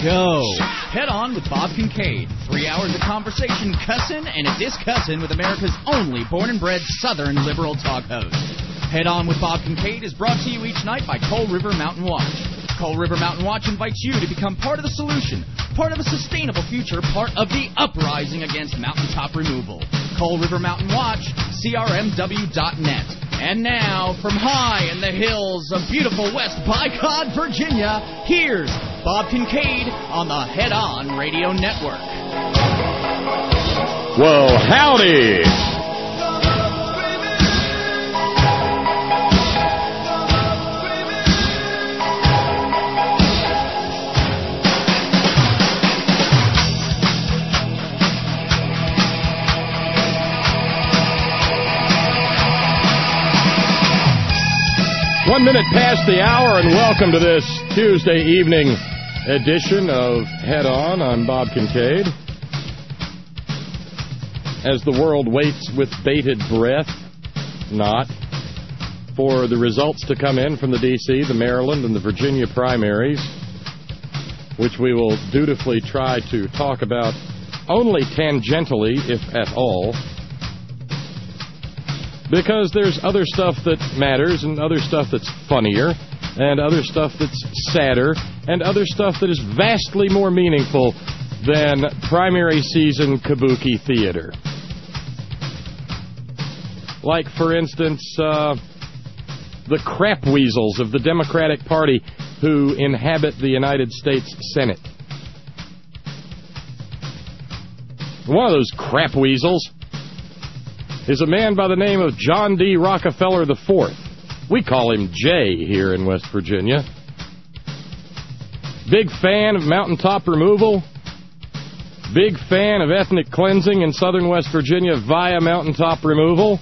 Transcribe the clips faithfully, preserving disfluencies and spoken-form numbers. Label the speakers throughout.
Speaker 1: go. Head On with Bob Kincaid. Three hours of conversation, cussin' and a discussin' with America's only born-and-bred Southern liberal talk host. Head On with Bob Kincaid is brought to you each night by Coal River Mountain Watch. Coal River Mountain Watch invites you to become part of the solution, part of a sustainable future, part of the uprising against mountaintop removal. Coal River Mountain Watch, C R M W dot net. And now, from high in the hills of beautiful West Bycott, Virginia, here's Bob Kincaid on the Head On Radio Network.
Speaker 2: Well, howdy! One minute past the hour, and welcome to this Tuesday evening edition of Head On. I'm Bob Kincaid. As the world waits with bated breath, not, for the results to come in from the D C, the Maryland, and the Virginia primaries, which we will dutifully try to talk about only tangentially, if at all, because there's other stuff that matters, and other stuff that's funnier, and other stuff that's sadder, and other stuff that is vastly more meaningful than primary season kabuki theater. Like, for instance, uh, the crap weasels of the Democratic Party who inhabit the United States Senate. One of those crap weasels is a man by the name of John D. Rockefeller the fourth. We call him Jay here in West Virginia. Big fan of mountaintop removal. Big fan of ethnic cleansing in southern West Virginia via mountaintop removal.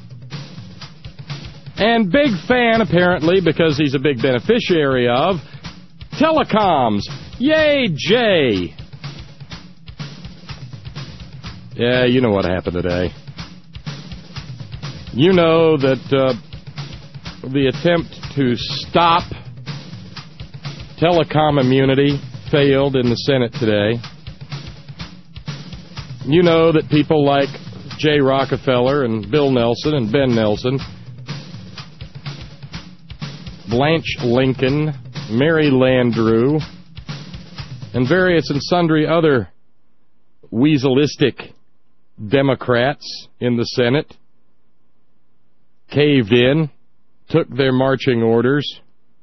Speaker 2: And big fan, apparently, because he's a big beneficiary of telecoms. Yay, Jay! Yeah, you know what happened today. You know that uh, the attempt to stop telecom immunity failed in the Senate today. You know that people like Jay Rockefeller and Bill Nelson and Ben Nelson, Blanche Lincoln, Mary Landrieu, and various and sundry other weaselistic Democrats in the Senate caved in, took their marching orders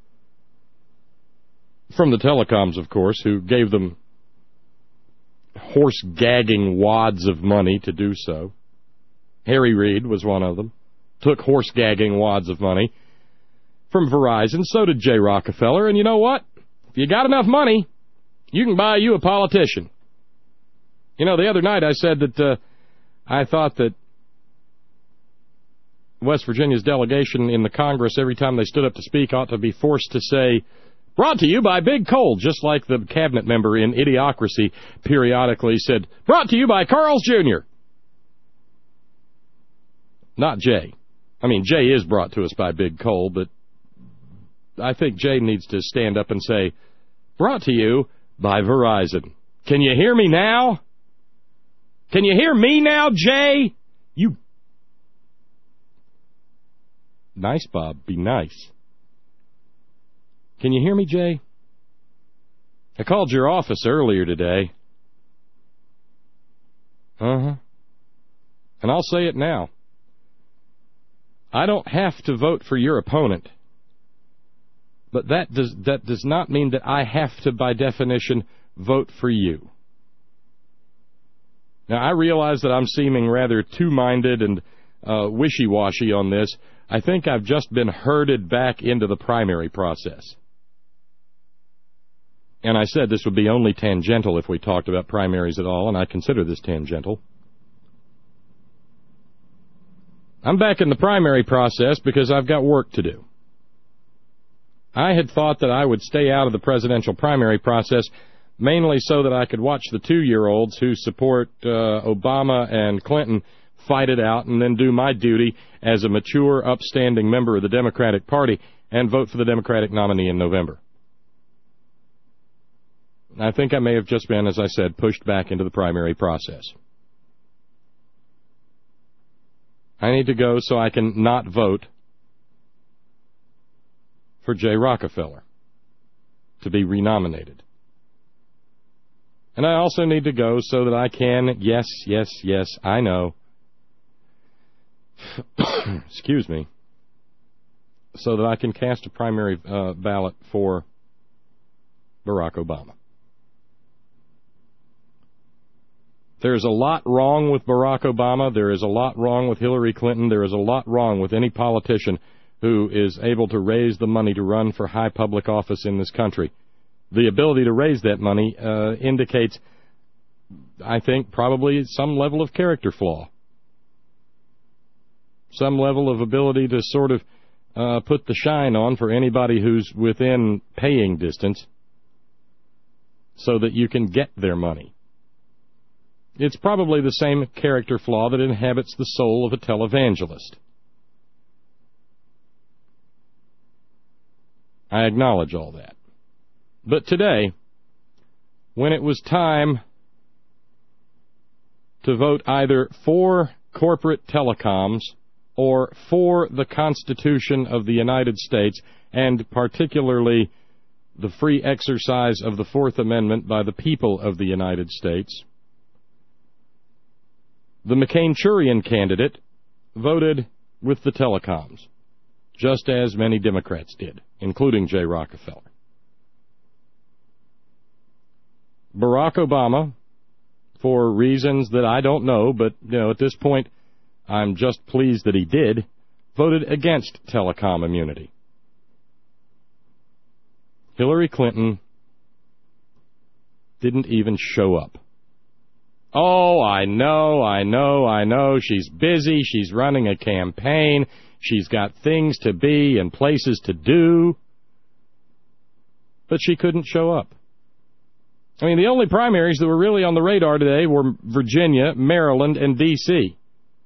Speaker 2: from the telecoms, of course, who gave them horse-gagging wads of money to do so. Harry Reid was one of them. Took horse-gagging wads of money from Verizon. So did Jay Rockefeller. And you know what? If you got enough money, you can buy you a politician. You know, the other night I said that uh, I thought that West Virginia's delegation in the Congress, every time they stood up to speak, ought to be forced to say, brought to you by Big Coal, just like the cabinet member in Idiocracy periodically said, brought to you by Carl's Junior Not Jay. I mean, Jay is brought to us by Big Coal, but I think Jay needs to stand up and say, brought to you by Verizon. Can you hear me now? Can you hear me now, Jay? You... Nice, Bob. Be nice. Can you hear me, Jay? I called your office earlier today. Uh-huh. And I'll say it now. I don't have to vote for your opponent. But that does, that does not mean that I have to, by definition, vote for you. Now, I realize that I'm seeming rather two-minded and uh, wishy-washy on this. I think I've just been herded back into the primary process. And I said this would be only tangential if we talked about primaries at all, and I consider this tangential. I'm back in the primary process because I've got work to do. I had thought that I would stay out of the presidential primary process mainly so that I could watch the two-year-olds who support uh, Obama and Clinton fight it out and then do my duty as a mature, upstanding member of the Democratic Party and vote for the Democratic nominee in November. I think I may have just been, as I said, pushed back into the primary process. I need to go so I can not vote for Jay Rockefeller to be renominated. And I also need to go so that I can, yes, yes, yes, I know, excuse me, so that I can cast a primary uh, ballot for Barack Obama. There is a lot wrong with Barack Obama. There is a lot wrong with Hillary Clinton. There is a lot wrong with any politician who is able to raise the money to run for high public office in this country. The ability to raise that money uh, indicates, I think, probably some level of character flaw. Some level of ability to sort of uh, put the shine on for anybody who's within paying distance so that you can get their money. It's probably the same character flaw that inhabits the soul of a televangelist. I acknowledge all that. But today, when it was time to vote either for corporate telecoms or for the Constitution of the United States, and particularly the free exercise of the Fourth Amendment by the people of the United States, the McCain-Churian candidate voted with the telecoms, just as many Democrats did, including Jay Rockefeller. Barack Obama, for reasons that I don't know, but you know, at this point I'm just pleased that he did, voted against telecom immunity. Hillary Clinton didn't even show up. Oh, I know, I know, I know, she's busy, she's running a campaign, she's got things to be and places to do, but she couldn't show up. I mean, the only primaries that were really on the radar today were Virginia, Maryland, and D C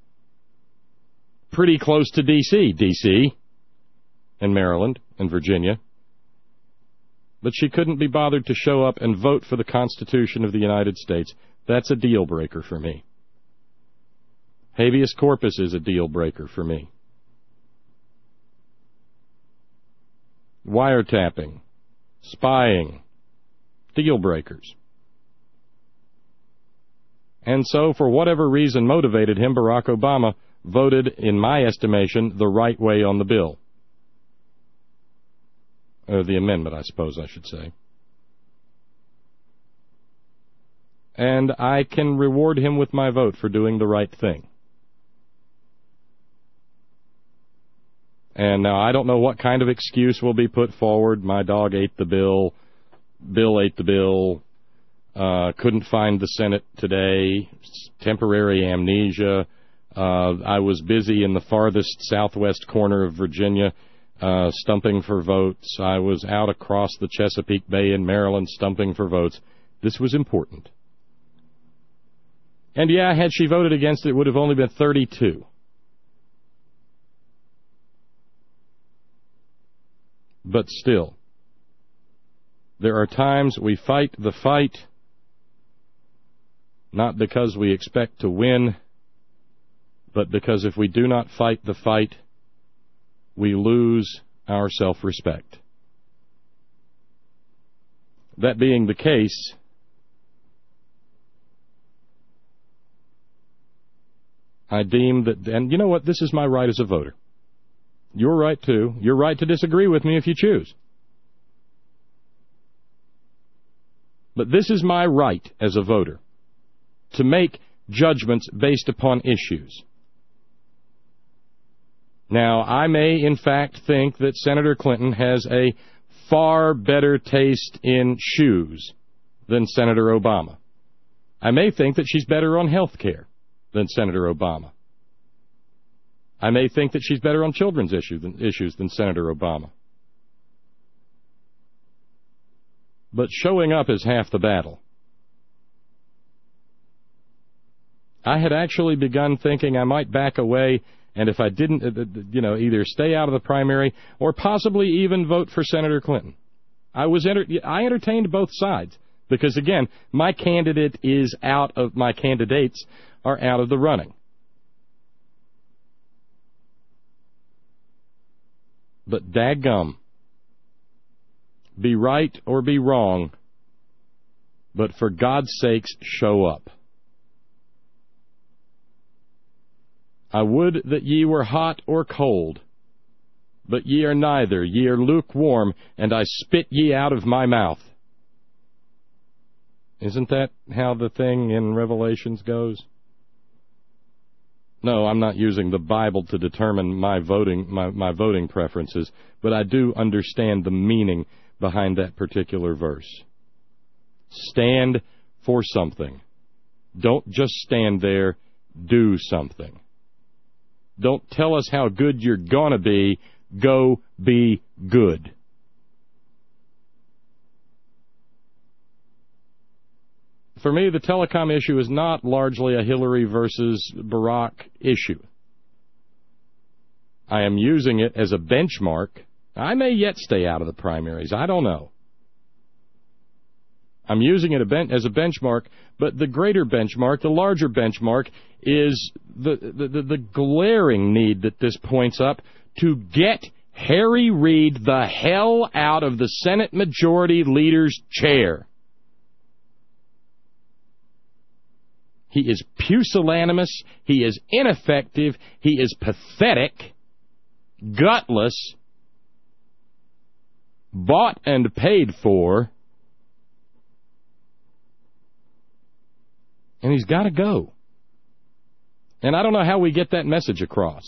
Speaker 2: Pretty close to D C D C and Maryland and Virginia. But she couldn't be bothered to show up and vote for the Constitution of the United States. That's a deal breaker for me. Habeas corpus is a deal breaker for me. Wiretapping, spying, deal breakers. And so, for whatever reason motivated him, Barack Obama voted, in my estimation, the right way on the bill. Or the amendment, I suppose I should say. And I can reward him with my vote for doing the right thing. And now I don't know what kind of excuse will be put forward. My dog ate the bill. Bill ate the bill. Uh, couldn't find the Senate today. Temporary amnesia. Uh, I was busy in the farthest southwest corner of Virginia uh, stumping for votes. I was out across the Chesapeake Bay in Maryland stumping for votes. This was important. And yeah, had she voted against it, it would have only been thirty-two. But still, there are times we fight the fight not because we expect to win, but because if we do not fight the fight, we lose our self-respect. That being the case, I deem that, and you know what, this is my right as a voter. You're right, too. You're right to disagree with me if you choose. But this is my right as a voter, to make judgments based upon issues. Now, I may, in fact, think that Senator Clinton has a far better taste in shoes than Senator Obama. I may think that she's better on health care than Senator Obama. I may think that she's better on children's issue than, issues than Senator Obama. But showing up is half the battle. I had actually begun thinking I might back away, and if I didn't, you know, either stay out of the primary or possibly even vote for Senator Clinton. I was enter- I entertained both sides, Because, again, my candidate is out of, my candidates are out of the running. But daggum, be right or be wrong, but for God's sakes, show up. I would that ye were hot or cold, but ye are neither, ye are lukewarm, and I spit ye out of my mouth. Isn't that how the thing in Revelations goes? No, I'm not using the Bible to determine my voting my, my voting preferences, but I do understand the meaning behind that particular verse. Stand for something. Don't just stand there, do something. Don't tell us how good you're going to be, go be good. For me, the telecom issue is not largely a Hillary versus Barack issue. I am using it as a benchmark. I may yet stay out of the primaries. I don't know. I'm using it as a benchmark, but the greater benchmark, the larger benchmark, is the, the, the, the glaring need that this points up to get Harry Reid the hell out of the Senate Majority Leader's chair. He is pusillanimous, he is ineffective, he is pathetic, gutless, bought and paid for, and he's got to go. And I don't know how we get that message across.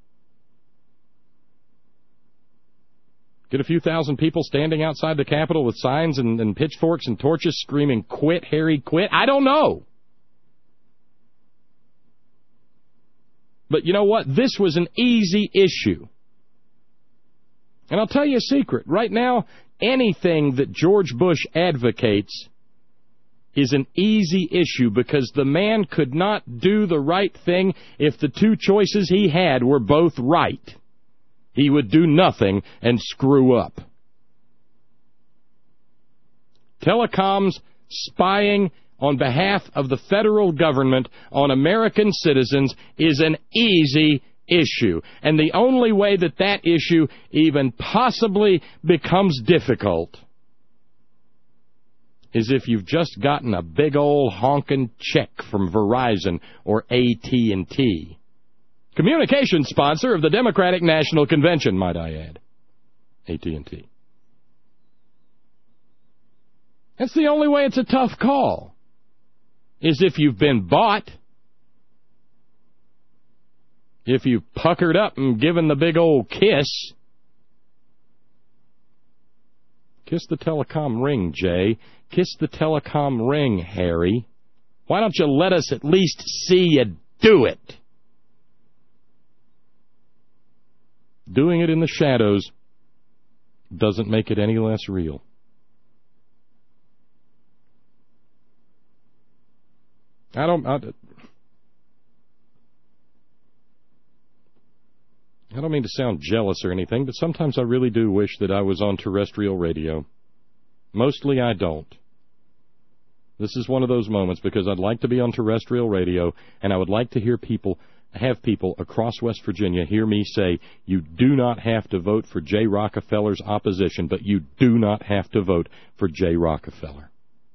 Speaker 2: Get a few thousand people standing outside the Capitol with signs and, and pitchforks and torches screaming, "Quit, Harry, quit"? I don't know. But you know what? This was an easy issue. And I'll tell you a secret. Right now, anything that George Bush advocates is an easy issue because the man could not do the right thing if the two choices he had were both right. He would do nothing and screw up. Telecoms, spying on behalf of the federal government on American citizens is an easy issue. And the only way that that issue even possibly becomes difficult is if you've just gotten a big old honking check from Verizon or A T and T. Communications sponsor of the Democratic National Convention, might I add. A T and T. That's the only way it's a tough call. Is if you've been bought, if you've puckered up and given the big old kiss. Kiss the telecom ring, Jay. Kiss the telecom ring, Harry. Why don't you let us at least see you do it? Doing it in the shadows doesn't make it any less real. I don't... I, I don't mean to sound jealous or anything, but sometimes I really do wish that I was on terrestrial radio. Mostly I don't. This is one of those moments because I'd like to be on terrestrial radio, and I would like to hear people, have people across West Virginia hear me say, you do not have to vote for Jay Rockefeller's opposition, but you do not have to vote for Jay Rockefeller.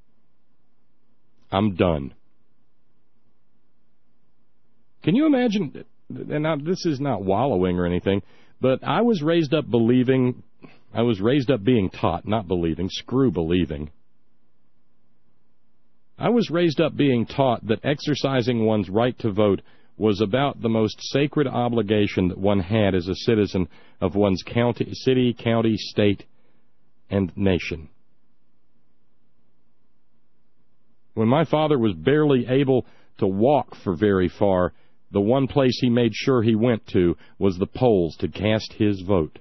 Speaker 2: I'm done. Can you imagine, and now, this is not wallowing or anything, but I was raised up believing, I was raised up being taught, not believing, screw believing. I was raised up being taught that exercising one's right to vote was about the most sacred obligation that one had as a citizen of one's county, city, county, state, and nation. When my father was barely able to walk for very far, the one place he made sure he went to was the polls to cast his vote.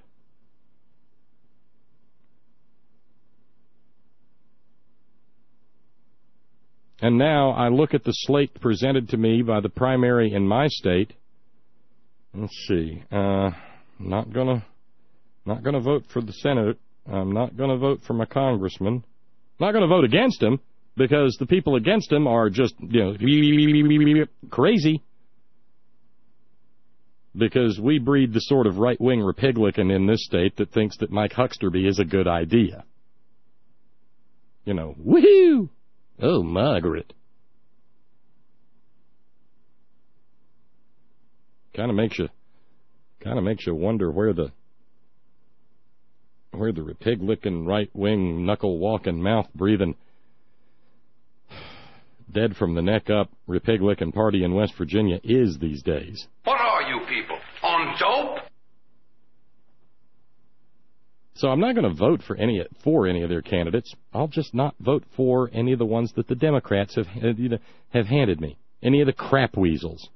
Speaker 2: And now I look at the slate presented to me by the primary in my state. Let's see. Uh, not gonna, not gonna vote for the Senate. I'm not gonna vote for my congressman. Not gonna vote against him. because the people against him are just, you know, crazy. Because we breed the sort of right-wing Republican in this state that thinks that Mike Hucksterby is a good idea. You know, woohoo! Oh, Margaret. Kind of makes you, kind of makes you wonder where the, where the Republican right-wing knuckle-walking, mouth-breathing, dead from the neck up Republican Party in West Virginia is these days.
Speaker 3: What are you people, on dope?
Speaker 2: So I'm not going to vote for any for any of their candidates. I'll just not vote for any of the ones that the Democrats have have handed me. Any of the crap weasels.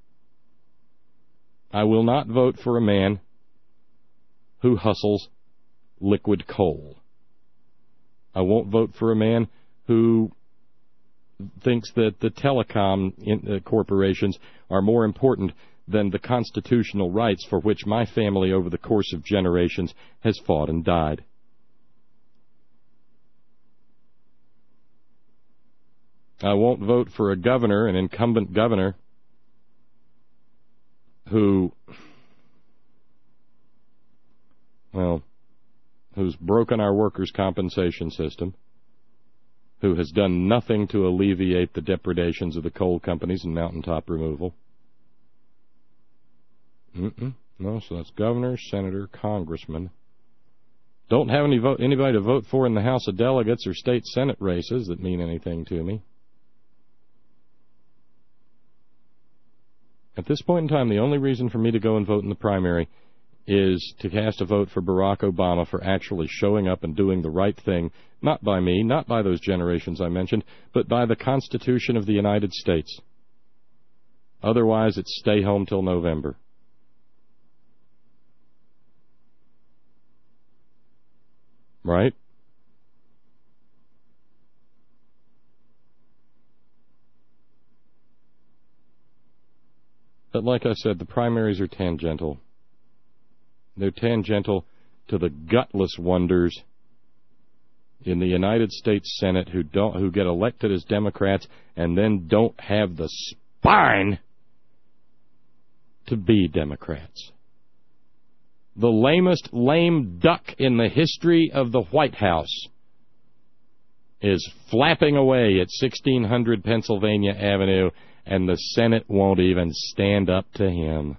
Speaker 2: I will not vote for a man who hustles liquid coal. I won't vote for a man who thinks that the telecom in, uh, corporations are more important than the constitutional rights for which my family over the course of generations has fought and died. I won't vote for a governor, an incumbent governor, who, well, who's broken our workers' compensation system, who has done nothing to alleviate the depredations of the coal companies and mountaintop removal. Mm-mm. No, so that's governor, senator, congressman. Don't have any vote, anybody to vote for in the House of Delegates or state Senate races that mean anything to me. At this point in time, the only reason for me to go and vote in the primary is to cast a vote for Barack Obama for actually showing up and doing the right thing, not by me, not by those generations I mentioned, but by the Constitution of the United States. Otherwise, it's stay home till November. Right? But like I said, the primaries are tangential. They're tangential to the gutless wonders in the United States Senate who don't who get elected as Democrats and then don't have the spine to be Democrats. The lamest lame duck in the history of the White House is flapping away at sixteen hundred Pennsylvania Avenue, and the Senate won't even stand up to him.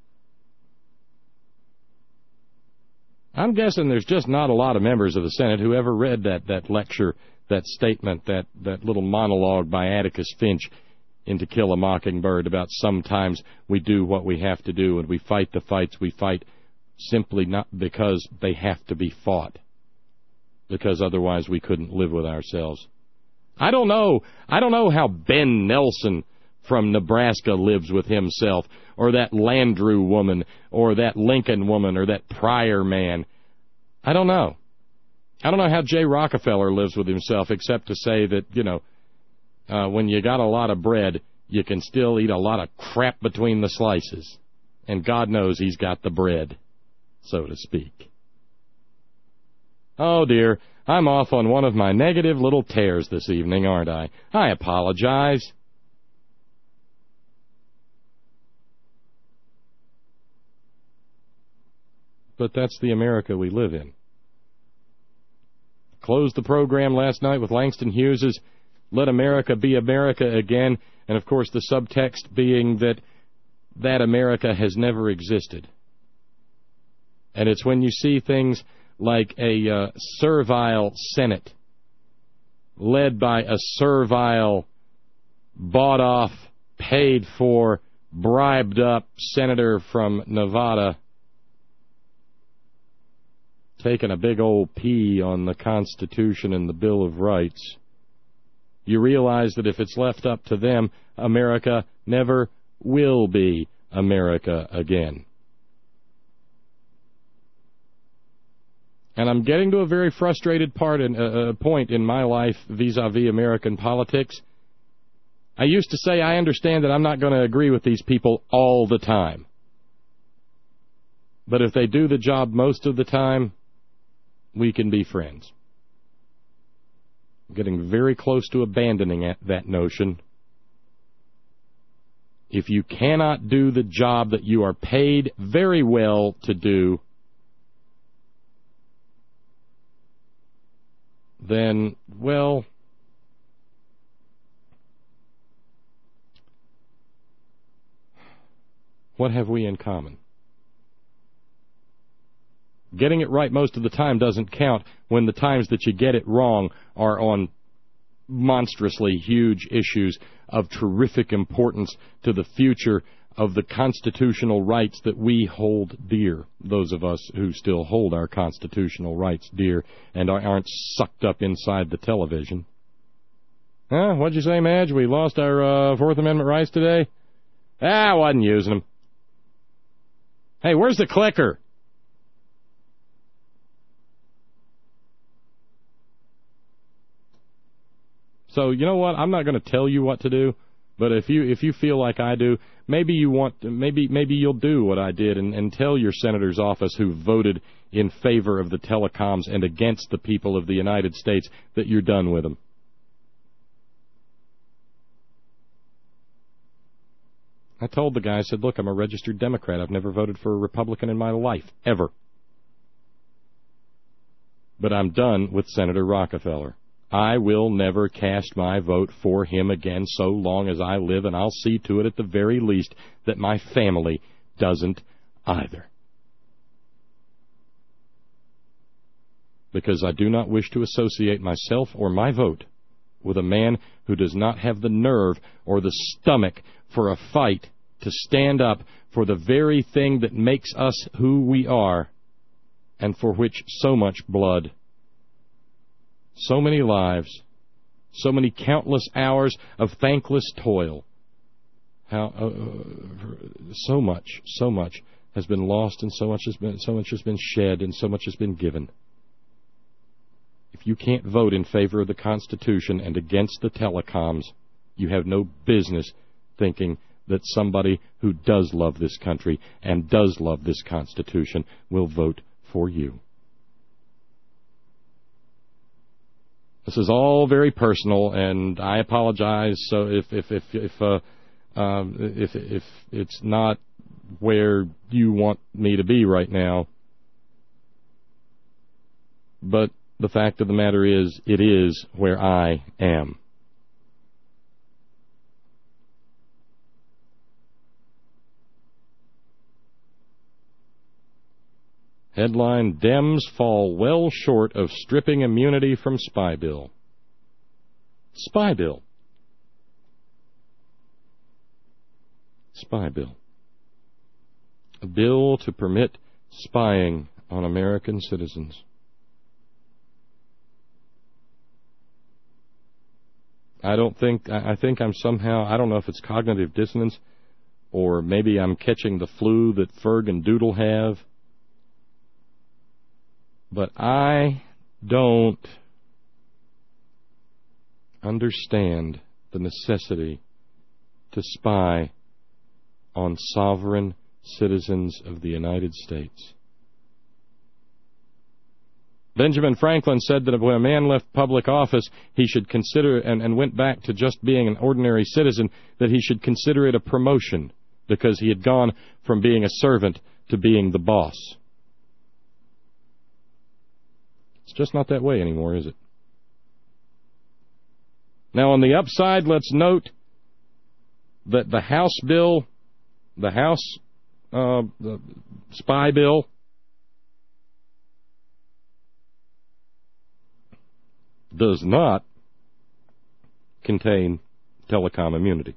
Speaker 2: I'm guessing there's just not a lot of members of the Senate who ever read that, that lecture, that statement, that, that little monologue by Atticus Finch in To Kill a Mockingbird about sometimes we do what we have to do and we fight the fights we fight simply not because they have to be fought, because otherwise we couldn't live with ourselves. I don't know. I don't know how Ben Nelson from Nebraska lives with himself, or that Landrieu woman, or that Lincoln woman, or that Pryor man. I don't know. I don't know how Jay Rockefeller lives with himself, except to say that, you know, uh, when you got a lot of bread, you can still eat a lot of crap between the slices. And God knows he's got the bread, so to speak. Oh, dear. I'm off on one of my negative little tears this evening, aren't I? I apologize. But that's the America we live in. Closed the program last night with Langston Hughes's Let America Be America Again, and of course the subtext being that that America has never existed. And it's when you see things like a uh, servile Senate led by a servile, bought-off, paid-for, bribed-up senator from Nevada taking a big old pee on the Constitution and the Bill of Rights, you realize that if it's left up to them, America never will be America again. And I'm getting to a very frustrated part in, uh, point in my life vis-a-vis American politics. I used to say I understand that I'm not going to agree with these people all the time. But if they do the job most of the time, we can be friends. getting very close to abandoning that notion. If you cannot do the job that you are paid very well to do, then, well, what have we in common? Getting it right most of the time doesn't count when the times that you get it wrong are on monstrously huge issues of terrific importance to the future of the constitutional rights that we hold dear, those of us who still hold our constitutional rights dear and aren't sucked up inside the television. Huh? What'd you say, Madge? We lost our uh, Fourth Amendment rights today? Ah, I wasn't using them. Hey, where's the clicker? So, you know what? I'm not going to tell you what to do, but if you if you feel like I do, maybe you want maybe maybe you'll do what I did and, and tell your senator's office who voted in favor of the telecoms and against the people of the United States that you're done with them. I told the guy, I said, look, I'm a registered Democrat. I've never voted for a Republican in my life, ever. But I'm done with Senator Rockefeller. I will never cast my vote for him again so long as I live, and I'll see to it at the very least that my family doesn't either. Because I do not wish to associate myself or my vote with a man who does not have the nerve or the stomach for a fight to stand up for the very thing that makes us who we are and for which so much blood, so many lives, so many countless hours of thankless toil, how uh, so much, so much has been lost, and so much has been, so much has been shed, and so much has been given. If you can't vote in favor of the Constitution and against the telecoms, you have no business thinking that somebody who does love this country and does love this Constitution will vote for you. This is all very personal, and I apologize. So if if if if uh, um, if if it's not where you want me to be right now, but the fact of the matter is, it is where I am. Headline, Dems fall well short of stripping immunity from spy bill. Spy bill. Spy bill. A bill to permit spying on American citizens. I don't think, I think I'm somehow, I don't know if it's cognitive dissonance or maybe I'm catching the flu that Ferg and Doodle have. But I don't understand the necessity to spy on sovereign citizens of the United States. Benjamin Franklin said that when a man left public office, he should consider, and, and went back to just being an ordinary citizen, that he should consider it a promotion because he had gone from being a servant to being the boss. It's just not that way anymore, is it? Now, on the upside, let's note that the House bill, the House uh, the spy bill, does not contain telecom immunity.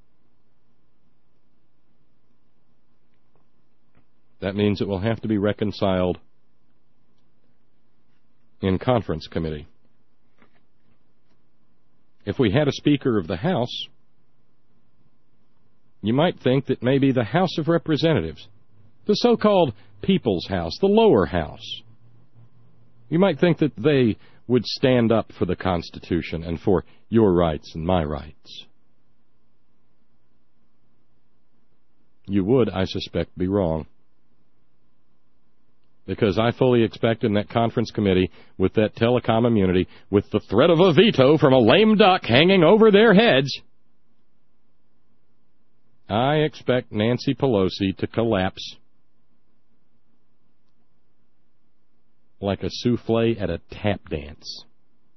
Speaker 2: That means it will have to be reconciled in conference committee. If we had a Speaker of the House, you might think that maybe the House of Representatives, the so-called People's House, the lower house, you might think that they would stand up for the Constitution and for your rights and my rights. You would, I suspect, be wrong. Because I fully expect in that conference committee, with that telecom immunity, with the threat of a veto from a lame duck hanging over their heads, I expect Nancy Pelosi to collapse like a souffle at a tap dance.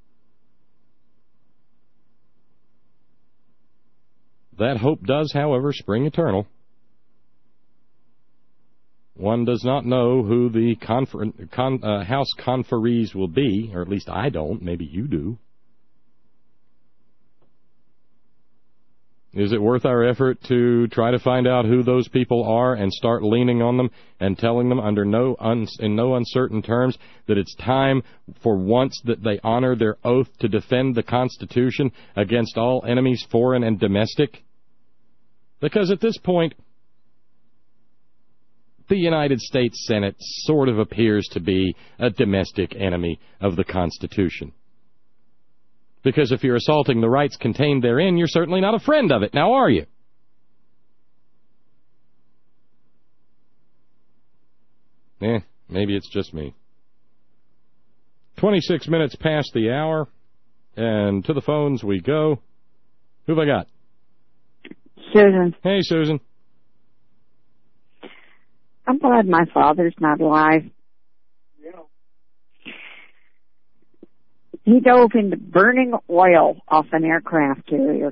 Speaker 2: That hope does, however, spring eternal. One does not know who the confer- con- uh, House conferees will be, or at least I don't. Maybe you do. Is it worth our effort to try to find out who those people are and start leaning on them and telling them under no un- in no uncertain terms that it's time for once that they honor their oath to defend the Constitution against all enemies, foreign and domestic? Because at this point, the United States Senate sort of appears to be a domestic enemy of the Constitution. Because if you're assaulting the rights contained therein, you're certainly not a friend of it. Now, are you? Eh, maybe it's just me. twenty-six minutes past the hour, and to the phones we go. Who have I got?
Speaker 4: Susan.
Speaker 2: Hey, Susan.
Speaker 4: I'm glad my father's not alive. Yeah. He dove into burning oil off an aircraft carrier.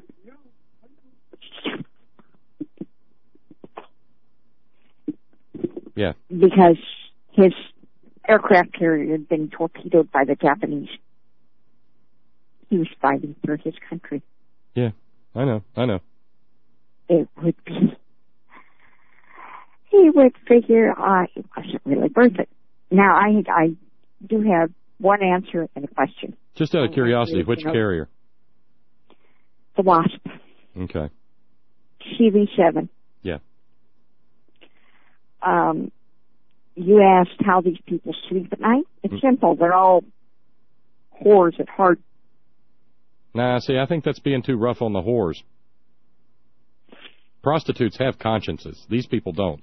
Speaker 2: Yeah.
Speaker 4: Because his aircraft carrier had been torpedoed by the Japanese. He was fighting for his country.
Speaker 2: Yeah, I know, I know.
Speaker 4: It would be... He would figure uh, it wasn't really worth it. Now, I I do have one answer and a question.
Speaker 2: Just out of curiosity, which carrier?
Speaker 4: The Wasp.
Speaker 2: Okay.
Speaker 4: C V seven.
Speaker 2: Yeah.
Speaker 4: Um, you asked how these people sleep at night. It's mm. simple. They're all whores at heart.
Speaker 2: Nah, see, I think that's being too rough on the whores. Prostitutes have consciences. These people don't.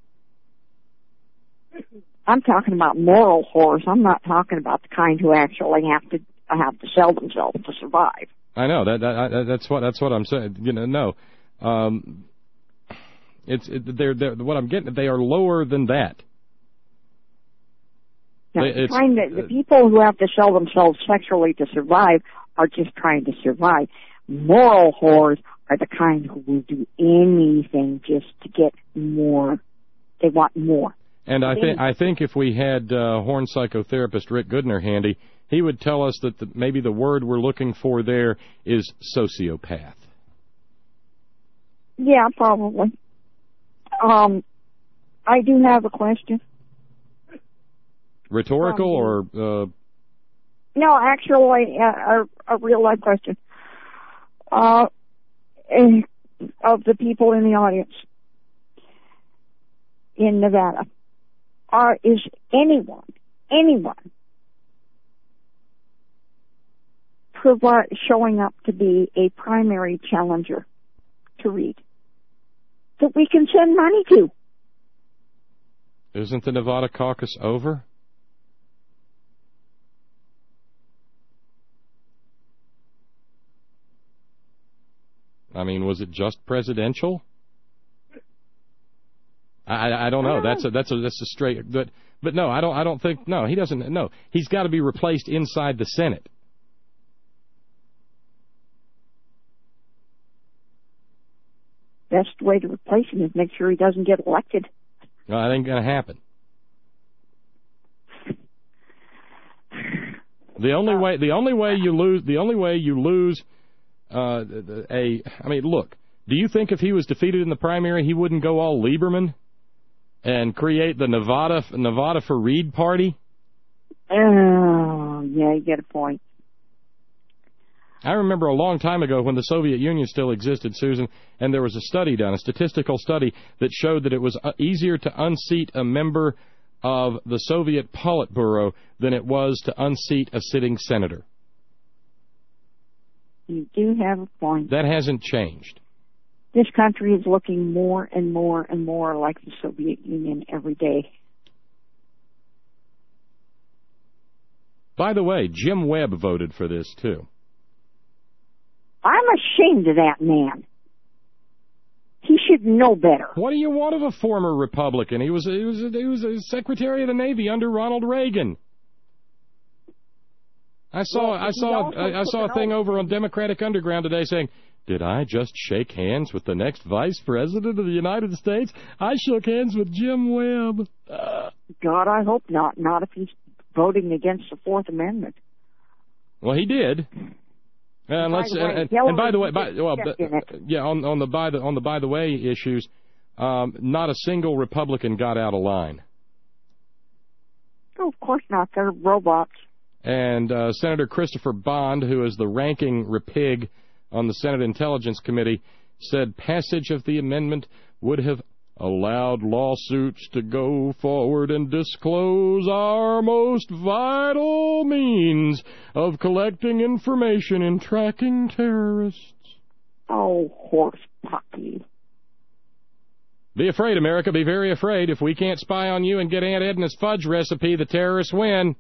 Speaker 4: I'm talking about moral whores. I'm not talking about the kind who actually have to have to sell themselves to survive.
Speaker 2: I know that, that that's what that's what I'm saying. You know, no, um, it's it, they're, they're what I'm getting. They are lower than that.
Speaker 4: Now,
Speaker 2: they,
Speaker 4: trying to, the people who have to sell themselves sexually to survive are just trying to survive. Moral whores are the kind who will do anything just to get more. They want more.
Speaker 2: And I think I think if we had uh, horn psychotherapist Rick Goodner handy, he would tell us that the, maybe the word we're looking for there is sociopath.
Speaker 4: Yeah, probably. Um, I do have a question.
Speaker 2: Rhetorical um, or? Uh...
Speaker 4: No, actually, a, a, a real life question. Uh, of the people in the audience in Nevada. Are, is anyone, anyone provide, showing up to be a primary challenger to Reid that we can send money to?
Speaker 2: Isn't the Nevada caucus over? I mean, was it just presidential? I, I don't know. That's a that's a that's a straight. But but no, I don't I don't think no. He doesn't. No, he's got to be replaced inside the Senate.
Speaker 4: Best way to replace him is make sure he doesn't get elected.
Speaker 2: No, that ain't gonna happen. The only way the only way you lose the only way you lose uh, a I mean, look. Do you think if he was defeated in the primary, he wouldn't go all Lieberman and create the Nevada Nevada for Reid party?
Speaker 4: Oh, yeah, you get a point.
Speaker 2: I remember a long time ago when the Soviet Union still existed, Susan, and there was a study done, a statistical study that showed that it was easier to unseat a member of the Soviet Politburo than it was to unseat a sitting senator.
Speaker 4: You do have a point.
Speaker 2: That hasn't changed.
Speaker 4: This country is looking more and more and more like the Soviet Union every day.
Speaker 2: By the way, Jim Webb voted for this, too.
Speaker 4: I'm ashamed of that man. He should know better.
Speaker 2: What do you want of a former Republican? He was he was he was a Secretary of the Navy under Ronald Reagan. I saw
Speaker 4: well,
Speaker 2: I saw I, I saw a thing over on Democratic Underground today saying, "Did I just shake hands with the next Vice President of the United States? I shook hands with Jim Webb." Uh.
Speaker 4: God, I hope not. Not if he's voting against the Fourth Amendment.
Speaker 2: Well, he did. And, let's,
Speaker 4: way,
Speaker 2: and, and by the way, by, well, yeah, on, on the by the on the by the way issues, um, not a single Republican got out of line.
Speaker 4: Oh, of course not. They're robots.
Speaker 2: And uh, Senator Christopher Bond, who is the ranking Repig on the Senate Intelligence Committee, said passage of the amendment would have allowed lawsuits to go forward and disclose our most vital means of collecting information and tracking terrorists.
Speaker 4: Oh, horse puppy.
Speaker 2: Be afraid, America. Be very afraid. If we can't spy on you and get Aunt Edna's fudge recipe, the terrorists win.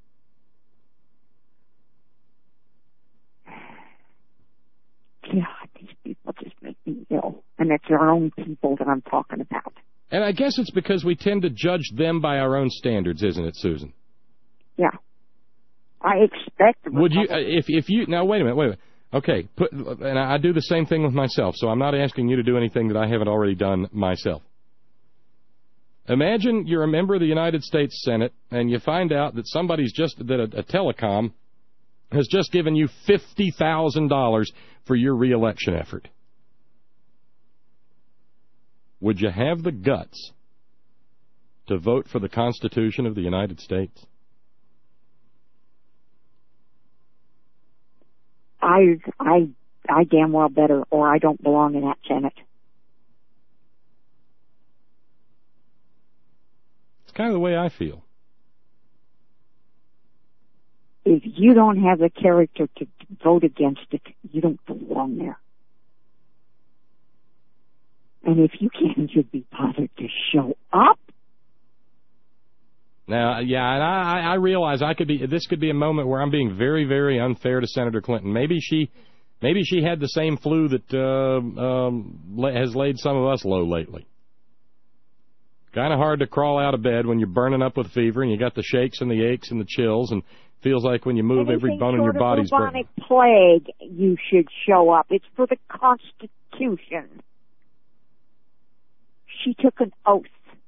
Speaker 4: God, these people just make me ill. And it's their own people that I'm talking about.
Speaker 2: And I guess it's because we tend to judge them by our own standards, isn't it, Susan?
Speaker 4: Yeah. I expect...
Speaker 2: Would you, if if you, now wait a minute, wait a minute. Okay, put, and I do the same thing with myself, so I'm not asking you to do anything that I haven't already done myself. Imagine you're a member of the United States Senate, and you find out that somebody's just, that a, a telecom has just given you fifty thousand dollars for your reelection effort. Would you have the guts to vote for the Constitution of the United States?
Speaker 4: I, I, I damn well better, or I don't belong in that Senate.
Speaker 2: It's kind of the way I feel.
Speaker 4: If you don't have the character to vote against it, you don't belong there. And if you can't even be bothered to show up.
Speaker 2: Now, yeah, and I, I realize I could be. This could be a moment where I'm being very, very unfair to Senator Clinton. Maybe she, maybe she had the same flu that uh, um, has laid some of us low lately. Kind of hard to crawl out of bed when you're burning up with fever and you got the shakes and the aches and the chills, and feels like when you move,
Speaker 4: Anything
Speaker 2: every bone in your body's burning.
Speaker 4: Bubonic plague, you should show up. It's for the Constitution. She took an oath.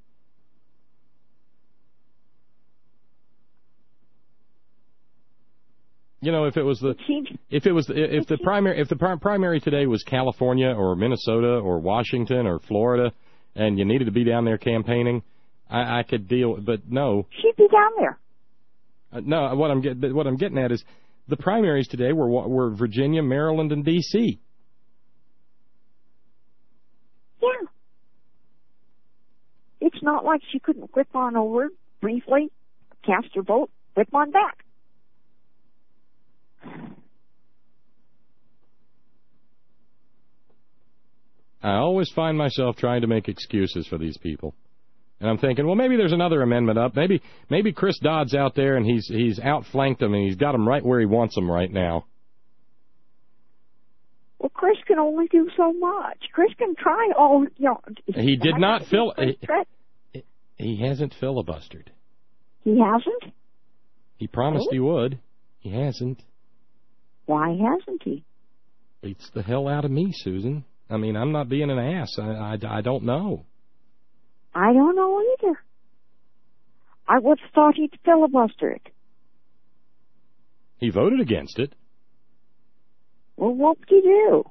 Speaker 2: You know, if it was the if it was the, if the primary if the primary today was California or Minnesota or Washington or Florida, and you needed to be down there campaigning, I, I could deal. But no,
Speaker 4: she'd be down there.
Speaker 2: Uh, no, what I'm getting what I'm getting at is the primaries today were were Virginia, Maryland, and D C.
Speaker 4: Yeah. It's not like she couldn't whip on over briefly, cast her vote, whip on back.
Speaker 2: I always find myself trying to make excuses for these people. And I'm thinking, well, maybe there's another amendment up. Maybe maybe Chris Dodd's out there and he's he's outflanked them and he's got them right where he wants them right now.
Speaker 4: Well, Chris can only do so much. Chris can try all, you know.
Speaker 2: He did not fill. He, he hasn't filibustered.
Speaker 4: He hasn't?
Speaker 2: He promised
Speaker 4: really?
Speaker 2: he would. He hasn't.
Speaker 4: Why hasn't he?
Speaker 2: Beats the hell out of me, Susan. I mean, I'm not being an ass. I, I, I don't know.
Speaker 4: I don't know either. I would have thought he'd filibuster it.
Speaker 2: He voted against it.
Speaker 4: Well, what would he do?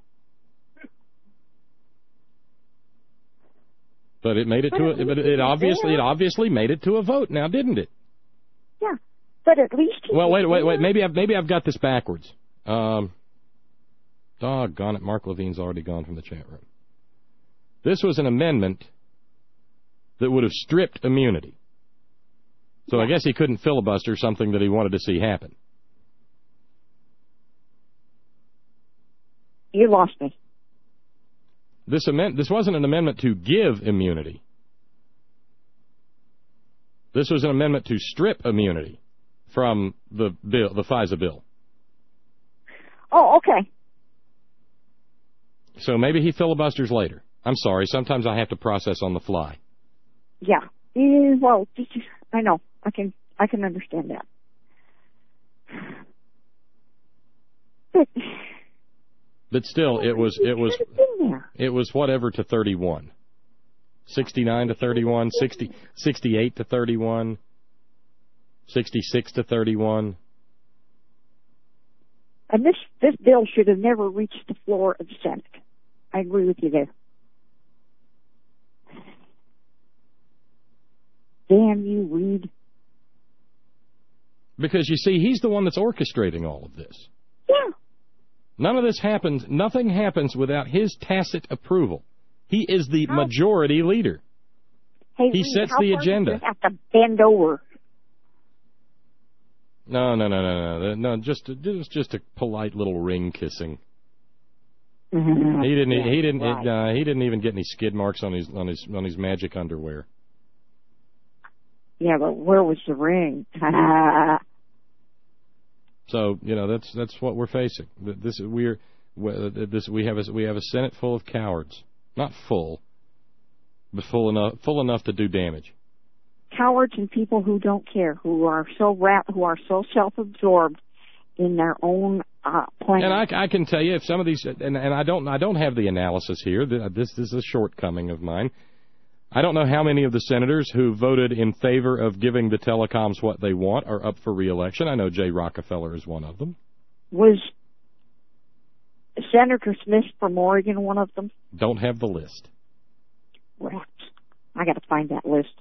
Speaker 2: But it made it but to a, but it obviously it obviously made it to a vote now, didn't it?
Speaker 4: Yeah, but at least he
Speaker 2: Well, wait, wait, wait. Maybe I've maybe I've got this backwards. Um, doggone it, Mark Levine's already gone from the chat room. This was an amendment that would have stripped immunity. So yeah. I guess he couldn't filibuster something that he wanted to see happen.
Speaker 4: You lost me.
Speaker 2: This amend this wasn't an amendment to give immunity. This was an amendment to strip immunity from the bill, the FISA bill.
Speaker 4: Oh, okay.
Speaker 2: So maybe he filibusters later. I'm sorry. Sometimes I have to process on the fly.
Speaker 4: Yeah. Eh, well, just, I know. I can I can understand that. But,
Speaker 2: but still, it was it was it was whatever to thirty-one. sixty-nine to thirty-one, sixty, sixty-eight to thirty-one, sixty-six to thirty-one.
Speaker 4: And this this bill should have never reached the floor of the Senate. I agree with you there. Damn you, Reid.
Speaker 2: Because, you see, he's the one that's orchestrating all of this.
Speaker 4: Yeah.
Speaker 2: None of this happens, nothing happens without his tacit approval. He is the how, majority leader.
Speaker 4: Hey,
Speaker 2: he
Speaker 4: Reid,
Speaker 2: sets
Speaker 4: how
Speaker 2: the
Speaker 4: far
Speaker 2: agenda.
Speaker 4: Do you have to bend over?
Speaker 2: No, no, no, no, no, no. Just, it was just a polite little ring kissing.
Speaker 4: Mm-hmm.
Speaker 2: He didn't.
Speaker 4: Yeah,
Speaker 2: he didn't.
Speaker 4: right.
Speaker 2: Uh, he didn't even get any skid marks on his on his on his magic underwear.
Speaker 4: Yeah, but where was the ring?
Speaker 2: So you know that's that's what we're facing. This we're this we have a we have a Senate full of cowards. Not full, but full enough full enough to do damage.
Speaker 4: Cowards and people who don't care, who are so rap, who are so self-absorbed in their own uh, plan.
Speaker 2: And I, I can tell you, if some of these, and, and I don't, I don't have the analysis here. This, this is a shortcoming of mine. I don't know how many of the senators who voted in favor of giving the telecoms what they want are up for re-election. I know Jay Rockefeller is one of them.
Speaker 4: Was Senator Smith from Oregon one of them?
Speaker 2: Don't have the list.
Speaker 4: Rats. I got to find that list.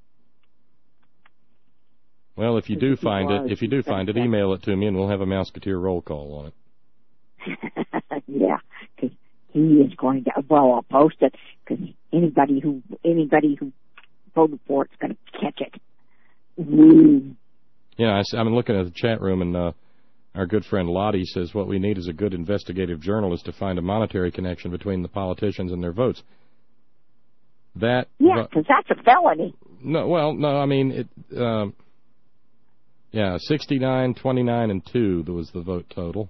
Speaker 2: Well, if you do find it, if you do find it, email it to me, and we'll have a Mouseketeer roll call on
Speaker 4: it. Yeah, because he is going to. Well, I'll post it because anybody who anybody who voted for it's going to catch it. Mm.
Speaker 2: Yeah, I, I'm looking at the chat room, and uh, our good friend Lottie says what we need is a good investigative journalist to find a monetary connection between the politicians and their votes. That
Speaker 4: yeah, because that's a felony.
Speaker 2: No, well, no, I mean it. Um, Yeah, sixty-nine, twenty-nine, and two was the vote total.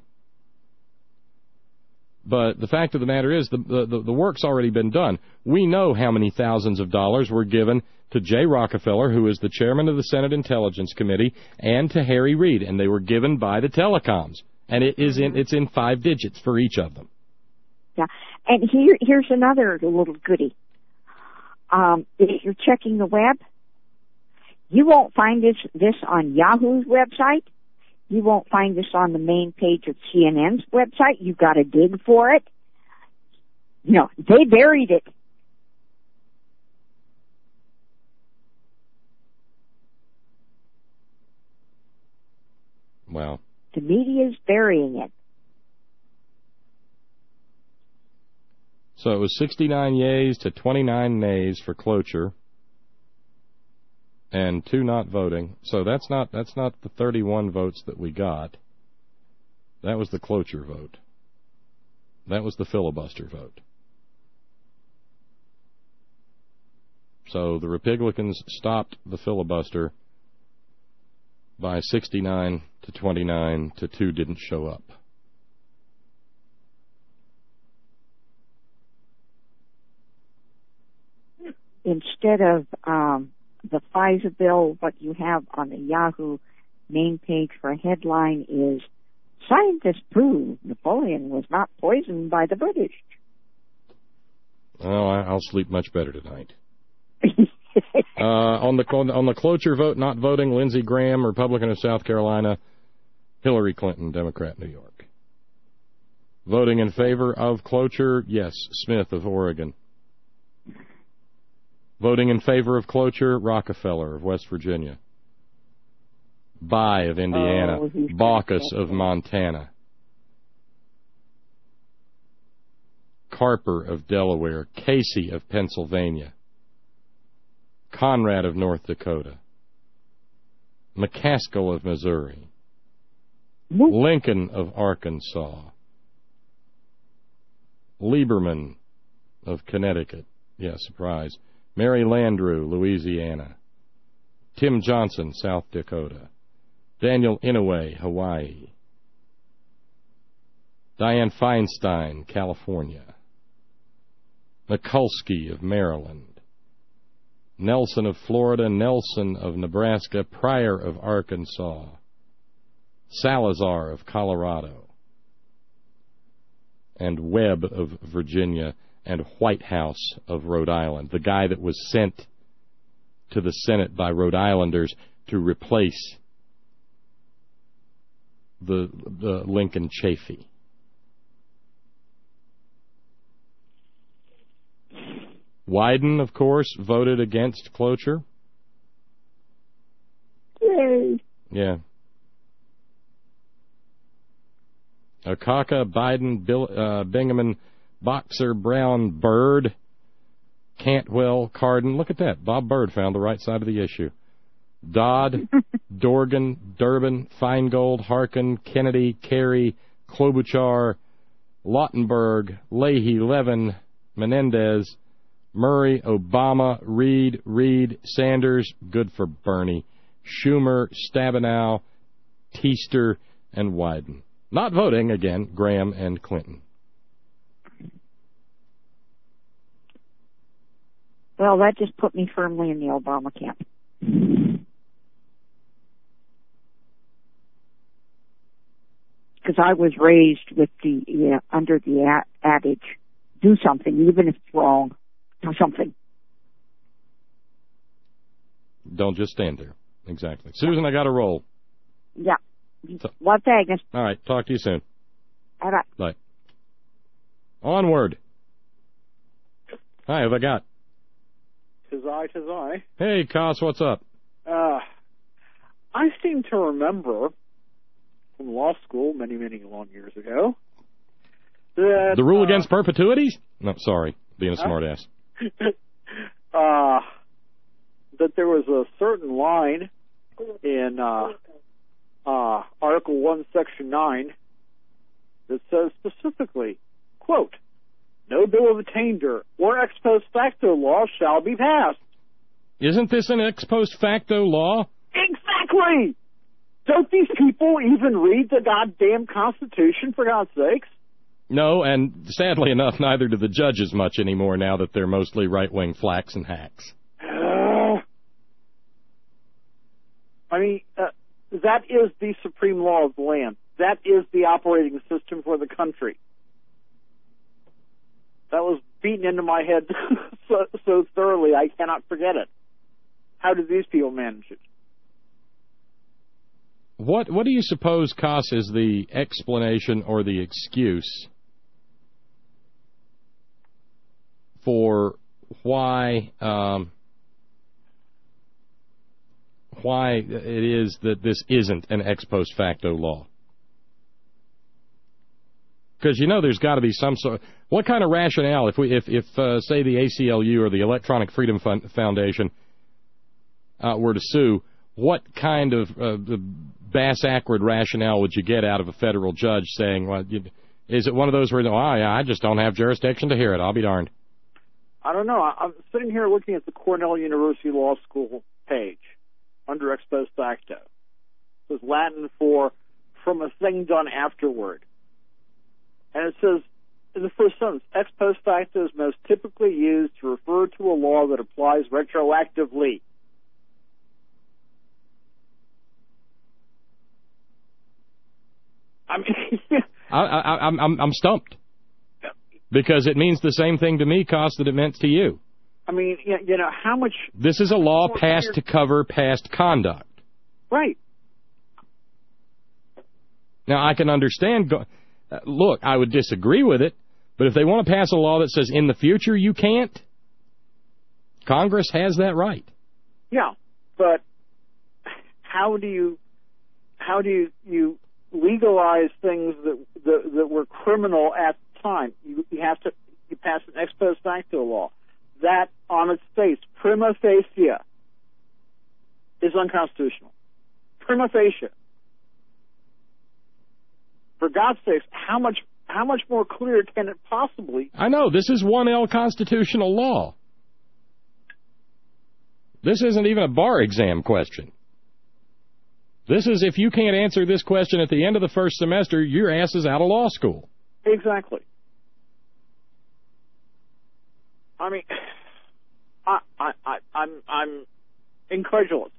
Speaker 2: But the fact of the matter is, the, the, the work's already been done. We know how many thousands of dollars were given to Jay Rockefeller, who is the chairman of the Senate Intelligence Committee, and to Harry Reid, and they were given by the telecoms. And it is in, it's in five digits for each of them.
Speaker 4: Yeah, and here here's another little goodie. Um, if you're checking the web, you won't find this, this on Yahoo's website. You won't find this on the main page of C N N's website. You've got to dig for it. No, they buried it.
Speaker 2: Wow.
Speaker 4: The media's burying it.
Speaker 2: So it was sixty-nine yeas to twenty-nine nays for cloture. And two not voting. So that's not that's not the thirty-one votes that we got. That was the cloture vote. That was the filibuster vote. So the Republicans stopped the filibuster by sixty-nine to twenty-nine to two didn't show up.
Speaker 4: Instead of um the FISA bill, what you have on the Yahoo main page for a headline is, scientists prove Napoleon was not poisoned by the British.
Speaker 2: Oh, I'll sleep much better tonight. uh, on the on the cloture vote, not voting, Lindsey Graham, Republican of South Carolina, Hillary Clinton, Democrat, New York. Voting in favor of cloture, yes, Smith of Oregon. Voting in favor of cloture, Rockefeller of West Virginia. Bayh of Indiana. Oh, Baucus of Montana. Carper of Delaware. Casey of Pennsylvania. Conrad of North Dakota. McCaskill of Missouri. Lincoln of Arkansas. Lieberman of Connecticut. Yeah, surprise. Mary Landrieu, Louisiana. Tim Johnson, South Dakota. Daniel Inouye, Hawaii. Dianne Feinstein, California. Mikulski of Maryland. Nelson of Florida, Nelson of Nebraska, Pryor of Arkansas. Salazar of Colorado. And Webb of Virginia, and Whitehouse of Rhode Island, the guy that was sent to the Senate by Rhode Islanders to replace the, the Lincoln Chafee. Wyden, of course, voted against cloture.
Speaker 4: Yay.
Speaker 2: Yeah. Akaka, Biden, Bill, uh, Bingaman, Boxer, Brown, Byrd, Cantwell, Cardin. Look at that. Bob Byrd found the right side of the issue. Dodd, Dorgan, Durbin, Feingold, Harkin, Kennedy, Kerry, Klobuchar, Lautenberg, Leahy, Levin, Menendez, Murray, Obama, Reed, Reed, Sanders, good for Bernie, Schumer, Stabenow, Teaster, and Wyden. Not voting, again, Graham and Clinton.
Speaker 4: Well, that just put me firmly in the Obama camp. Because I was raised with the yeah, under the a- adage, do something, even if it's wrong. Do something.
Speaker 2: Don't just stand there. Exactly. Susan, I got to roll.
Speaker 4: Yeah. What Agnes?
Speaker 2: All right. Talk to you soon.
Speaker 4: All right.
Speaker 2: Bye. Onward. Hi, have I got?
Speaker 5: Tis I, tis I.
Speaker 2: Hey, Koss, what's up?
Speaker 5: Uh, I seem to remember from law school many, many long years ago that...
Speaker 2: The rule
Speaker 5: uh,
Speaker 2: against perpetuities? No, sorry. Being a smartass.
Speaker 5: uh, that there was a certain line in uh, uh, Article one, Section nine that says specifically, quote, no bill of attainder or ex post facto law shall be passed.
Speaker 2: Isn't this an ex post facto law?
Speaker 5: Exactly! Don't these people even read the goddamn Constitution, for God's sakes?
Speaker 2: No, and sadly enough, neither do the judges much anymore now that they're mostly right-wing flacks and hacks.
Speaker 5: Uh, I mean, uh, that is the supreme law of the land. That is the operating system for the country. That was beaten into my head so, so thoroughly I cannot forget it. How did these people manage it?
Speaker 2: What what do you suppose, Koss, is the explanation or the excuse for why um, why it is that this isn't an ex post facto law? Because, you know, there's got to be some sort. What kind of rationale, if we, if, if uh, say, the A C L U or the Electronic Freedom Fund Foundation uh, were to sue, what kind of uh, bass-ackward rationale would you get out of a federal judge saying, well, you, is it one of those where, oh, yeah, I just don't have jurisdiction to hear it, I'll be darned?
Speaker 5: I don't know. I'm sitting here looking at the Cornell University Law School page under ex post facto. It says Latin for from a thing done afterward. And it says, in the first sentence, ex post facto is most typically used to refer to a law that applies retroactively. I mean,
Speaker 2: I, I, I'm, I'm, I'm stumped. Because it means the same thing to me, Koss, that it meant to you.
Speaker 5: I mean, you know, how much...
Speaker 2: This is a law passed to cover past conduct.
Speaker 5: Right.
Speaker 2: Now, I can understand... Go, uh, look, I would disagree with it, but if they want to pass a law that says in the future you can't, Congress has that right.
Speaker 5: Yeah, but how do you... How do you, you legalize things that, that, that were criminal at time? You, you have to you pass an ex post facto law that, on its face, prima facie, is unconstitutional. Prima facie. For God's sakes, how much how much more clear can it possibly?
Speaker 2: I know this is one L constitutional law. This isn't even a bar exam question. This is if you can't answer this question at the end of the first semester, your ass is out of law school.
Speaker 5: Exactly. I mean, I, I, I, I'm, I'm incredulous.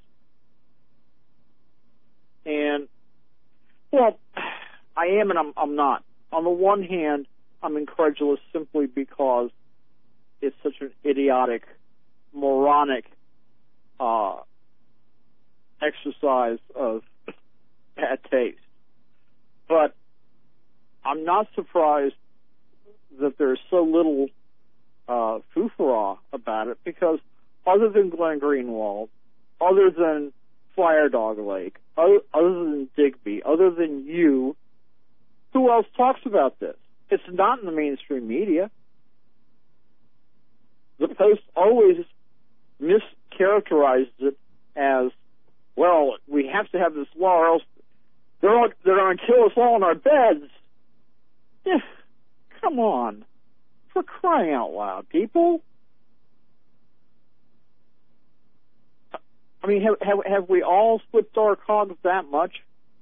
Speaker 5: And, well, I am and I'm, I'm not. On the one hand, I'm incredulous simply because it's such an idiotic, moronic uh, exercise of bad taste. But I'm not surprised that there's so little uh, foo-for-ah about it, because other than Glenn Greenwald, other than Fire Dog Lake, other, other than Digby, other than you, who else talks about this? It's not in the mainstream media. The Post always mischaracterizes it as, well, we have to have this law or else they're, all, they're going to kill us all in our beds. Yeah, come on. For crying out loud, people. I mean, have, have, have we all slipped our cogs that much?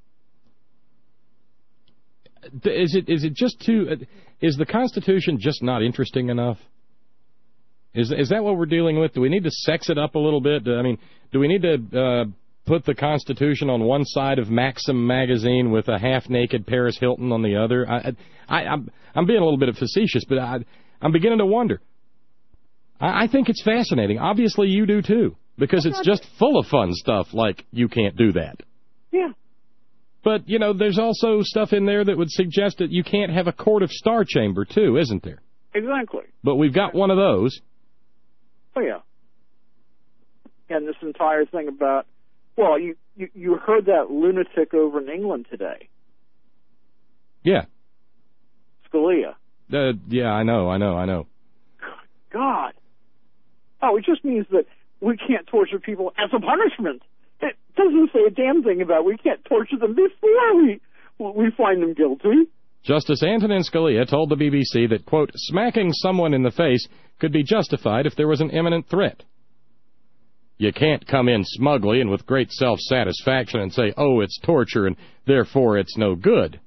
Speaker 2: Is it is it just too? Is the Constitution just not interesting enough? Is is that what we're dealing with? Do we need to sex it up a little bit? I mean, do we need to uh, put the Constitution on one side of Maxim magazine with a half-naked Paris Hilton on the other? I, I, I'm I'm being a little bit facetious, but I, I'm beginning to wonder. I, I think it's fascinating. Obviously, you do too, because it's just full of fun stuff like you can't do that.
Speaker 5: Yeah.
Speaker 2: But, you know, there's also stuff in there that would suggest that you can't have a court of Star Chamber, too, isn't there?
Speaker 5: Exactly.
Speaker 2: But we've got one of those.
Speaker 5: Oh, yeah. And this entire thing about, well, you, you, you heard that lunatic over in England today.
Speaker 2: Yeah.
Speaker 5: Scalia.
Speaker 2: Uh, yeah, I know, I know, I know.
Speaker 5: God. Oh, it just means that we can't torture people as a punishment. It doesn't say a damn thing about we can't torture them before we we find them guilty.
Speaker 2: Justice Antonin Scalia told the B B C that, quote, smacking someone in the face could be justified if there was an imminent threat. You can't come in smugly and with great self-satisfaction and say, oh, it's torture and therefore it's no good.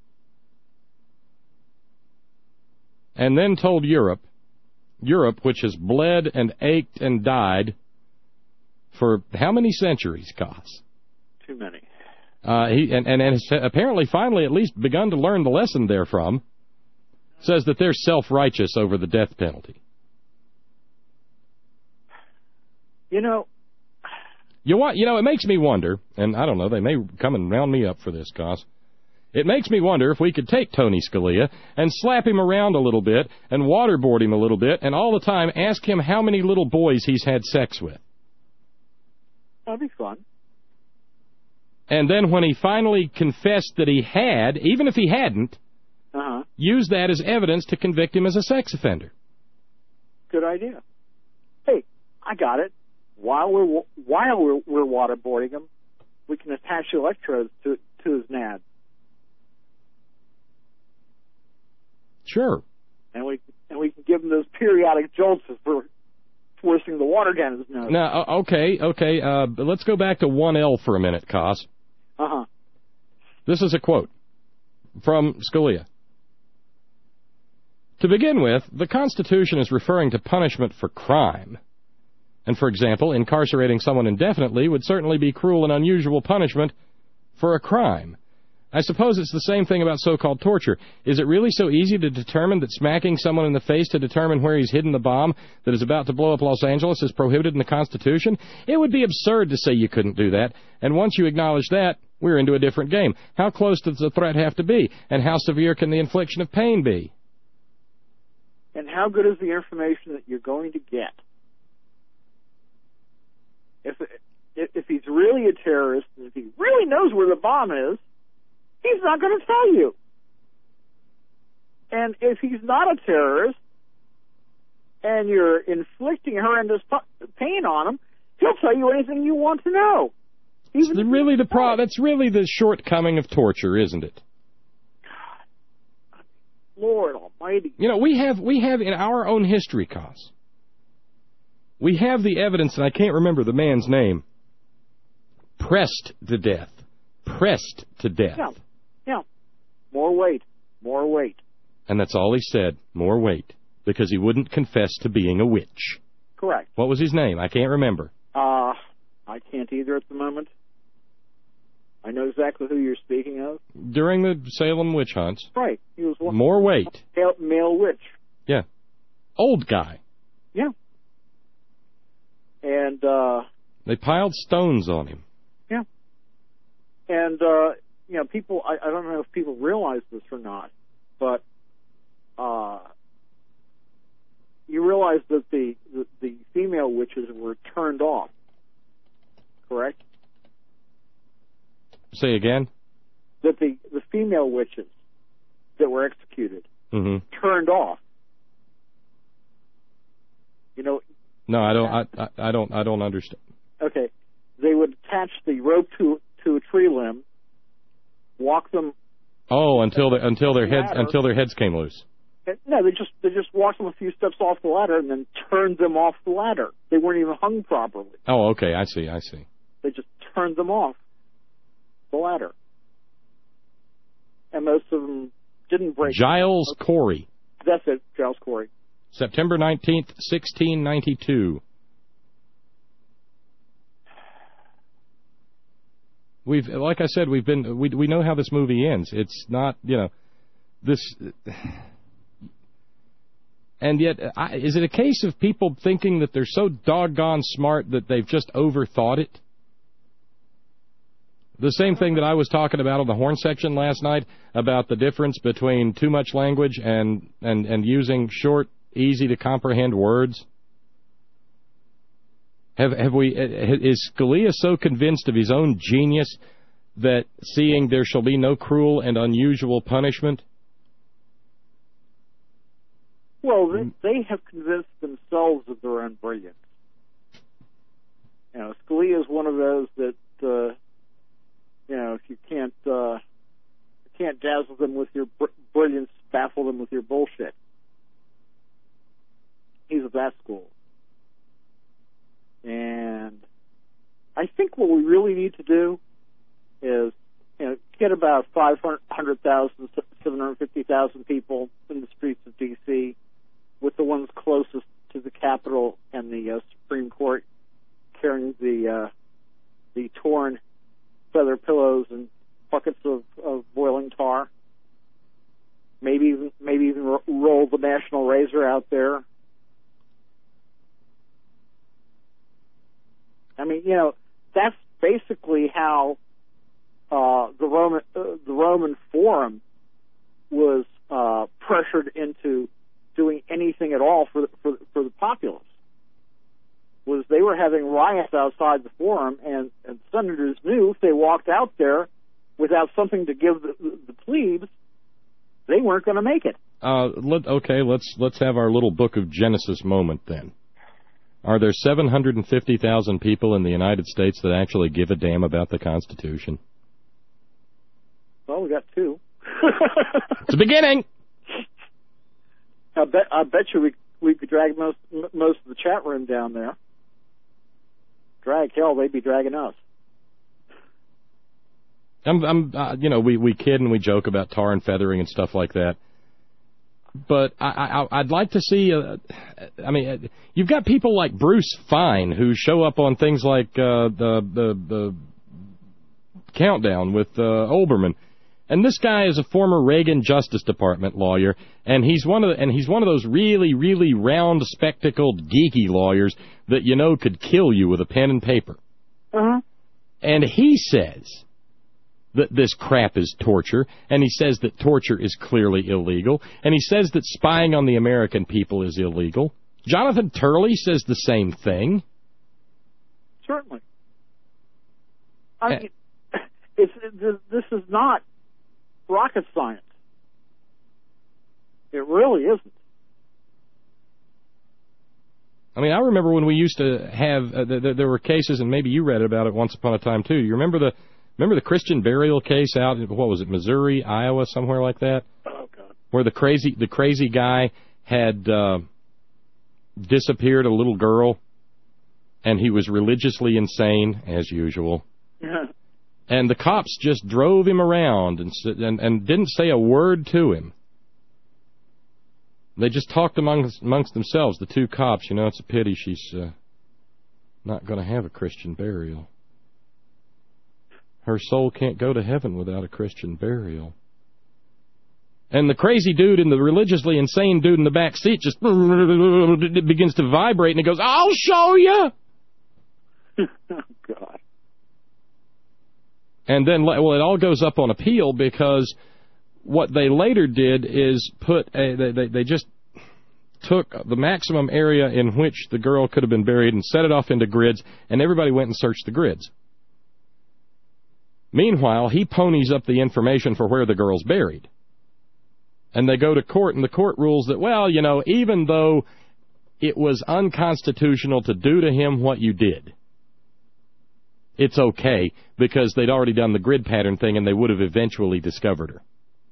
Speaker 2: And then told Europe, Europe, which has bled and ached and died for how many centuries, Koss?
Speaker 5: Too many.
Speaker 2: Uh, he and, and, and has apparently finally at least begun to learn the lesson therefrom, says that they're self-righteous over the death penalty.
Speaker 5: You know...
Speaker 2: You, want, you know, it makes me wonder, and I don't know, they may come and round me up for this, Koss. It makes me wonder if we could take Tony Scalia and slap him around a little bit and waterboard him a little bit and all the time ask him how many little boys he's had sex with.
Speaker 5: That'd be fun.
Speaker 2: And then when he finally confessed that he had, even if he hadn't,
Speaker 5: uh-huh.
Speaker 2: use that as evidence to convict him as a sex offender.
Speaker 5: Good idea. Hey, I got it. While we're while we're, we're waterboarding him, we can attach electrodes to to his nads.
Speaker 2: Sure.
Speaker 5: And we and we can give him those periodic jolts for forcing the water down his nose.
Speaker 2: Now, uh, okay, okay, uh, but let's go back to one L for a minute, Koss.
Speaker 5: Uh-huh.
Speaker 2: This is a quote from Scalia. To begin with, the Constitution is referring to punishment for crime. And, for example, incarcerating someone indefinitely would certainly be cruel and unusual punishment for a crime. I suppose it's the same thing about so-called torture. Is it really so easy to determine that smacking someone in the face to determine where he's hidden the bomb that is about to blow up Los Angeles is prohibited in the Constitution? It would be absurd to say you couldn't do that. And once you acknowledge that, we're into a different game. How close does the threat have to be? And how severe can the infliction of pain be?
Speaker 5: And how good is the information that you're going to get? If if he's really a terrorist, and if he really knows where the bomb is, he's not going to tell you. And if he's not a terrorist, and you're inflicting horrendous pain on him, he'll tell you anything you want to know.
Speaker 2: It's the, really the pro. That's really the shortcoming of torture, isn't it?
Speaker 5: God, Lord Almighty!
Speaker 2: You know, we have we have in our own history, Koss, we have the evidence, and I can't remember the man's name, pressed to death pressed to death.
Speaker 5: Yeah, yeah. More weight, more weight.
Speaker 2: And that's all he said, more weight, because he wouldn't confess to being a witch.
Speaker 5: Correct.
Speaker 2: What was his name? I can't remember.
Speaker 5: Uh, I can't either at the moment. I know exactly who you're speaking of.
Speaker 2: During the Salem witch hunts.
Speaker 5: Right. He was one
Speaker 2: more weight.
Speaker 5: Male, male witch.
Speaker 2: Yeah. Old guy.
Speaker 5: Yeah. And, uh...
Speaker 2: they piled stones on him.
Speaker 5: Yeah. And, uh, you know, people, I, I don't know if people realize this or not, but, uh, you realize that the, the, the female witches were turned off, correct?
Speaker 2: Say again?
Speaker 5: That the, the female witches that were executed
Speaker 2: mm-hmm.
Speaker 5: turned off. You know.
Speaker 2: No, I don't. I, I, I don't. I don't understand.
Speaker 5: Okay, they would attach the rope to to a tree limb, walk them.
Speaker 2: Oh, until the, until their heads
Speaker 5: ladder.
Speaker 2: until their heads came loose.
Speaker 5: No, they just they just walked them a few steps off the ladder and then turned them off the ladder. They weren't even hung properly.
Speaker 2: Oh, okay. I see. I see.
Speaker 5: They just turned them off the ladder, and most of them didn't break.
Speaker 2: Giles Corey.
Speaker 5: That's it, Giles Corey.
Speaker 2: September nineteenth, sixteen ninety-two. We've, like I said, we've been, we we know how this movie ends. It's not, you know, this, and yet, I, is it a case of people thinking that they're so doggone smart that they've just overthought it? The same thing that I was talking about on the horn section last night about the difference between too much language and, and, and using short, easy to comprehend words. Have have we? Is Scalia so convinced of his own genius that seeing there shall be no cruel and unusual punishment?
Speaker 5: Well, they, they have convinced themselves of their own brilliance. You know, Scalia is one of those that, uh, you know, if you can't uh, you can't dazzle them with your br- brilliance, baffle them with your bullshit. He's of that school. And I think what we really need to do is, you know, get about five hundred thousand, seven hundred fifty thousand people in the streets of D C with the ones closest to the Capitol and the uh, Supreme Court carrying the uh, the torn feather pillows and buckets of, of boiling tar. Maybe even maybe even ro- roll the National Razor out there. I mean, you know, that's basically how uh, the Roman uh, the Roman Forum was uh, pressured into doing anything at all for the, for, for the populace. Was they were having riots outside the Forum, and, and senators knew if they walked out there without something to give the, the, the plebes, they weren't going to make it.
Speaker 2: Uh, let, okay, let's let's have our little Book of Genesis moment then. Are there seven hundred fifty thousand people in the United States that actually give a damn about the Constitution?
Speaker 5: Well, we got two.
Speaker 2: It's a beginning.
Speaker 5: I bet I bet you we we could drag most most of the chat room down there. Drag hell, they'd be dragging us.
Speaker 2: I'm, I'm, uh, you know, we we kid and we joke about tar and feathering and stuff like that. But I, I, I'd like to see, uh, I mean, you've got people like Bruce Fine who show up on things like uh, the, the the Countdown with uh, Olbermann, and this guy is a former Reagan Justice Department lawyer, and he's one of the, and he's one of those really, really round, spectacled, geeky lawyers that you know could kill you with a pen and paper.
Speaker 5: Uh-huh.
Speaker 2: And he says that this crap is torture, and he says that torture is clearly illegal, and he says that spying on the American people is illegal. Jonathan Turley says the same thing.
Speaker 5: Certainly. I mean, it's, it, this is not rocket science. It really isn't.
Speaker 2: I mean, I remember when we used to have, uh, th- there were cases, and maybe you read about it once upon a time, too. You remember the Remember the Christian burial case out in, what was it, Missouri, Iowa, somewhere like that?
Speaker 5: Oh, God.
Speaker 2: Where the crazy the crazy guy had uh, disappeared a little girl, and he was religiously insane, as usual.
Speaker 5: Yeah.
Speaker 2: And the cops just drove him around and and, and didn't say a word to him. They just talked amongst, amongst themselves, the two cops. You know, it's a pity she's uh, not going to have a Christian burial. Her soul can't go to heaven without a Christian burial. And the crazy dude and the religiously insane dude in the back seat just begins to vibrate, and he goes, "I'll show you."
Speaker 5: Oh, God.
Speaker 2: And then, well, it all goes up on appeal because what they later did is put a, they, they, they just took the maximum area in which the girl could have been buried and set it off into grids, and everybody went and searched the grids. Meanwhile, he ponies up the information for where the girl's buried. And they go to court, and the court rules that, well, you know, even though it was unconstitutional to do to him what you did, it's okay, because they'd already done the grid pattern thing, and they would have eventually discovered her.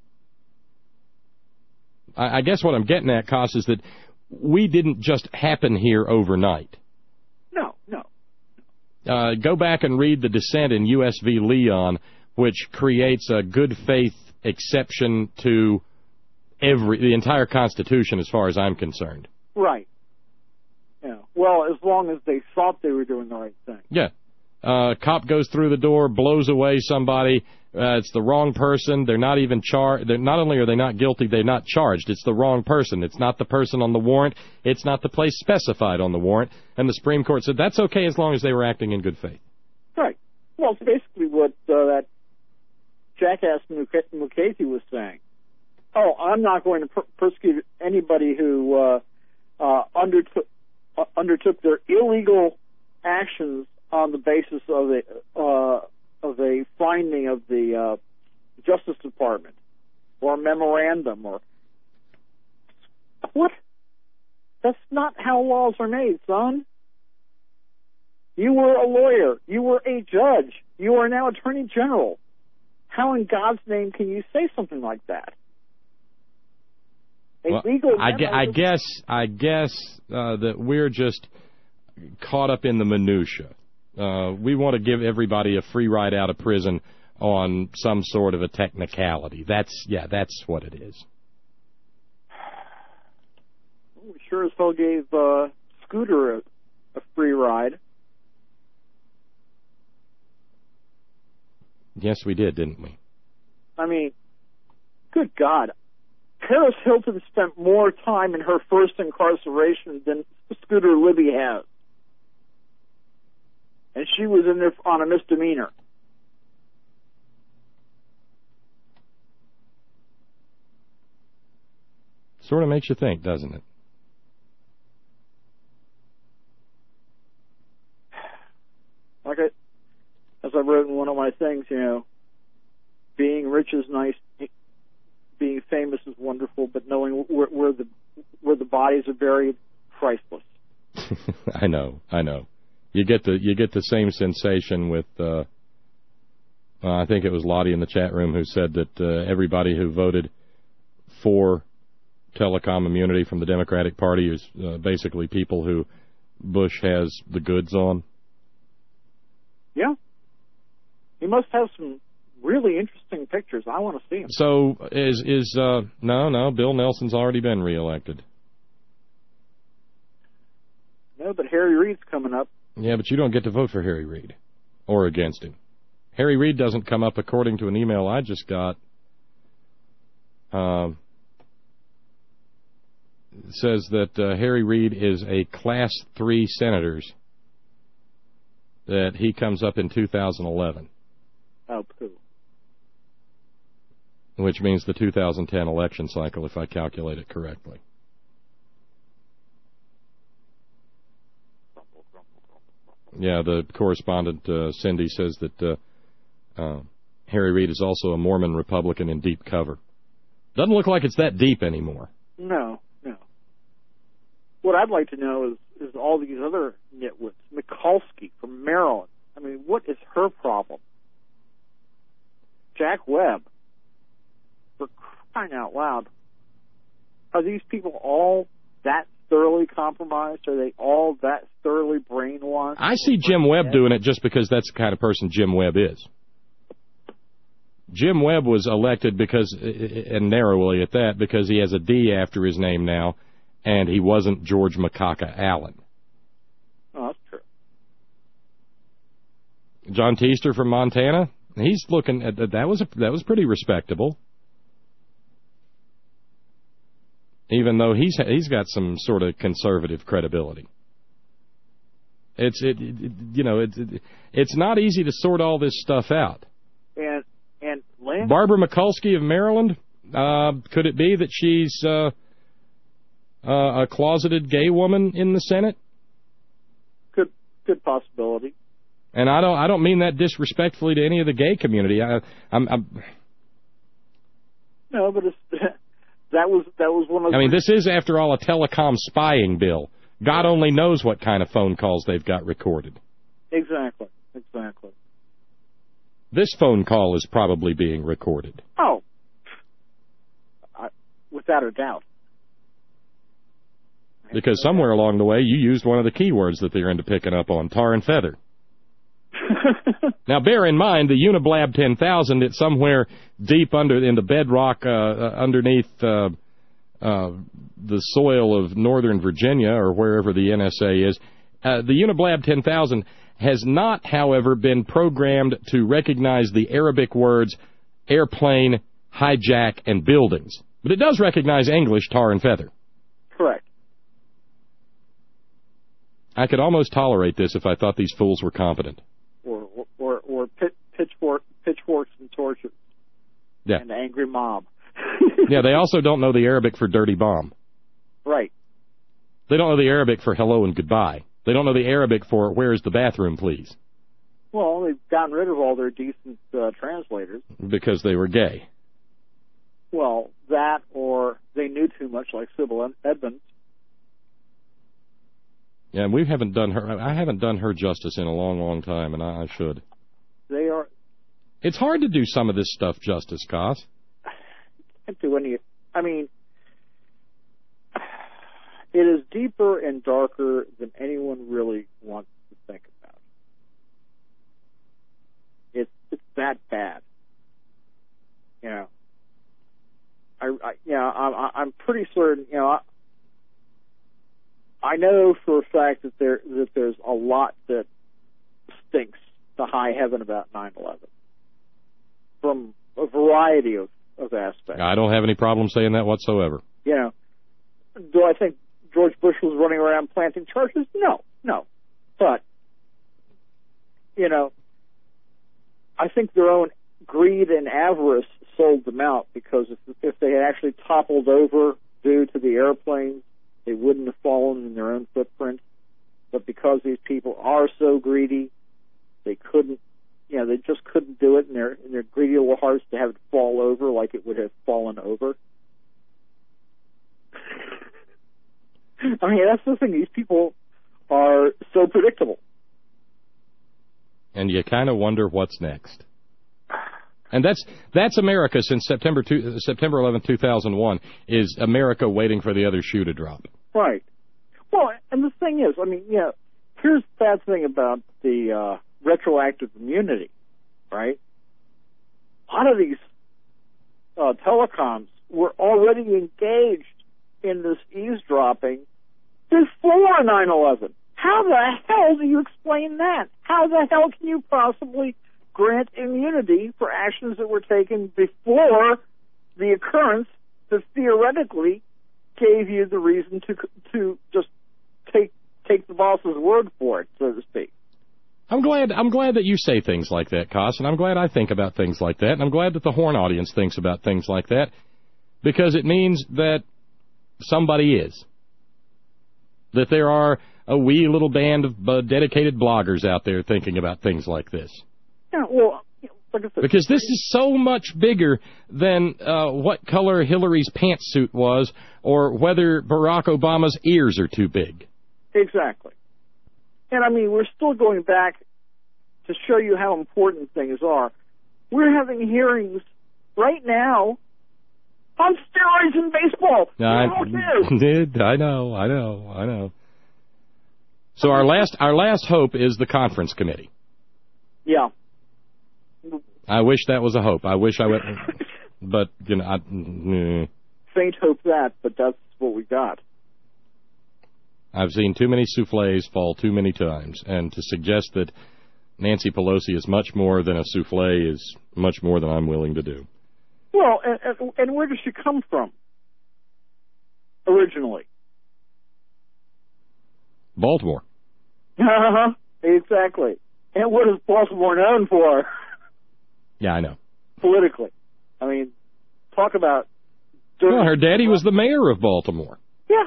Speaker 2: I, I guess what I'm getting at, Koss, is that we didn't just happen here overnight.
Speaker 5: No, no.
Speaker 2: Uh, go back and read the dissent in U S v Leon, which creates a good faith exception to every the entire Constitution, as far as I'm concerned.
Speaker 5: Right. Yeah. Well, as long as they thought they were doing the right thing.
Speaker 2: Yeah. Uh, cop goes through the door, blows away somebody. Uh, it's the wrong person. They're not even charged. Not only are they not guilty, they're not charged. It's the wrong person. It's not the person on the warrant. It's not the place specified on the warrant. And the Supreme Court said that's okay as long as they were acting in good faith.
Speaker 5: Right. Well, it's basically what uh, that jackass Mukasey was saying. Oh, I'm not going to per- persecute anybody who uh, uh, undertook uh, undertook their illegal actions on the basis of a uh, of a finding of the uh, Justice Department or a memorandum or what? That's not how laws are made, son. You were a lawyer. You were a judge. You are now Attorney General. How in God's name can you say something like that? A
Speaker 2: well,
Speaker 5: legal
Speaker 2: I, gu- I guess I guess uh, that we're just caught up in the minutia. Uh, we want to give everybody a free ride out of prison on some sort of a technicality. That's yeah, that's what it is.
Speaker 5: We sure as hell gave uh, Scooter a, a free ride.
Speaker 2: Yes, we did, didn't we?
Speaker 5: I mean, good God. Paris Hilton spent more time in her first incarceration than Scooter Libby has. And she was in there on a misdemeanor.
Speaker 2: Sort of makes you think, doesn't it?
Speaker 5: Like I, as I wrote in one of my things, you know, being rich is nice, being famous is wonderful, but knowing where, where the where the bodies are buried, priceless.
Speaker 2: I know, I know. You get the you get the same sensation with. Uh, uh, I think it was Lottie in the chat room who said that uh, everybody who voted for telecom immunity from the Democratic Party is uh, basically people who Bush has the goods on.
Speaker 5: Yeah, he must have some really interesting pictures. I want to see them.
Speaker 2: So is is uh, no no Bill Nelson's already been reelected.
Speaker 5: No, but Harry Reid's coming up.
Speaker 2: Yeah, but you don't get to vote for Harry Reid or against him. Harry Reid doesn't come up according to an email I just got. Um, it says that uh, Harry Reid is a Class three senator, that he comes up in two thousand eleven.
Speaker 5: Oh, poo.
Speaker 2: Which means the two thousand ten election cycle, if I calculate it correctly. Yeah, the correspondent, uh, Cindy, says that uh, uh, Harry Reid is also a Mormon Republican in deep cover. Doesn't look like it's that deep anymore.
Speaker 5: No, no. What I'd like to know is, is all these other nitwits. Mikulski from Maryland. I mean, what is her problem? Jack Webb. For crying out loud. Are these people all that thoroughly compromised? Are they all that thoroughly brainwashed?
Speaker 2: I see Jim Webb doing it just because that's the kind of person Jim Webb is. Jim Webb was elected because, and narrowly at that, because he has a D after his name now, and he wasn't George Macaca Allen.
Speaker 5: Oh, that's true.
Speaker 2: John Teester from Montana, he's looking at that was a, that was pretty respectable. Even though he's he's got some sort of conservative credibility. It's it, it you know it, it it's not easy to sort all this stuff out.
Speaker 5: And and Lance?
Speaker 2: Barbara Mikulski of Maryland, uh, could it be that she's uh, uh, a closeted gay woman in the Senate?
Speaker 5: Good good possibility.
Speaker 2: And I don't I don't mean that disrespectfully to any of the gay community. I I'm, I'm
Speaker 5: no, but it's, that was that was one of.
Speaker 2: I mean, this is after all a telecom spying bill. God only knows what kind of phone calls they've got recorded.
Speaker 5: Exactly, exactly.
Speaker 2: This phone call is probably being recorded.
Speaker 5: Oh, I, without a doubt.
Speaker 2: Because somewhere along the way you used one of the keywords that they're into picking up on, tar and feather. Now, bear in mind, the Uniblab ten thousand, it's somewhere deep under in the bedrock uh, uh, underneath uh, uh, the soil of Northern Virginia or wherever the N S A is. Uh, the Uniblab ten thousand has not, however, been programmed to recognize the Arabic words airplane, hijack, and buildings. But it does recognize English, tar and feather.
Speaker 5: Correct.
Speaker 2: I could almost tolerate this if I thought these fools were competent.
Speaker 5: Or or or pit, pitchfork, pitchforks and torches.
Speaker 2: Yeah.
Speaker 5: And angry mob.
Speaker 2: Yeah, they also don't know the Arabic for dirty bomb.
Speaker 5: Right.
Speaker 2: They don't know the Arabic for hello and goodbye. They don't know the Arabic for where's the bathroom, please.
Speaker 5: Well, they've gotten rid of all their decent uh, translators.
Speaker 2: Because they were gay.
Speaker 5: Well, that or they knew too much, like Sybil Edmonds.
Speaker 2: Yeah, and we haven't done her. I haven't done her justice in a long, long time, and I, I should.
Speaker 5: They are.
Speaker 2: It's hard to do some of this stuff justice, Koss.
Speaker 5: Can't do any. I mean, it is deeper and darker than anyone really wants to think about. It's it's that bad. You know. I, I you know I'm I'm pretty certain. You know. I, I know for a fact that there that there's a lot that stinks to high heaven about nine eleven from a variety of, of aspects.
Speaker 2: I don't have any problem saying that whatsoever.
Speaker 5: You know, do I think George Bush was running around planting churches? No, no. But, you know, I think their own greed and avarice sold them out, because if, if they had actually toppled over due to the airplanes, they wouldn't have fallen in their own footprint. But because these people are so greedy, they couldn't, you know, they just couldn't do it in their in their greedy little hearts to have it fall over like it would have fallen over. I mean, that's the thing. These people are so predictable.
Speaker 2: And you kind of wonder what's next. And that's that's America since September two, September eleventh, two thousand one, is America waiting for the other shoe to drop.
Speaker 5: Right. Well, and the thing is, I mean, you know, here's the bad thing about the uh, retroactive immunity, right? A lot of these uh, telecoms were already engaged in this eavesdropping before nine eleven. How the hell do you explain that? How the hell can you possibly grant immunity for actions that were taken before the occurrence that theoretically gave you the reason to to just take take the boss's word for it, so to speak?
Speaker 2: I'm glad I'm glad that you say things like that, Koss, and I'm glad I think about things like that, and I'm glad that the Horn audience thinks about things like that, because it means that somebody is. That there are a wee little band of uh, dedicated bloggers out there thinking about things like this.
Speaker 5: Yeah, well, like I said,
Speaker 2: because this is so much bigger than uh, what color Hillary's pantsuit was or whether Barack Obama's ears are too big.
Speaker 5: Exactly. And, I mean, we're still going back to show you how important things are. We're having hearings right now on steroids in baseball.
Speaker 2: I, did, I know, I know, I know. So our last our last hope is the conference committee.
Speaker 5: Yeah.
Speaker 2: I wish that was a hope. I wish I would, but, you know, I... Mm,
Speaker 5: faint hope that, but that's what we got.
Speaker 2: I've seen too many souffles fall too many times, and to suggest that Nancy Pelosi is much more than a souffle is much more than I'm willing to do.
Speaker 5: Well, and, and, and where does she come from originally?
Speaker 2: Baltimore.
Speaker 5: Uh-huh, exactly. And what is Baltimore known for?
Speaker 2: Yeah, I know.
Speaker 5: Politically. I mean, talk about...
Speaker 2: Well, her daddy was the mayor of Baltimore.
Speaker 5: Yeah.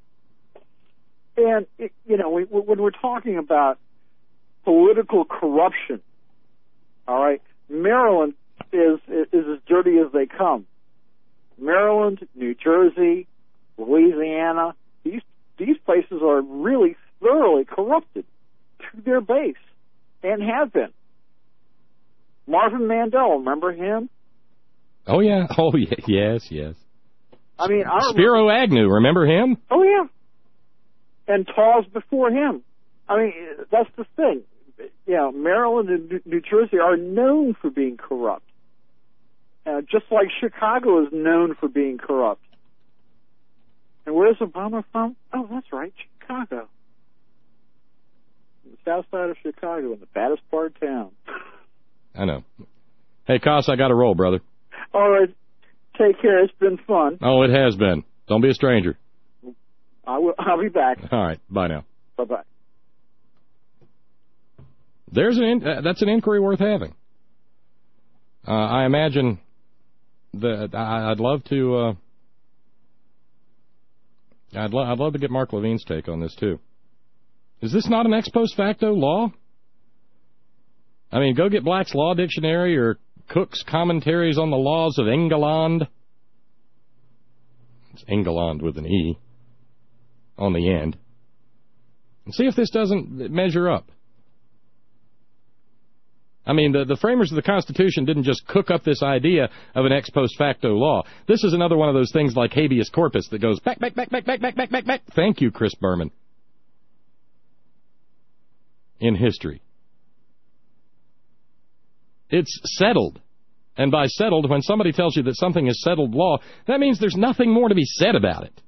Speaker 5: And, it, you know, we, when we're talking about political corruption, all right, Maryland is, is is as dirty as they come. Maryland, New Jersey, Louisiana, these these places are really thoroughly corrupted to their base, and have been. Marvin Mandel, remember him?
Speaker 2: Oh, yeah. Oh, yeah. yes, yes.
Speaker 5: I mean, I
Speaker 2: Spiro Agnew, remember him?
Speaker 5: Oh, yeah. And Tawes before him. I mean, that's the thing. You know, Maryland and New Jersey are known for being corrupt. Uh, just like Chicago is known for being corrupt. And where's Obama from? Oh, that's right, Chicago. The south side of Chicago, in the baddest part of town.
Speaker 2: I know. Hey, Koss, I got to roll, brother.
Speaker 5: All right. Take care. It's been fun.
Speaker 2: Oh, it has been. Don't be a stranger.
Speaker 5: I will, I'll be back.
Speaker 2: All right. Bye now.
Speaker 5: Bye-bye.
Speaker 2: There's an in, uh, that's an inquiry worth having. Uh, I imagine that I, I'd love to. Uh, I'd, lo- I'd love to get Mark Levine's take on this too. Is this not an ex post facto law? I mean, go get Black's Law Dictionary or Cook's Commentaries on the Laws of England. It's England with an E on the end. And see if this doesn't measure up. I mean, the, the framers of the Constitution didn't just cook up this idea of an ex post facto law. This is another one of those things like habeas corpus that goes back, back, back, back, back, back, back, back, back. Thank you, Chris Berman. In history. It's settled. And by settled, when somebody tells you that something is settled law, that means there's nothing more to be said about it.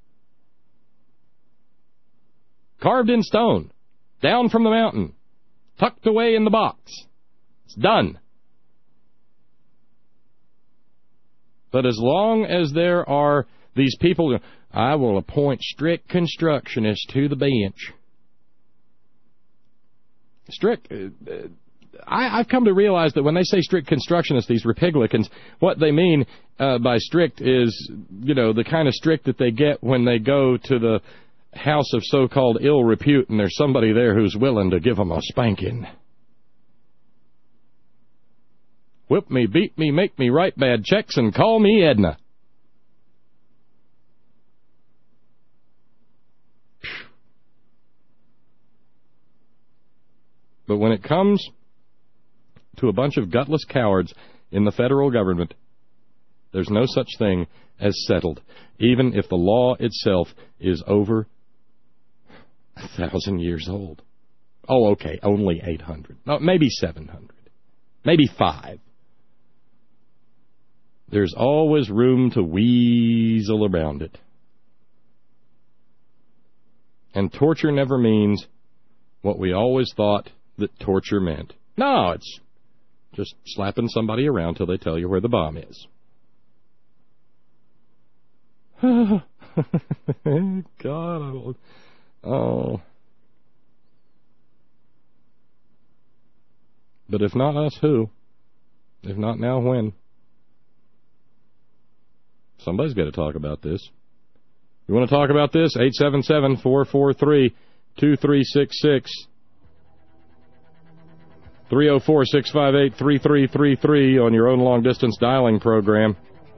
Speaker 2: Carved in stone. Down from the mountain. Tucked away in the box. It's done. But as long as there are these people, I will appoint strict constructionists to the bench. Strict... Uh, I, I've come to realize that when they say strict constructionists, these Republicans, what they mean uh, by strict is, you know, the kind of strict that they get when they go to the house of so-called ill repute and there's somebody there who's willing to give them a spanking. Whip me, beat me, make me write bad checks, and call me Edna. But when it comes to a bunch of gutless cowards in the federal government, there's no such thing as settled, even if the law itself is over a thousand years old. Oh, okay, only eight hundred. No, maybe seven hundred. Maybe five. There's always room to weasel around it. And torture never means what we always thought that torture meant. No, it's just slapping somebody around till they tell you where the bomb is. God, oh. But if not us, who? If not now, when? Somebody's got to talk about this. You want to talk about this? eight seven seven, four four three, two three six six. three oh four, six five eight, three three three three on your own long-distance dialing program.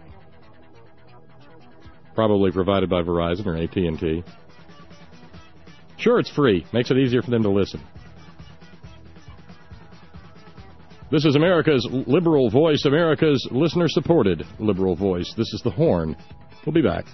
Speaker 2: Probably provided by Verizon or A T and T. Sure, it's free. Makes it easier for them to listen. This is America's liberal voice, America's listener-supported liberal voice. This is The Horn. We'll be back.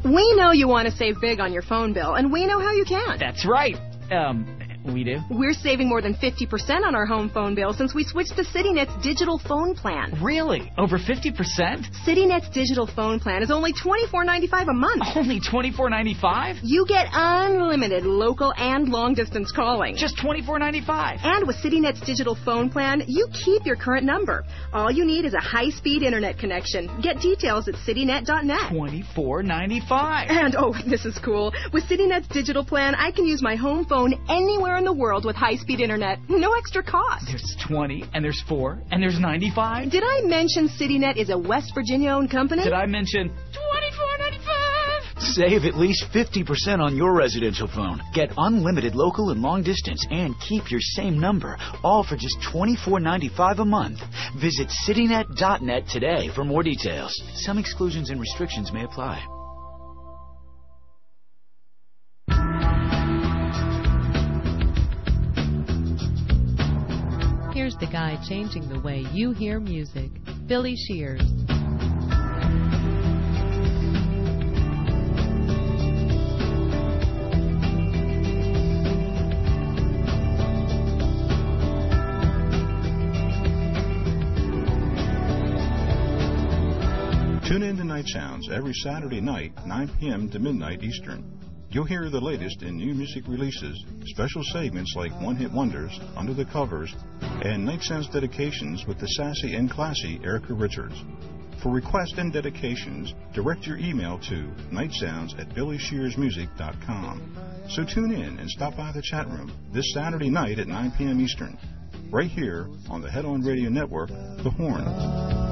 Speaker 6: We know you want to save big on your phone bill, and we know how you can.
Speaker 1: That's right. Um... We do?
Speaker 6: We're saving more than fifty percent on our home phone bill since we switched to CityNet's digital phone plan.
Speaker 1: Really? Over fifty percent?
Speaker 6: CityNet's digital phone plan is only twenty-four ninety-five a month.
Speaker 1: Only twenty-four ninety-five?
Speaker 6: You get unlimited local and long-distance calling.
Speaker 1: Just twenty-four ninety-five?
Speaker 6: And with CityNet's digital phone plan, you keep your current number. All you need is a high-speed internet connection. Get details at citynet dot net.
Speaker 1: twenty-four ninety-five.
Speaker 6: And, oh, this is cool. With CityNet's digital plan, I can use my home phone anywhere in the world with high-speed internet. No extra cost.
Speaker 1: There's twenty, and there's four, and there's ninety-five.
Speaker 6: Did I mention CityNet is a West Virginia-owned company?
Speaker 1: Did I mention twenty-four ninety-five?
Speaker 7: Save at least fifty percent on your residential phone. Get unlimited local and long distance and keep your same number, all for just twenty-four ninety-five a month. Visit citynet dot net today for more details. Some exclusions and restrictions may apply.
Speaker 8: Here's the guy changing the way you hear music, Billy Shears.
Speaker 9: Tune in to Night Sounds every Saturday night, nine p.m. to midnight Eastern. You'll hear the latest in new music releases, special segments like one-hit wonders, Under the Covers, and Night Sounds dedications with the sassy and classy Erica Richards. For requests and dedications, direct your email to nightsounds at billy shears music dot com. So tune in and stop by the chat room this Saturday night at nine p.m. Eastern, right here on the Head On Radio Network, The Horn.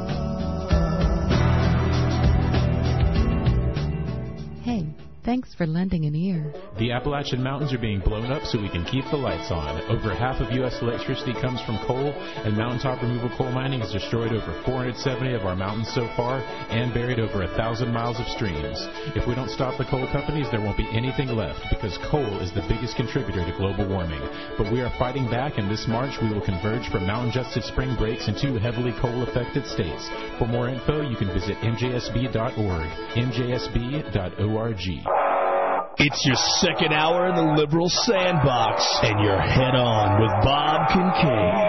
Speaker 8: Hey, thanks for lending an ear.
Speaker 10: The Appalachian Mountains are being blown up so we can keep the lights on. Over half of U S electricity comes from coal, and mountaintop removal coal mining has destroyed over four hundred seventy of our mountains so far and buried over a thousand miles of streams. If we don't stop the coal companies, there won't be anything left because coal is the biggest contributor to global warming. But we are fighting back, and this March we will converge from mountain-adjusted spring breaks in two heavily coal-affected states. For more info, you can visit N J S B dot org, N J S B dot org.
Speaker 11: It's your second hour in the liberal sandbox, and you're head on with Bob Kincaid.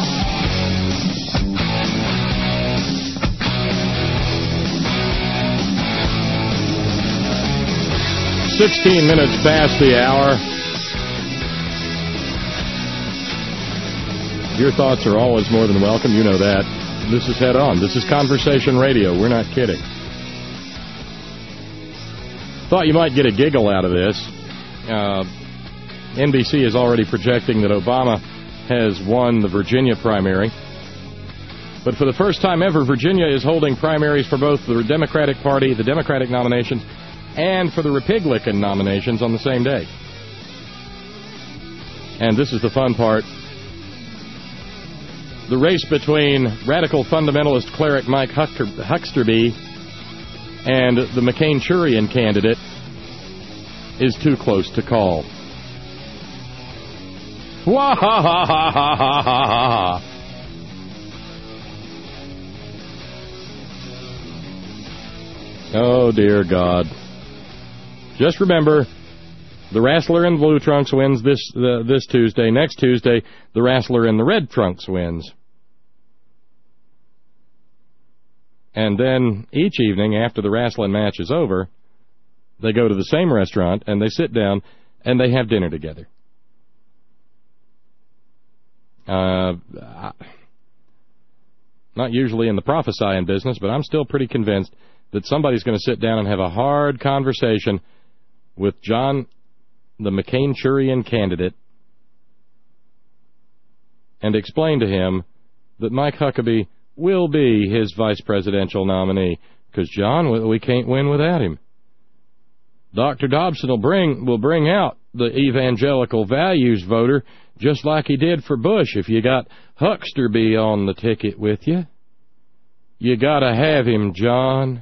Speaker 2: Sixteen minutes past the hour. Your thoughts are always more than welcome. You know that. This is Head On. This is Conversation Radio. We're not kidding. Thought you might get a giggle out of this. Uh, N B C is already projecting that Obama has won the Virginia primary. But for the first time ever, Virginia is holding primaries for both the Democratic Party, the Democratic nominations, and for the Republican nominations on the same day. And this is the fun part. The race between radical fundamentalist cleric Mike Hucksterby and the McCain-Churian candidate is too close to call. Wah-ha-ha-ha-ha-ha-ha-ha. Oh, dear God. Just remember, the Wrestler in the blue trunks wins this uh, this Tuesday. Next Tuesday, the Wrestler in the red trunks wins. And then each evening after the wrestling match is over, they go to the same restaurant and they sit down and they have dinner together. Uh, not usually in the prophesying business, but I'm still pretty convinced that somebody's going to sit down and have a hard conversation with John, the McCain-Churian candidate, and explain to him that Mike Huckabee will be his vice presidential nominee, because, John, we can't win without him. Doctor Dobson will bring will bring out the evangelical values voter just like he did for Bush if you got Hucksterby on the ticket with you. You got to have him, John.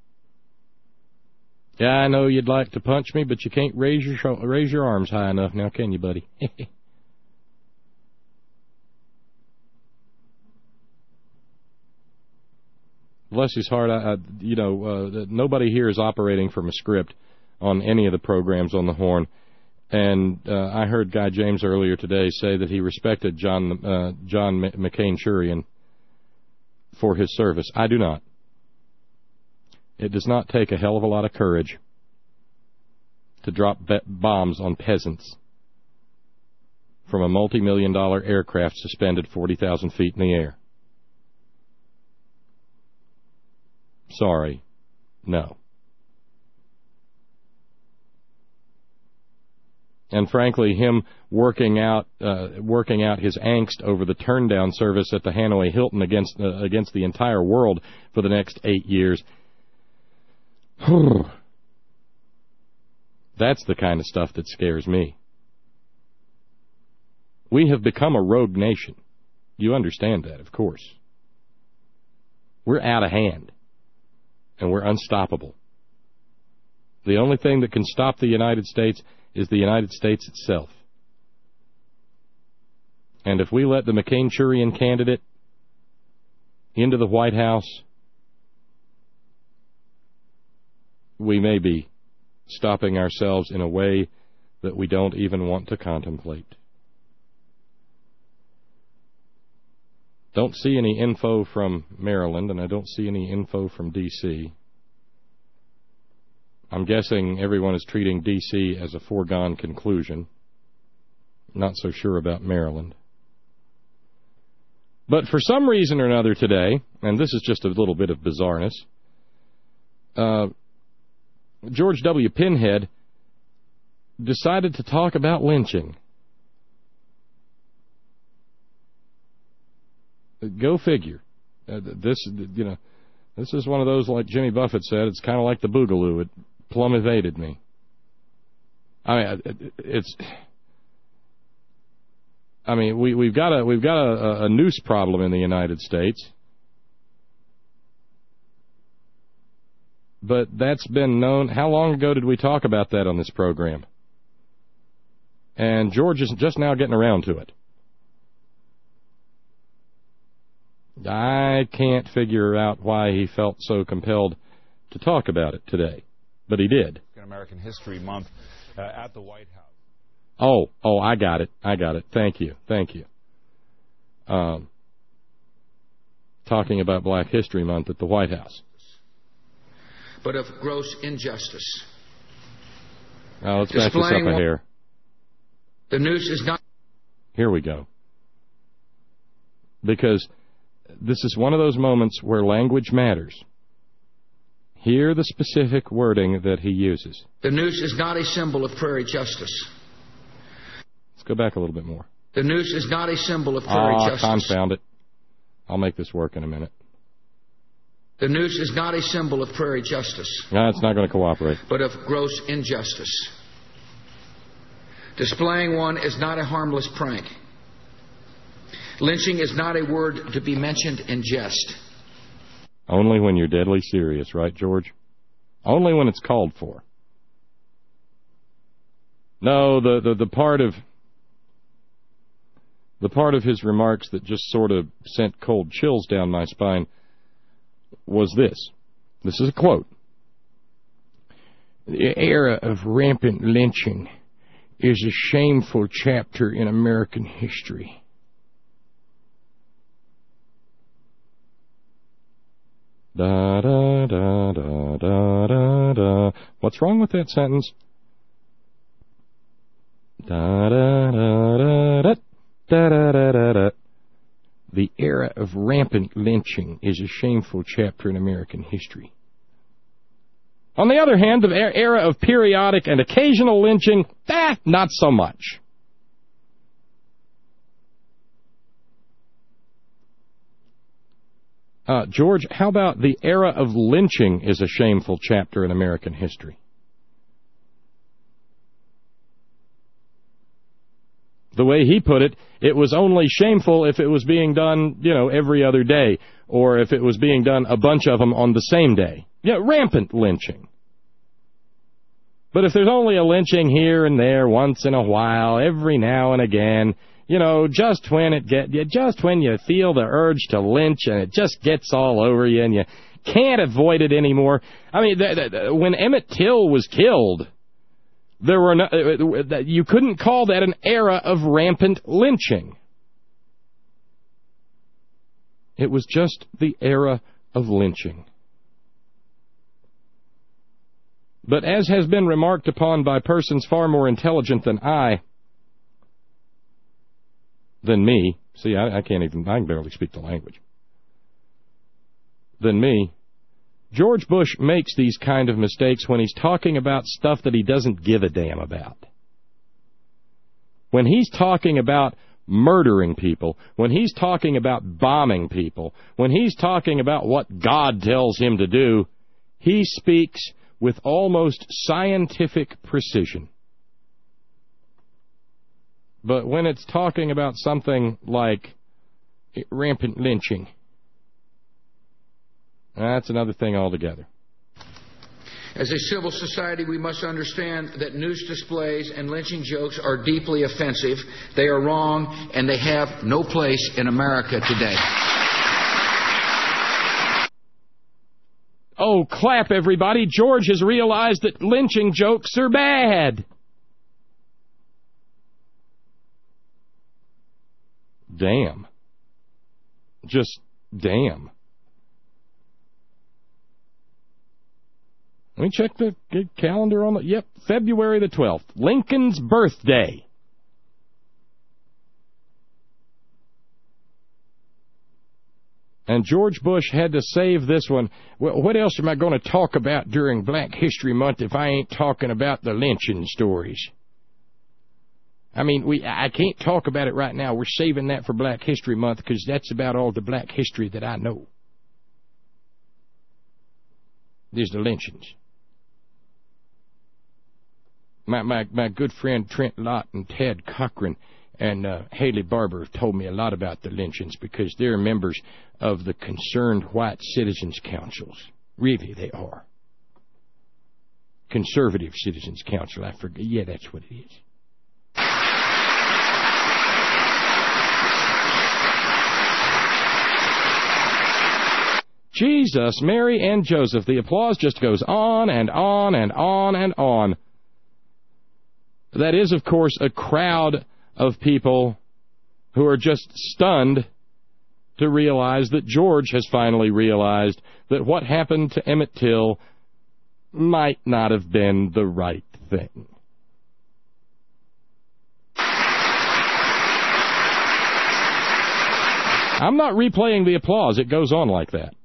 Speaker 2: Yeah, I know you'd like to punch me, but you can't raise your raise your arms high enough now, can you, buddy? bless his heart, I, I, you know, uh, nobody here is operating from a script on any of the programs on the Horn. And uh, I heard Guy James earlier today say that he respected John uh, John McCain-Churian for his service. I do not. It does not take a hell of a lot of courage to drop be- bombs on peasants from a multi-million dollar aircraft suspended forty thousand feet in the air. Sorry. No. And frankly, him working out uh, working out his angst over the turn-down service at the Hanoi Hilton against uh, against the entire world for the next eight years. That's the kind of stuff that scares me. We have become a rogue nation. You understand that, of course. We're out of hand, and we're unstoppable. The only thing that can stop the United States is the United States itself. And if we let the McCain-Churian candidate into the White House, we may be stopping ourselves in a way that we don't even want to contemplate. Don't see any info from Maryland, and I don't see any info from D C I'm guessing everyone is treating D C as a foregone conclusion. Not so sure about Maryland. But for some reason or another today, and this is just a little bit of bizarreness, uh, George W. Pinhead decided to talk about lynching. Go figure. Uh, this, you know, this is one of those, like Jimmy Buffett said, it's kind of like the Boogaloo. It plumb evaded me. I mean, it's. I mean, we we've got a we've got a, a noose problem in the United States, but that's been known. How long ago did we talk about that on this program? And George is just now getting around to it. I can't figure out why he felt so compelled to talk about it today, but he did.
Speaker 12: American History Month uh, at the White House.
Speaker 2: Oh, oh, I got it. I got it. Thank you. Thank you. Um, talking about Black History Month at the White House.
Speaker 13: But of gross injustice.
Speaker 2: Now, let's back this up a hair.
Speaker 13: The noose is not...
Speaker 2: Here we go. Because this is one of those moments where language matters. Hear the specific wording that he uses.
Speaker 13: The noose is not a symbol of prairie justice.
Speaker 2: Let's go back a little bit more.
Speaker 13: The noose is not a symbol of prairie
Speaker 2: oh,
Speaker 13: justice.
Speaker 2: Confound it. I'll make this work in a minute.
Speaker 13: The noose is not a symbol of prairie justice.
Speaker 2: No, it's not going to cooperate.
Speaker 13: But of gross injustice. Displaying one is not a harmless prank. Lynching is not a word to be mentioned in jest.
Speaker 2: Only when you're deadly serious, right, George? Only when it's called for. No, the, the, the part of the part of his remarks that just sort of sent cold chills down my spine was this. This is a quote. The era of rampant lynching is a shameful chapter in American history. Da da da da da da da. What's wrong with that sentence? Da da da da da da da da da da. The era of rampant lynching is a shameful chapter in American history. On the other hand, the era of periodic and occasional lynching, eh, not so much. Uh, George, how about the era of lynching is a shameful chapter in American history? The way he put it, it was only shameful if it was being done, you know, every other day, or if it was being done a bunch of them on the same day. Yeah, rampant lynching. But if there's only a lynching here and there once in a while, every now and again, you know, just when it get, just when you feel the urge to lynch and it just gets all over you and you can't avoid it anymore. I mean, th- th- when Emmett Till was killed, there were no, uh, you couldn't call that an era of rampant lynching. It was just the era of lynching. But as has been remarked upon by persons far more intelligent than I, than me, see, I, I can't even, I can barely speak the language, than me, George Bush makes these kind of mistakes when he's talking about stuff that he doesn't give a damn about. When he's talking about murdering people, when he's talking about bombing people, when he's talking about what God tells him to do, he speaks with almost scientific precision. But when it's talking about something like rampant lynching, that's another thing altogether.
Speaker 13: As a civil society, we must understand that news displays and lynching jokes are deeply offensive. They are wrong, and they have no place in America today.
Speaker 2: Oh, clap, everybody. George has realized that lynching jokes are bad. Damn. Just damn. Let me check the calendar on the... Yep, February the twelfth. Lincoln's birthday. And George Bush had to save this one. Well, what else am I going to talk about during Black History Month if I ain't talking about the lynching stories? I mean, we I can't talk about it right now. We're saving that for Black History Month because that's about all the black history that I know. There's the lynchings. My, my my good friend Trent Lott and Ted Cochran and uh, Haley Barber have told me a lot about the lynchings because they're members of the Concerned White Citizens Councils. Really, they are. Conservative Citizens Council, I forget. Yeah, that's what it is. Jesus, Mary, and Joseph. The applause just goes on and on and on and on. That is, of course, a crowd of people who are just stunned to realize that George has finally realized that what happened to Emmett Till might not have been the right thing. I'm not replaying the applause. It goes on like that.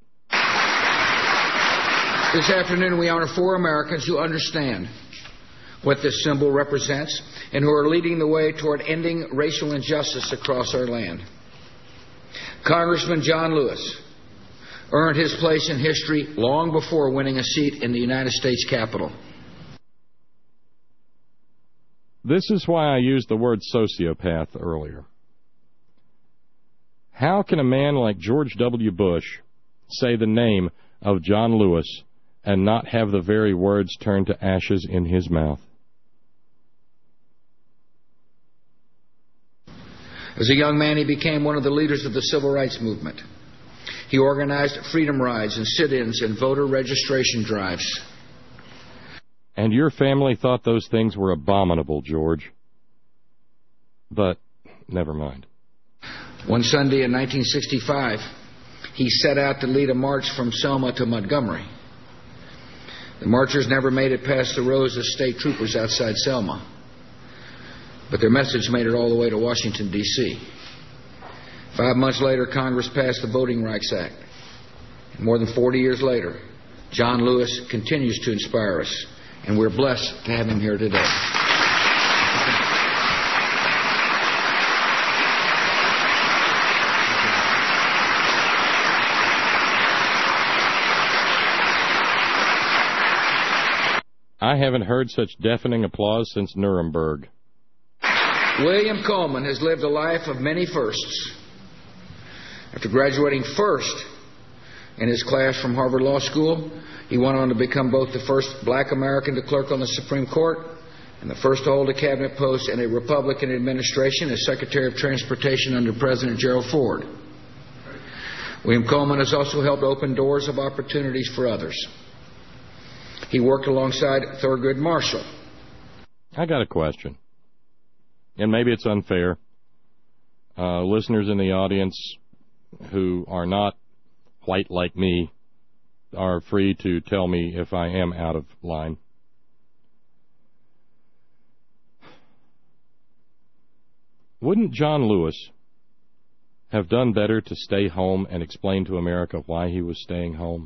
Speaker 13: This afternoon, we honor four Americans who understand what this symbol represents and who are leading the way toward ending racial injustice across our land. Congressman John Lewis earned his place in history long before winning a seat in the United States Capitol.
Speaker 2: This is why I used the word sociopath earlier. How can a man like George W. Bush say the name of John Lewis and not have the very words turn to ashes in his mouth?
Speaker 13: As a young man, he became one of the leaders of the civil rights movement. He organized freedom rides and sit-ins and voter registration drives.
Speaker 2: And your family thought those things were abominable, George. But never mind.
Speaker 13: One Sunday in nineteen sixty-five, he set out to lead a march from Selma to Montgomery. The marchers never made it past the rows of state troopers outside Selma, but their message made it all the way to Washington, D C Five months later, Congress passed the Voting Rights Act. And more than forty years later, John Lewis continues to inspire us, and we're blessed to have him here today.
Speaker 2: I haven't heard such deafening applause since Nuremberg.
Speaker 13: William Coleman has lived a life of many firsts. After graduating first in his class from Harvard Law School, he went on to become both the first black American to clerk on the Supreme Court and the first to hold a cabinet post in a Republican administration as Secretary of Transportation under President Gerald Ford. William Coleman has also helped open doors of opportunities for others. He worked alongside Thurgood Marshall.
Speaker 2: I got a question, and maybe it's unfair. Uh, listeners in the audience who are not white like me are free to tell me if I am out of line. Wouldn't John Lewis have done better to stay home and explain to America why he was staying home?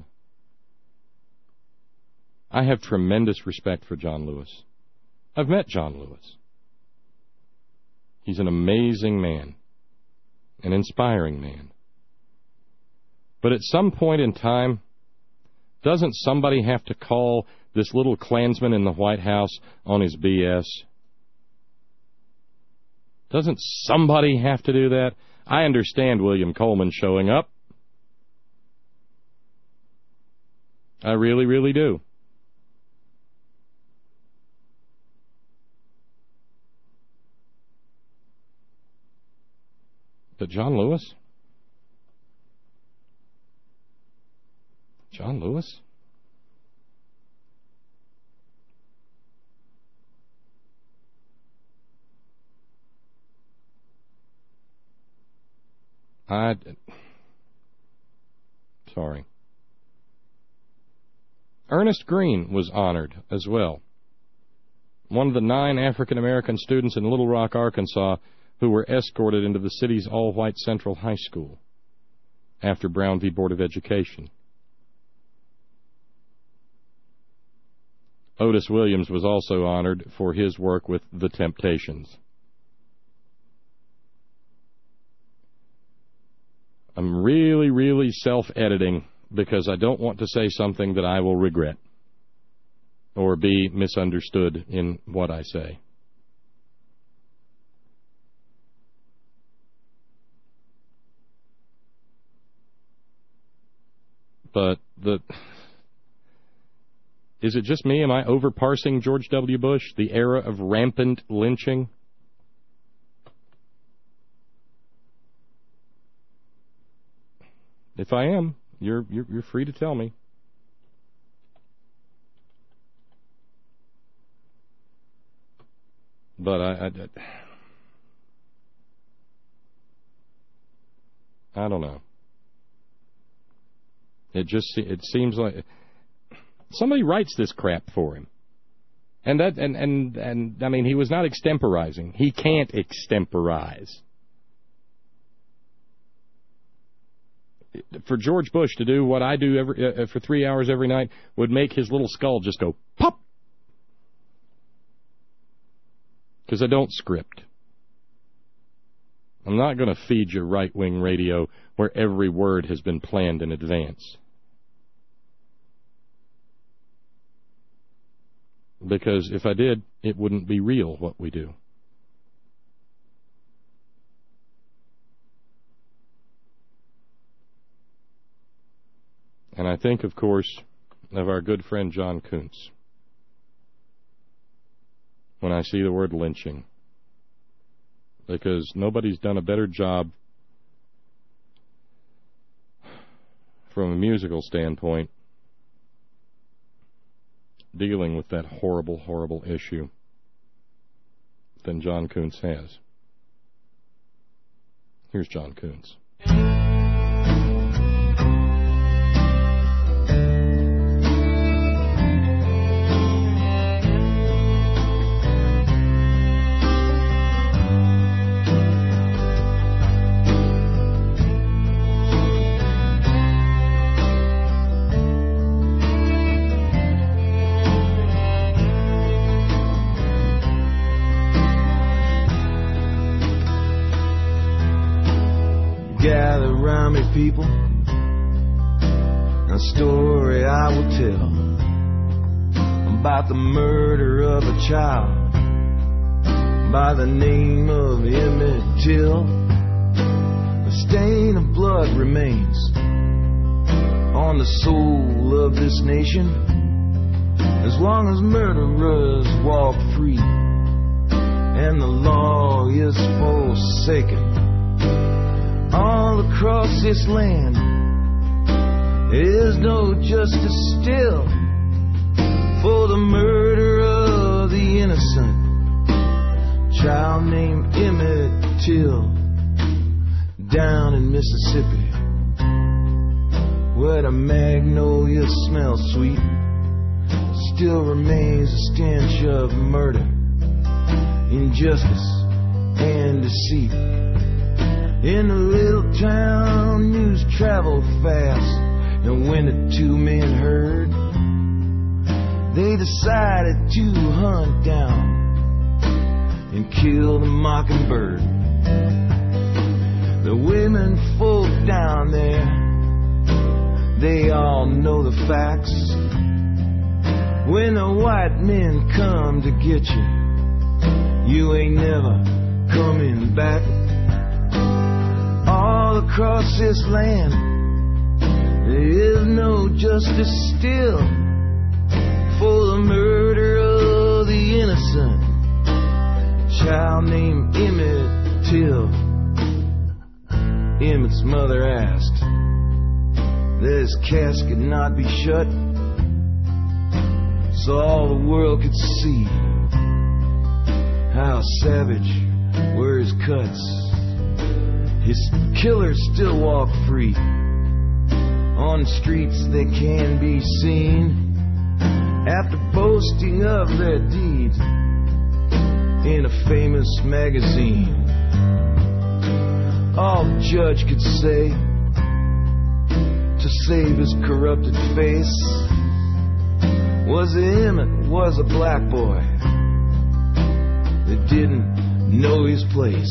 Speaker 2: I have tremendous respect for John Lewis. I've met John Lewis. He's an amazing man, an inspiring man. But at some point in time, doesn't somebody have to call this little Klansman in the White House on his B S? Doesn't somebody have to do that? I understand William Coleman showing up. I really, really do. But John Lewis? John Lewis? I... Sorry. Ernest Green was honored as well. One of the nine African-American students in Little Rock, Arkansas, who were escorted into the city's all-white Central High School after Brown v. Board of Education. Otis Williams was also honored for his work with The Temptations. I'm really, really self-editing because I don't want to say something that I will regret or be misunderstood in what I say. But the... Is it just me? Am I overparsing George W. Bush, the era of rampant lynching? If I am, you're you're, you're free to tell me. But I, I, I don't know. It just it seems like somebody writes this crap for him, and that and and and I mean, he was not extemporizing. He can't extemporize. For George Bush to do what I do every, uh, for three hours every night would make his little skull just go pop. Because I don't script. I'm not going to feed you right-wing radio where every word has been planned in advance. Because if I did, it wouldn't be real what we do. And I think, of course, of our good friend John Kuntz when I see the word lynching. Because nobody's done a better job from a musical standpoint dealing with that horrible, horrible issue than John Kuntz has. Here's John Kuntz.
Speaker 14: Gather round me, people, a story I will tell about the murder of a child by the name of Emmett Till. A stain of blood remains on the soul of this nation as long as murderers walk free and the law is forsaken. All across this land, is no justice still for the murder of the innocent child named Emmett Till down in Mississippi, where the magnolia smells sweet. Still remains a stench of murder, injustice, and deceit. In the little town, news traveled fast, and when the two men heard, they decided to hunt down and kill the mockingbird. The women folk down there, they all know the facts. When the white men come to get you, you ain't never coming back. All across this land, there is no justice still for the murder of the innocent child named Emmett Till. Emmett's mother asked that his casket not be shut, so all the world could see how savage were his cuts. His killers still walk free on streets they can be seen after boasting of their deeds in a famous magazine. All the judge could say to save his corrupted face was that Emmett was a black boy that didn't know his place.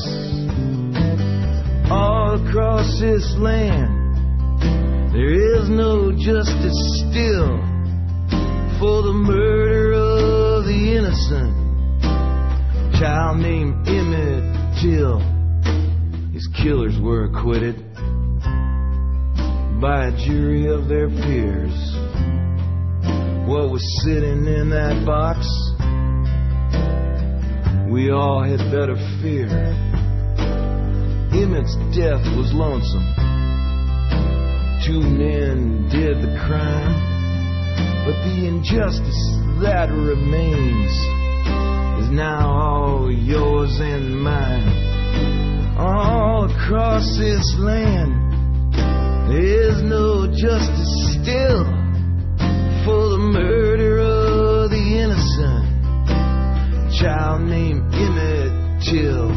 Speaker 14: All across this land, there is no justice still for the murder of the innocent child named Emmett Till. His killers were acquitted by a jury of their peers. What was sitting in that box, we all had better fear. Emmett's death was lonesome. Two men did the crime, but the injustice that remains is now all yours and mine. All across this land, there is no justice still for the murder of the innocent child named Emmett Till.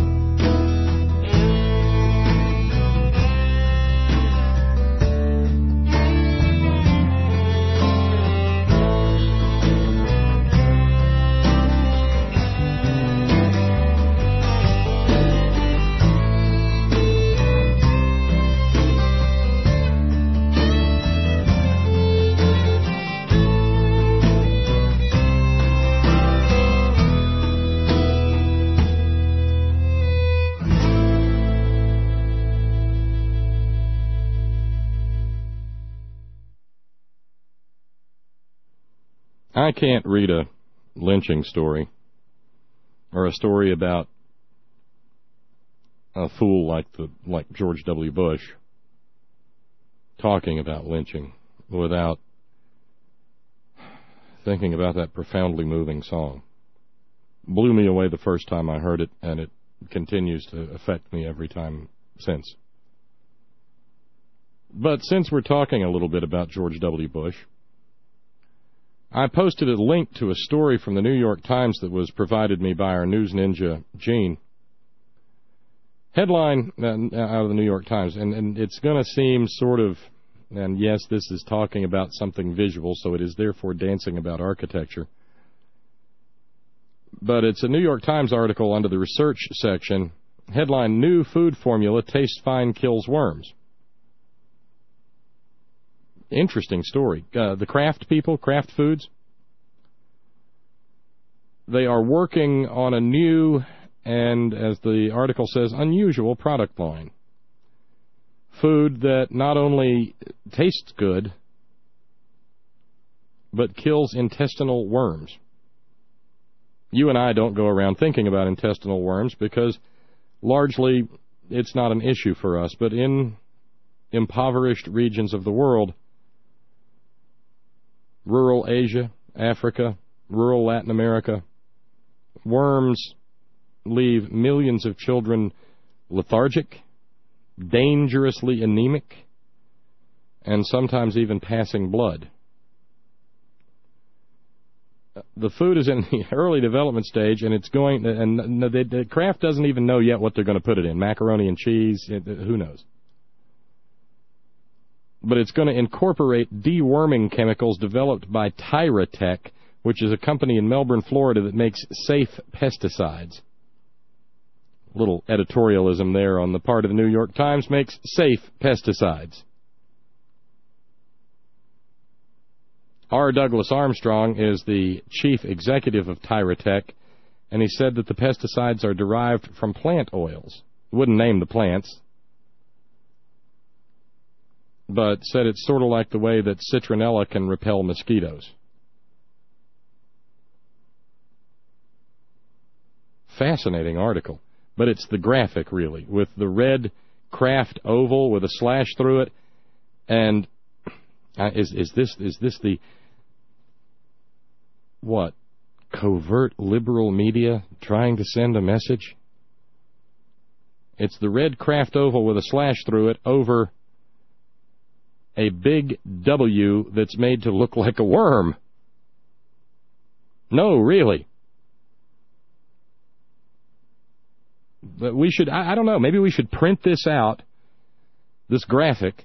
Speaker 2: I can't read a lynching story or a story about a fool like the like George W. Bush talking about lynching without thinking about that profoundly moving song. Blew me away the first time I heard it, and it continues to affect me every time since. But since we're talking a little bit about George W. Bush, I posted a link to a story from the New York Times that was provided me by our news ninja, Gene. Headline uh, out of the New York Times, and, and it's going to seem sort of, and yes, this is talking about something visual, so it is therefore dancing about architecture. But it's a New York Times article under the research section. Headline, New Food Formula Tastes Fine, Kills Worms. Interesting story. Uh, the Kraft people, Kraft Foods, they are working on a new and, as the article says, unusual product line. Food that not only tastes good, but kills intestinal worms. You and I don't go around thinking about intestinal worms because largely it's not an issue for us, but in impoverished regions of the world, rural Asia, Africa, rural Latin America. Worms leave millions of children lethargic, dangerously anemic, and sometimes even passing blood. The food is in the early development stage, and it's going, and the, the Kraft doesn't even know yet what they're going to put it in. Macaroni and cheese, who knows? But it's going to incorporate deworming chemicals developed by Tyratech, which is a company in Melbourne, Florida that makes safe pesticides. Little editorialism there on the part of the New York Times, makes safe pesticides. R. Douglas Armstrong is the chief executive of Tyratech, and he said that the pesticides are derived from plant oils. Wouldn't name the plants, but said it's sort of like the way that citronella can repel mosquitoes. Fascinating article, but it's the graphic, really, with the red Kraft oval with a slash through it, and uh, is is this is this the what, covert liberal media trying to send a message? It's the red Kraft oval with a slash through it over a big W that's made to look like a worm. No, really. But we should, I, I don't know, maybe we should print this out, this graphic.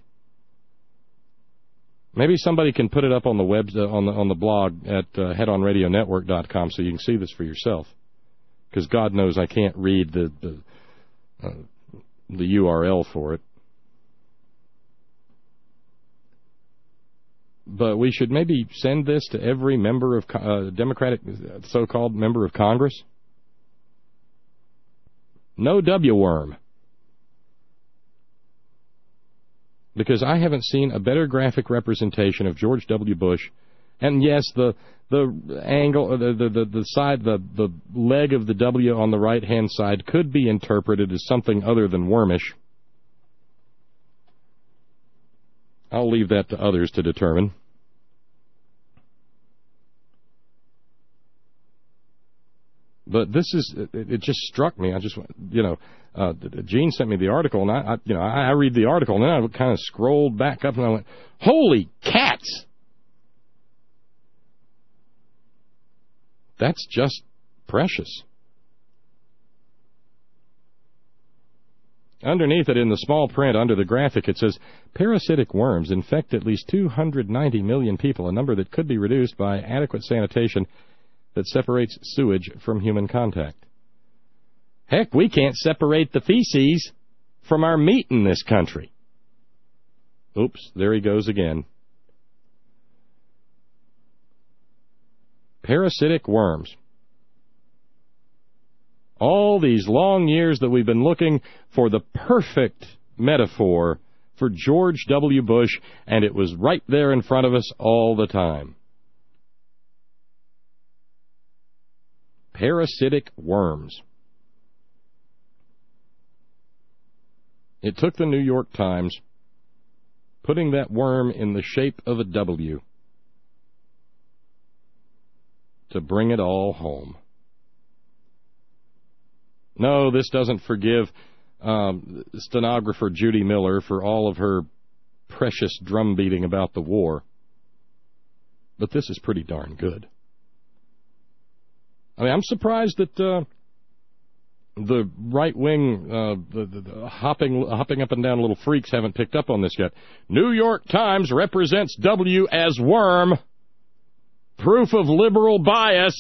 Speaker 2: Maybe somebody can put it up on the web, uh, on the on the blog at uh, head on radio network dot com so you can see this for yourself. Because God knows I can't read the the, uh, the U R L for it. But we should maybe send this to every member of uh, Democratic, so-called member of Congress. No W worm. Because I haven't seen a better graphic representation of George W. Bush. And yes, the the angle, the the the, the side, the the leg of the W on the right-hand side could be interpreted as something other than wormish. I'll leave that to others to determine. But this is, it, it just struck me. I just, you know, uh, Gene sent me the article, and I, I you know, I, I read the article, and then I kind of scrolled back up, and I went, holy cats! That's just precious. Underneath it, in the small print under the graphic, it says, parasitic worms infect at least two hundred ninety million people, a number that could be reduced by adequate sanitation that separates sewage from human contact. Heck, we can't separate the feces from our meat in this country. Oops, there he goes again. Parasitic worms. All these long years that we've been looking for the perfect metaphor for George W. Bush, and it was right there in front of us all the time. Parasitic worms. It took the New York Times putting that worm in the shape of a W to bring it all home. No, this doesn't forgive um, stenographer Judy Miller for all of her precious drum beating about the war. But this is pretty darn good. I mean, I'm surprised that uh, the right-wing, uh, the, the, the hopping, hopping up and down little freaks haven't picked up on this yet. New York Times represents W as worm. Proof of liberal bias.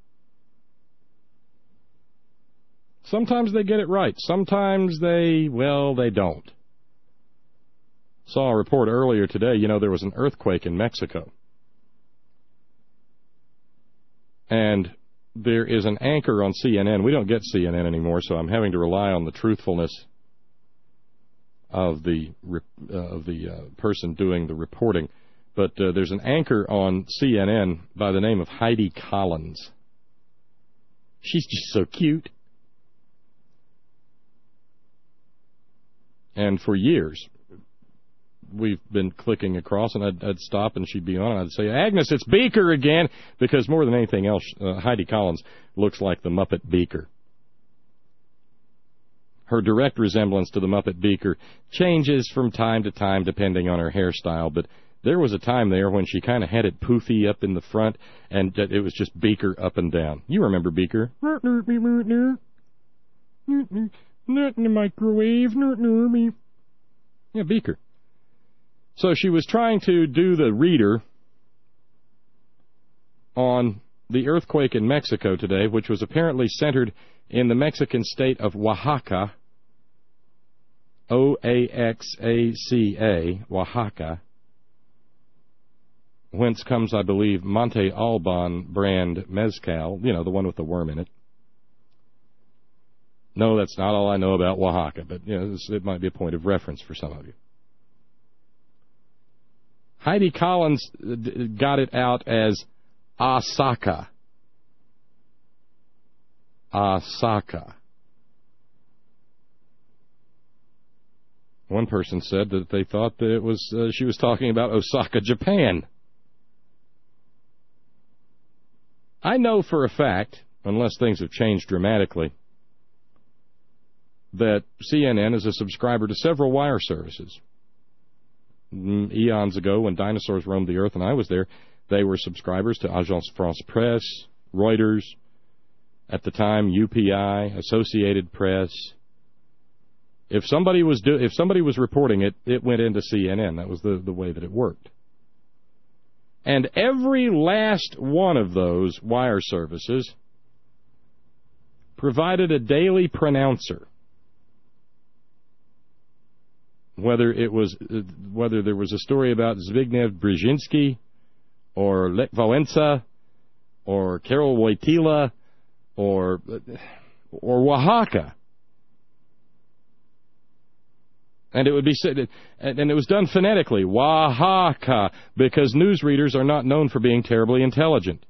Speaker 2: Sometimes they get it right. Sometimes they, well, they don't. Saw a report earlier today, you know, there was an earthquake in Mexico. And there is an anchor on C N N. We don't get C N N anymore, so I'm having to rely on the truthfulness of the uh, of the uh, person doing the reporting. But uh, there's an anchor on C N N by the name of Heidi Collins. She's just so cute. And for years, we've been clicking across, and I'd, I'd stop, and she'd be on, and I'd say, Agnes, it's Beaker again, because more than anything else, uh, Heidi Collins looks like the Muppet Beaker. Her direct resemblance to the Muppet Beaker changes from time to time depending on her hairstyle, but there was a time there when she kind of had it poofy up in the front, and it was just Beaker up and down. You remember Beaker? Not in the microwave. Yeah, Beaker. So she was trying to do the reader on the earthquake in Mexico today, which was apparently centered in the Mexican state of Oaxaca, O A X A C A, Oaxaca, whence comes, I believe, Monte Alban brand mezcal, you know, the one with the worm in it. No, that's not all I know about Oaxaca, but you know, it might be a point of reference for some of you. Heidi Collins got it out as Osaka. Osaka. One person said that they thought that it was uh, she was talking about Osaka, Japan. I know for a fact, unless things have changed dramatically, that C N N is a subscriber to several wire services. Eons ago, when dinosaurs roamed the earth and I was there, they were subscribers to Agence France Presse, Reuters, at the time U P I, Associated Press. If somebody was do, if somebody was reporting it, it went into C N N. That was the, the way that it worked. And every last one of those wire services provided a daily pronouncer. Whether it was whether there was a story about Zbigniew Brzezinski or Lech Wałęsa or Karol Wojtyla or or Oaxaca. And it would be said, and it was done phonetically, Oaxaca, because newsreaders are not known for being terribly intelligent.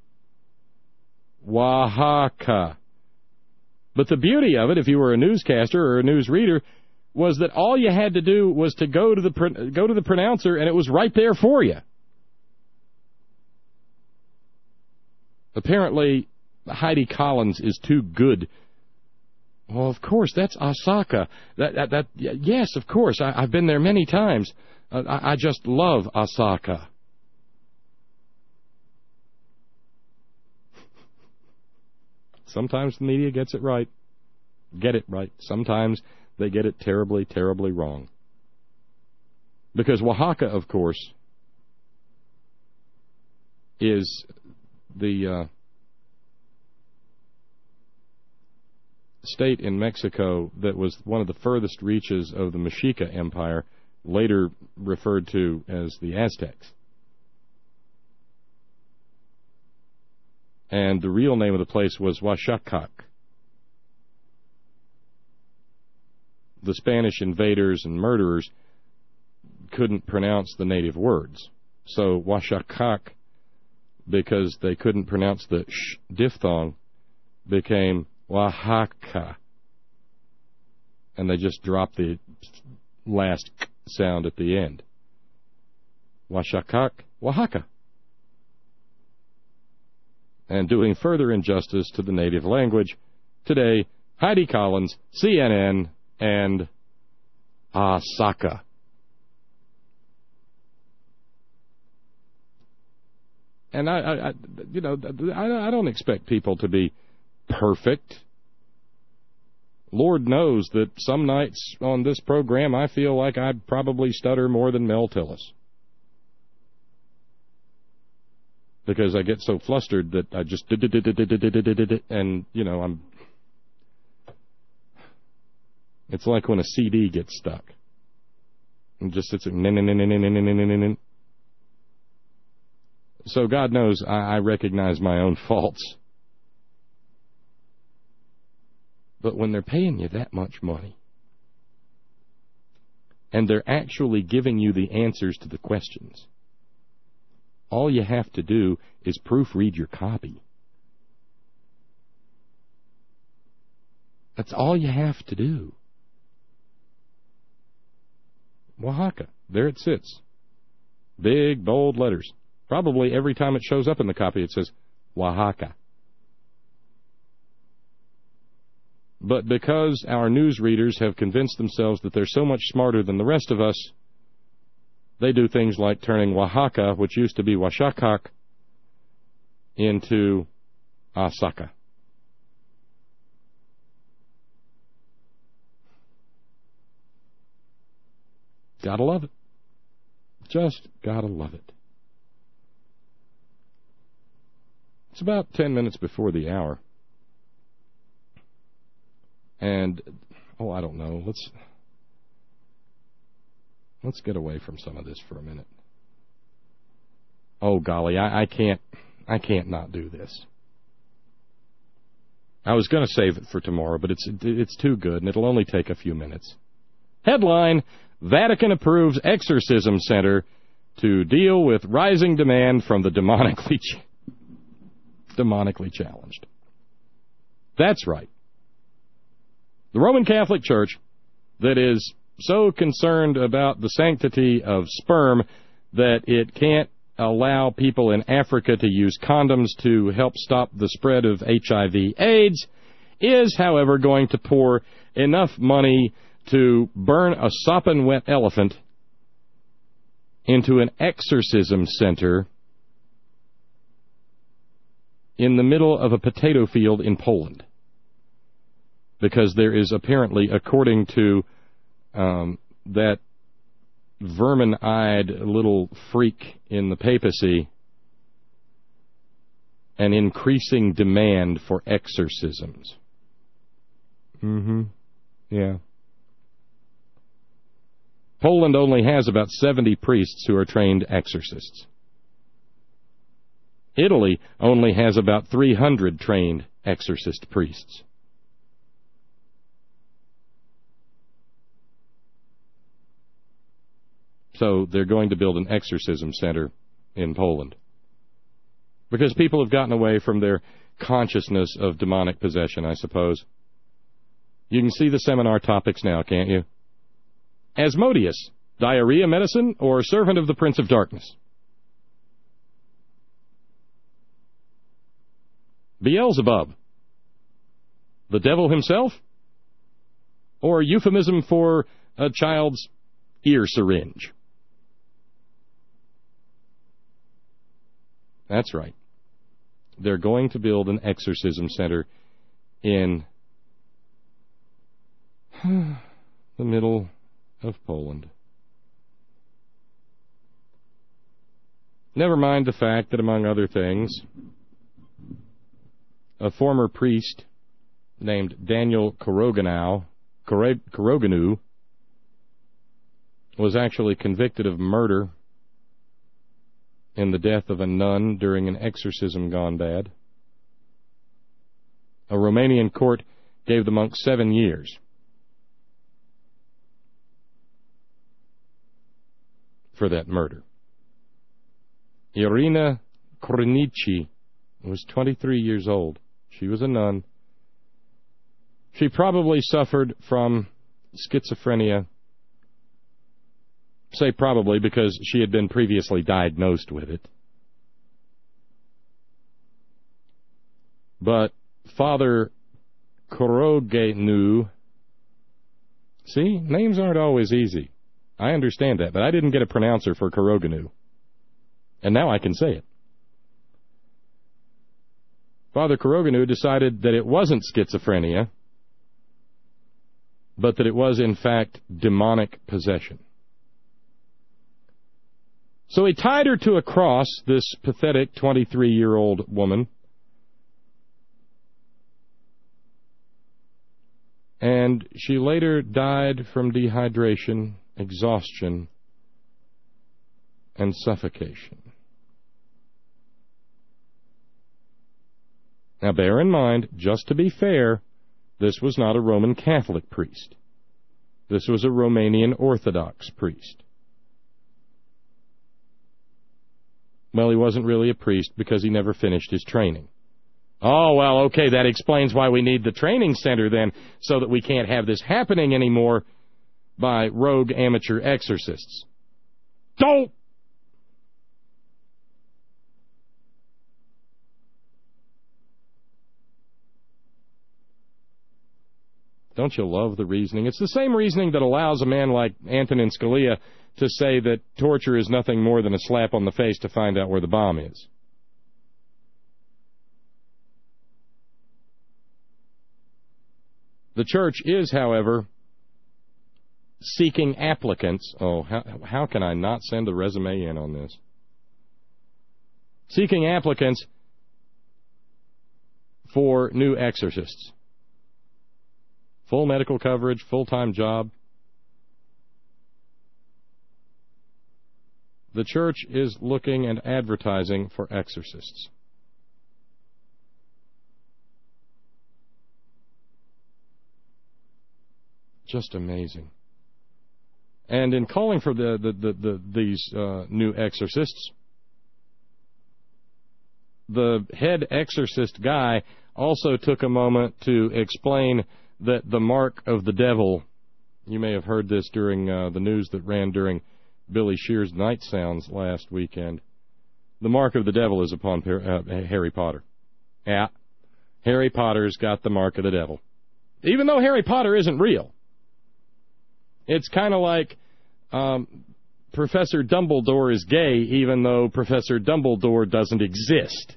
Speaker 2: Oaxaca. But the beauty of it, if you were a newscaster or a newsreader, was that all you had to do was to go to the go to the pronouncer, and it was right there for you. Apparently, Heidi Collins is too good. Well, of course, that's Osaka. That, that, that, yes, of course, I, I've been there many times. Uh, I, I just love Osaka. Sometimes the media gets it right. Get it right. Sometimes they get it terribly, terribly wrong. Because Oaxaca, of course, is the uh, state in Mexico that was one of the furthest reaches of the Mexica Empire, later referred to as the Aztecs. And the real name of the place was Oaxacac. The Spanish invaders and murderers couldn't pronounce the native words. So Oaxacac, because they couldn't pronounce the sh diphthong, became Oaxaca. And they just dropped the last k sound at the end. Oaxacac, Oaxaca. And doing further injustice to the native language, today, Heidi Collins, C N N, and Osaka. And I, I, I you know, I, I don't expect people to be perfect. Lord knows that some nights on this program I feel like I probably stutter more than Mel Tillis. Because I get so flustered that I just and you know I'm it's like when a C D gets stuck. And just sits there. So God knows I, I recognize my own faults. But when they're paying you that much money, and they're actually giving you the answers to the questions, all you have to do is proofread your copy. That's all you have to do. Oaxaca. There it sits. Big, bold letters. Probably every time it shows up in the copy it says Oaxaca. But because our news readers have convinced themselves that they're so much smarter than the rest of us, they do things like turning Oaxaca, which used to be Oaxaca, into Osaka. Gotta love it. Just gotta love it. It's about ten minutes before the hour. And, oh, I don't know, let's, let's get away from some of this for a minute. Oh, golly, I, I can't, I can't not do this. I was going to save it for tomorrow, but it's, it's too good, and it'll only take a few minutes. Headline, Vatican approves exorcism center to deal with rising demand from the demonically, ch- demonically challenged. That's right. The Roman Catholic Church, that is so concerned about the sanctity of sperm that it can't allow people in Africa to use condoms to help stop the spread of H I V AIDS, is, however, going to pour enough money to burn a sopping wet elephant into an exorcism center in the middle of a potato field in Poland. Because there is apparently, according to um, that vermin-eyed little freak in the papacy, an increasing demand for exorcisms. Mm-hmm. Yeah. Poland only has about seventy priests who are trained exorcists. Italy only has about three hundred trained exorcist priests. So they're going to build an exorcism center in Poland. Because people have gotten away from their consciousness of demonic possession, I suppose. You can see the seminar topics now, can't you? Asmodeus, diarrhea medicine, or servant of the Prince of Darkness? Beelzebub, the devil himself? Or euphemism for a child's ear syringe? That's right. They're going to build an exorcism center in the middle of Poland. Never mind the fact that, among other things, a former priest named Daniel Koroganow, Koroganu was actually convicted of murder in the death of a nun during an exorcism gone bad. A Romanian court gave the monk seven years. For that murder. Irina Krunici was twenty-three years old. She was a nun. She probably suffered from schizophrenia. Say probably because she had been previously diagnosed with it. But Father Koroganu, see, names aren't always easy. I understand that, but I didn't get a pronouncer for Koroganu. And now I can say it. Father Koroganu decided that it wasn't schizophrenia, but that it was, in fact, demonic possession. So he tied her to a cross, this pathetic twenty-three-year-old woman, and she later died from dehydration, exhaustion, and suffocation. Now bear in mind, just to be fair, this was not a Roman Catholic priest. This was a Romanian Orthodox priest. Well, he wasn't really a priest because he never finished his training. Oh, well, okay, that explains why we need the training center then, so that we can't have this happening anymore. by rogue amateur exorcists. Don't! Don't you love the reasoning? It's the same reasoning that allows a man like Antonin Scalia to say that torture is nothing more than a slap on the face to find out where the bomb is. The church is, however, seeking applicants. Oh, how, how can I not send a resume in on this? Seeking applicants for new exorcists. Full medical coverage, full-time job. The church is looking and advertising for exorcists. Just amazing. And in calling for the, the, the, the these uh, new exorcists, the head exorcist guy also took a moment to explain that the mark of the devil, you may have heard this during uh, the news that ran during Billy Shear's Night Sounds last weekend. The mark of the devil is upon uh, Harry Potter. Yeah, Harry Potter's got the mark of the devil. Even though Harry Potter isn't real. It's kind of like um, Professor Dumbledore is gay, even though Professor Dumbledore doesn't exist.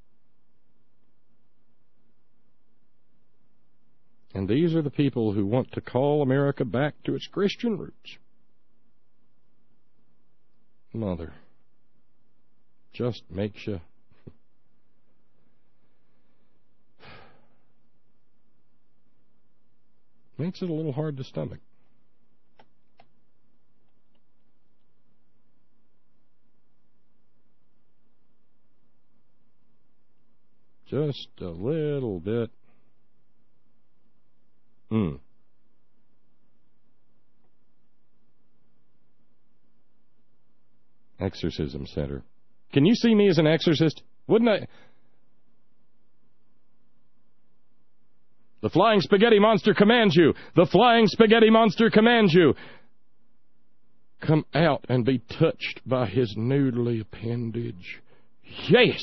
Speaker 2: And these are the people who want to call America back to its Christian roots. Mother, just makes you... makes it a little hard to stomach. Just a little bit. Hmm. Exorcism Center. Can you see me as an exorcist? Wouldn't I? The Flying Spaghetti Monster commands you. The Flying Spaghetti Monster commands you. Come out and be touched by his noodly appendage. Yes!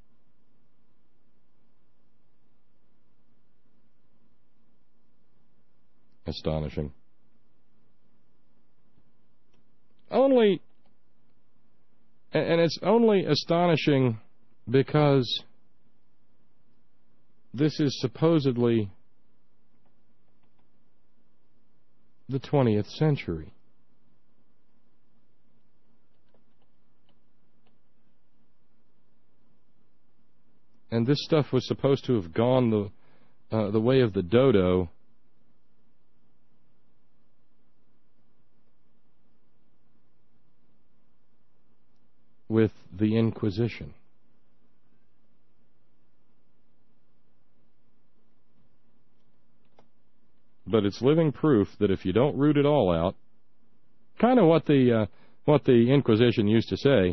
Speaker 2: Astonishing. Only, and it's only astonishing because this is supposedly the twentieth century. And this stuff was supposed to have gone the uh, the way of the dodo with the Inquisition. But it's living proof that if you don't root it all out, kind of what the uh, what the Inquisition used to say,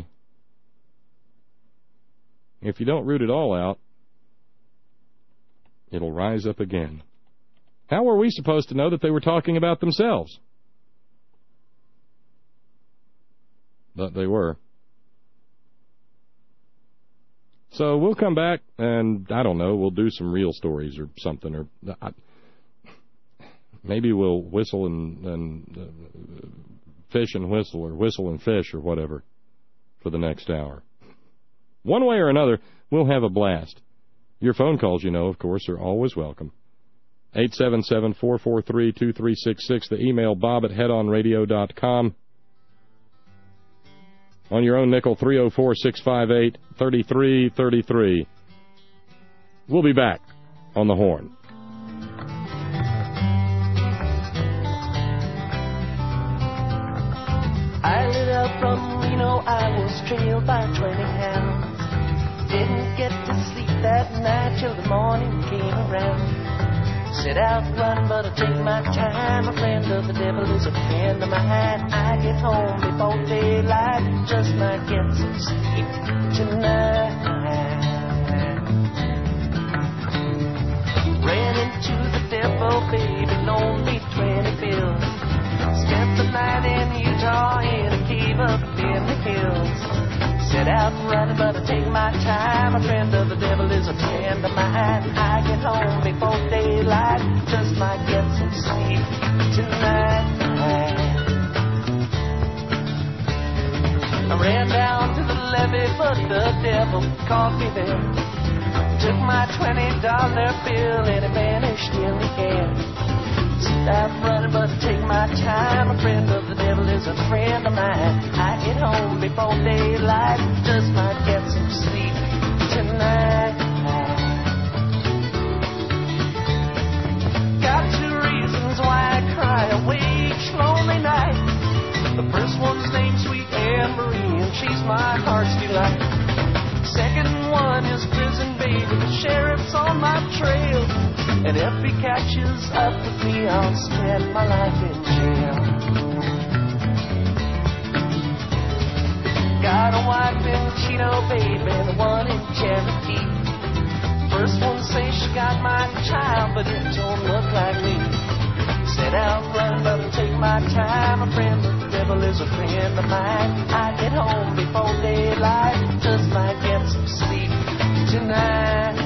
Speaker 2: if you don't root it all out, it'll rise up again. How were we supposed to know that they were talking about themselves? But they were. So we'll come back and, I don't know, we'll do some real stories or something. Or I, maybe we'll whistle and, and uh, fish and whistle, or whistle and fish, or whatever, for the next hour. One way or another, we'll have a blast. Your phone calls, you know, of course, are always welcome. eight seven seven, four four three, two three six six. The email, bob at head on radio dot com. On your own nickel, three oh four, six five eight, three three three three. We'll be back on the Horn.
Speaker 15: I lit up from Reno, I was trailed by twenty hounds. Didn't get to sleep that night till the morning came around. Set out to run, but I take my time. A friend of the devil is a friend of mine. I get home before daylight, just might get some sleep tonight. Ran into the devil, baby, loaned me twenty bills. Set out running, but I take my time. A friend of the devil is a friend of mine. I get home before daylight, just might get some sleep tonight. I ran down to the levee, but the devil caught me there. Took my twenty dollar bill and it vanished in the air. Set out running, but I take my time. A friend of the devil is a friend of mine. I get home before daylight, just might get some sleep tonight. Got two reasons why I cry away each lonely night. The first one's named Sweet Anne Marie, and she's my heart's delight. Second one is Prison Baby, the sheriff's on my trail. And if he catches up with me, I'll spend my life in jail. Got a wife in Chino, baby, the one in Cherokee. First one says she got my child, but it don't look like me. Set out running, but I take my time. A friend of the devil is a friend of mine. I get home before daylight, just might get some sleep tonight.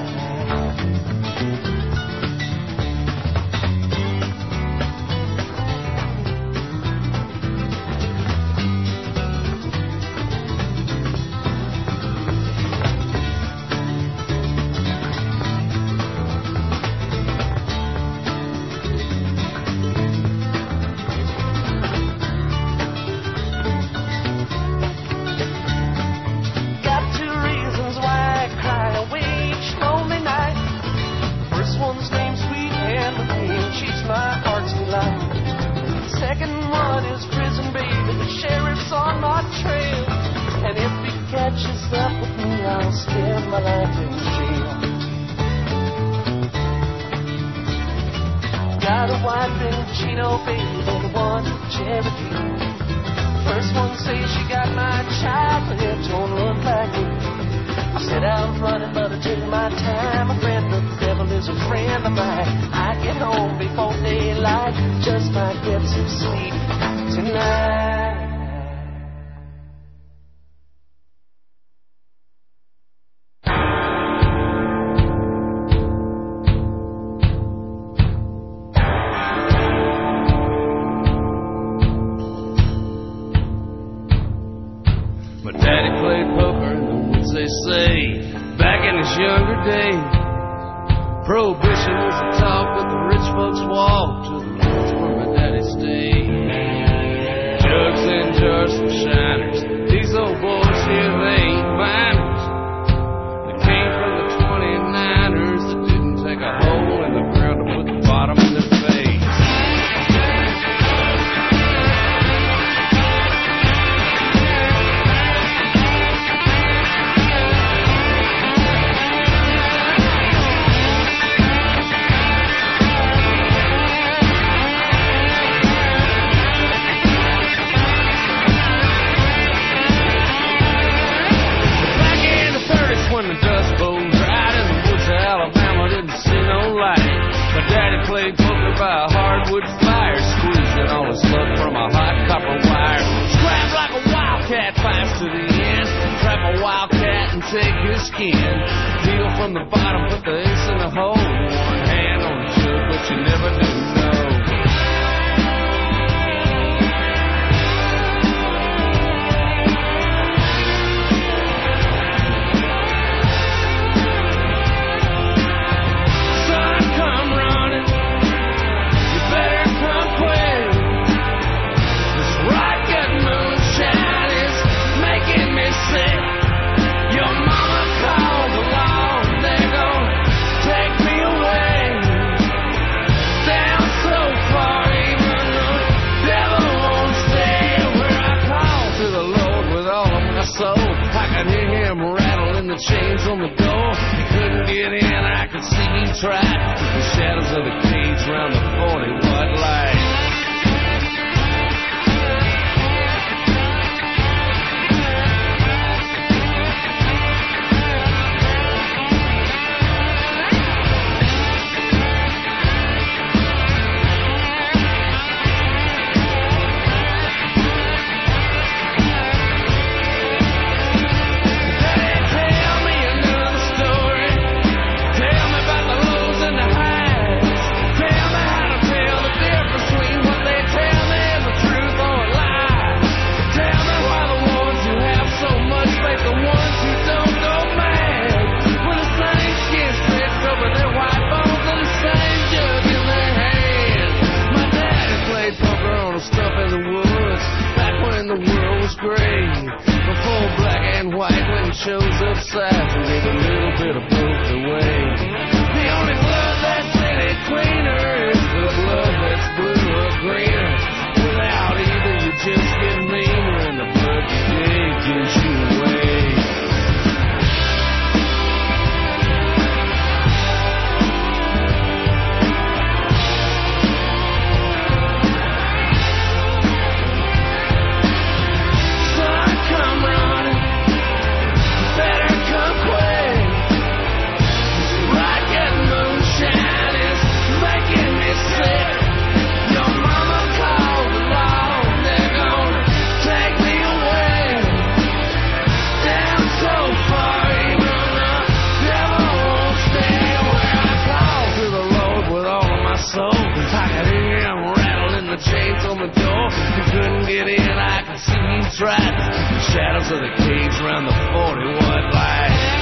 Speaker 16: sun shows up south and give a little bit of both away. The only blood that's any cleaner is the blood that's blue or greener. Without either, you just get meaner, and the blood you gave gives you away. Chains on the door, you couldn't get in, I could see you tried. The shadows of the cage around the forty watt light.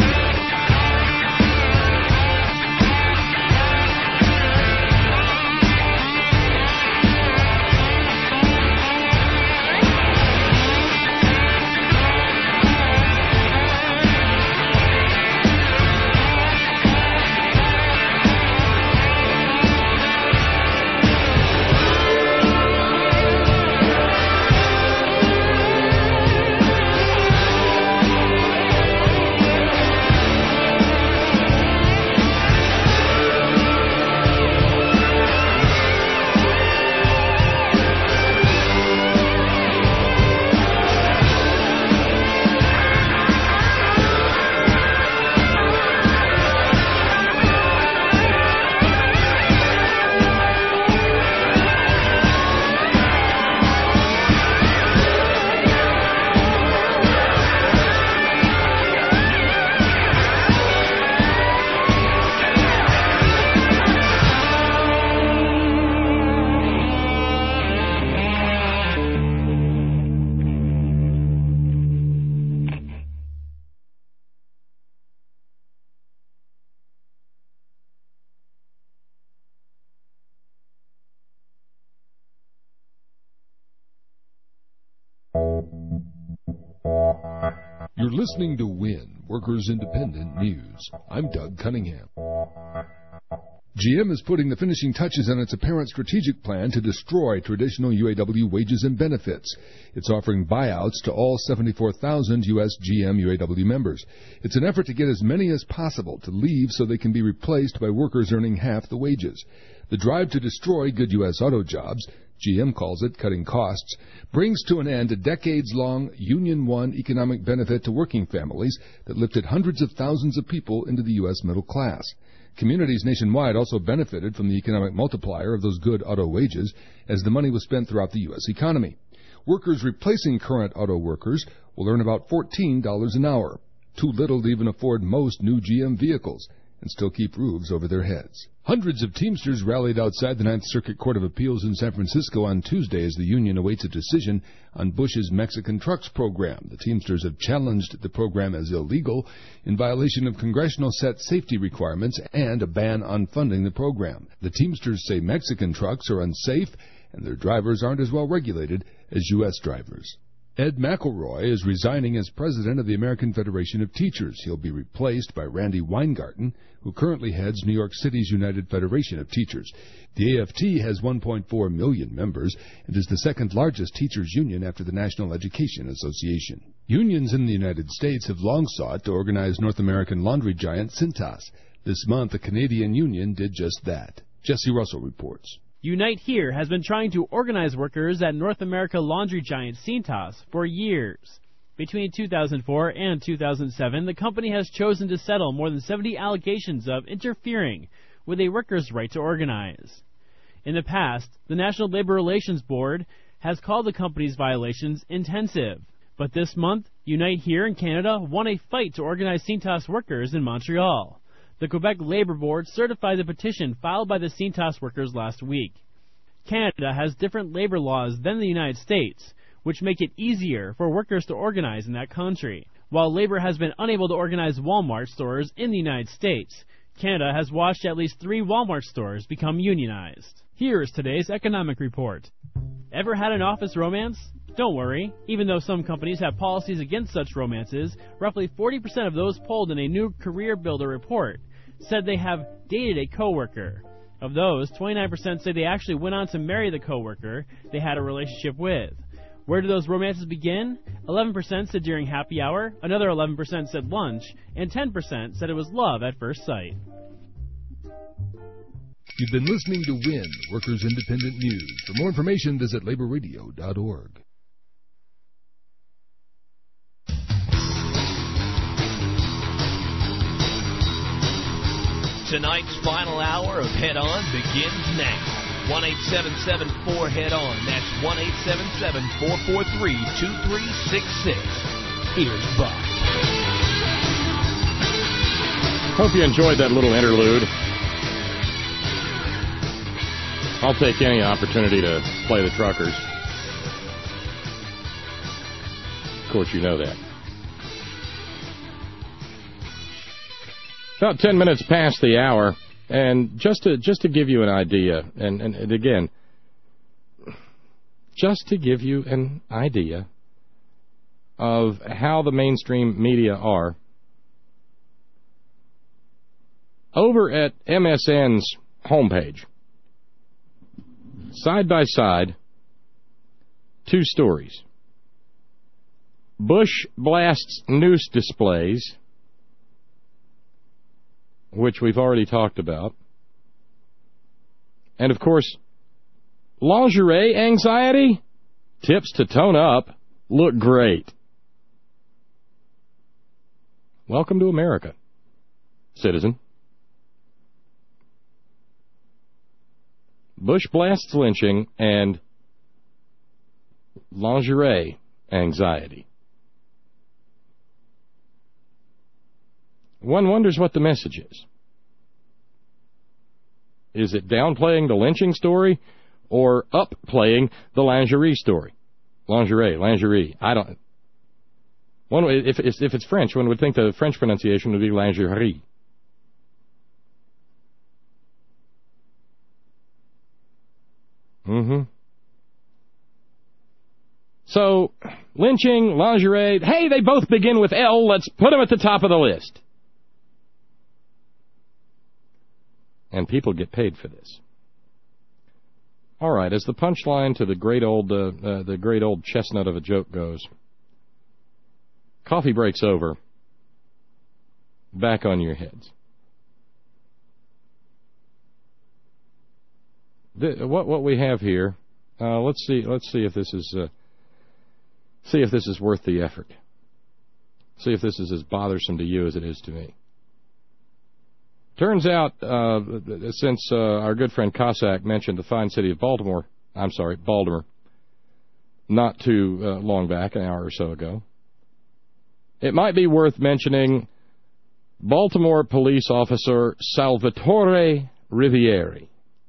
Speaker 17: You're listening to WIN, Workers Independent News. I'm Doug Cunningham. G M is putting the finishing touches on its apparent strategic plan to destroy traditional U A W wages and benefits. It's offering buyouts to all seventy-four thousand U S G M U A W members. It's an effort to get as many as possible to leave so they can be replaced by workers earning half the wages. The drive to destroy good U S auto jobs, G M calls it cutting costs, brings to an end a decades-long union-won economic benefit to working families that lifted hundreds of thousands of people into the U S middle class. Communities nationwide also benefited from the economic multiplier of those good auto wages as the money was spent throughout the U S economy. Workers replacing current auto workers will earn about fourteen dollars an hour, too little to even afford most new G M vehicles, and still keep roofs over their heads. Hundreds of Teamsters rallied outside the Ninth Circuit Court of Appeals in San Francisco on Tuesday as the union awaits a decision on Bush's Mexican Trucks program. The Teamsters have challenged the program as illegal in violation of congressional set safety requirements and a ban on funding the program. The Teamsters say Mexican trucks are unsafe and their drivers aren't as well regulated as U S drivers. Ed McElroy is resigning as president of the American Federation of Teachers. He'll be replaced by Randy Weingarten, who currently heads New York City's United Federation of Teachers. The A F T has one point four million members and is the second largest teachers union after the National Education Association. Unions in the United States have long sought to organize North American laundry giant Cintas. This month, a Canadian union did just that. Jesse Russell reports.
Speaker 18: Unite Here has been trying to organize workers at North America laundry giant Cintas for years. Between two thousand four and two thousand seven, the company has chosen to settle more than seventy allegations of interfering with a worker's right to organize. In the past, the National Labor Relations Board has called the company's violations intensive. But this month, Unite Here in Canada won a fight to organize Cintas workers in Montreal. The Quebec Labour Board certified the petition filed by the Cintas workers last week. Canada has different labor laws than the United States, which make it easier for workers to organize in that country. While Labour has been unable to organize Walmart stores in the United States, Canada has watched at least three Walmart stores become unionized. Here is today's economic report. Ever had an office romance? Don't worry, even though some companies have policies against such romances, roughly forty percent of those polled in a new Career Builder report said they have dated a coworker. Of those, twenty-nine percent say they actually went on to marry the coworker they had a relationship with. Where do those romances begin? eleven percent said during happy hour, another eleven percent said lunch, and ten percent said it was love at first sight.
Speaker 17: You've been listening to W I N, Workers Independent News. For more information, visit labor radio dot org.
Speaker 11: Tonight's final hour of Head On begins now. one eight seven seven four head on. That's one eight seven seven four four three two three six six. Here's Buck.
Speaker 2: Hope you enjoyed that little interlude. I'll take any opportunity to play the Truckers. Of course, you know that. About ten minutes past the hour, and just to just to give you an idea, and, and, and again, just to give you an idea of how the mainstream media are, over at M S N's homepage, side by side, two stories. Bush blasts noose displays, which we've already talked about. And, of course, lingerie anxiety? Tips to tone up. Look great. Welcome to America, citizen. Bush blasts lynching and lingerie anxiety. One wonders what the message is. Is it downplaying the lynching story or upplaying the lingerie story? Lingerie, lingerie. I don't. One, if, if it's French, one would think the French pronunciation would be lingerie. Mm-hmm. So, lynching, lingerie, hey, they both begin with L. Let's put them at the top of the list. And people get paid for this. All right, as the punchline to the great old uh, uh, the great old chestnut of a joke goes, coffee breaks over. Back on your heads. The, what what we have here? Uh, let's see. Let's see if this is uh, see if this is worth the effort. See if this is as bothersome to you as it is to me. Turns out, uh, since uh, our good friend Cossack mentioned the fine city of Baltimore, I'm sorry, Baltimore, not too uh, long back, an hour or so ago, it might be worth mentioning Baltimore police officer Salvatore Rivieri.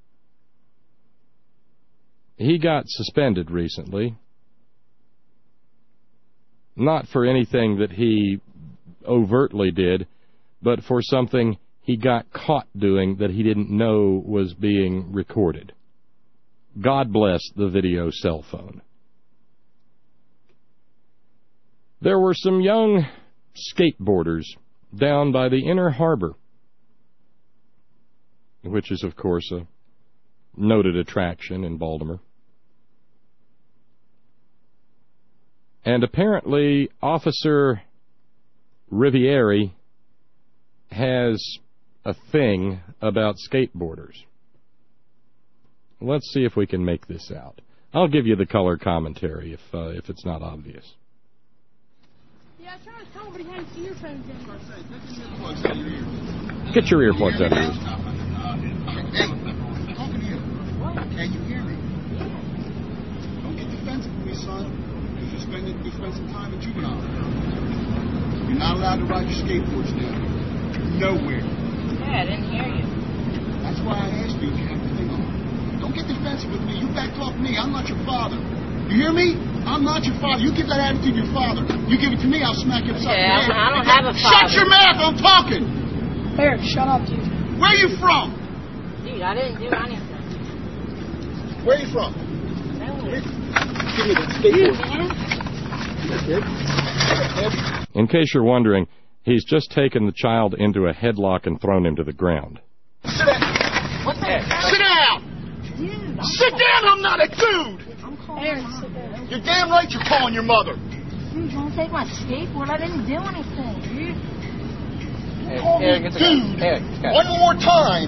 Speaker 2: He got suspended recently, not for anything that he overtly did, but for something he got caught doing that he didn't know was being recorded. God bless the video cell phone. There were some young skateboarders down by the Inner Harbor, which is, of course, a noted attraction in Baltimore. And apparently, Officer Rivieri has a thing about skateboarders. Let's see if we can make this out. I'll give you the color commentary if uh, if it's not obvious.
Speaker 19: Yeah, I tried to tell him, but he had his earphones in.
Speaker 2: Get your earplugs out of here.
Speaker 19: Hey, I'm talking to you. What? Can you hear me? Yeah. Don't get defensive with me, son. Because you're spending, you're spending some time in juvenile. You're not allowed to ride your skateboards now. Nowhere.
Speaker 20: Yeah, I didn't hear you.
Speaker 19: That's why I asked you if you have the thing on. Don't get defensive with me. You back off me. I'm not your father. You hear me? I'm not your father. You give that attitude to your father. You give it to me, I'll smack you upside
Speaker 20: yeah,
Speaker 19: the head.
Speaker 20: I don't have a father.
Speaker 19: Shut your mouth. I'm talking.
Speaker 20: Here, shut up, dude.
Speaker 19: Where are you from?
Speaker 20: Dude, I didn't do anything.
Speaker 19: Where are you from?
Speaker 20: Nowhere.
Speaker 19: Give me that skateboard.
Speaker 2: In case you're wondering, he's just taken the child into a headlock and thrown him to the ground.
Speaker 19: Sit down. What the heck? Sit down. Dude, sit down. I'm not a dude.
Speaker 20: I'm calling Aaron, sit down.
Speaker 19: You're damn right you're calling your mother.
Speaker 20: Dude, you want to take my skateboard? I didn't do anything, dude. You
Speaker 19: Hey,
Speaker 20: called
Speaker 19: Eric,
Speaker 20: me
Speaker 19: it's
Speaker 20: dude.
Speaker 19: Eric, one more time.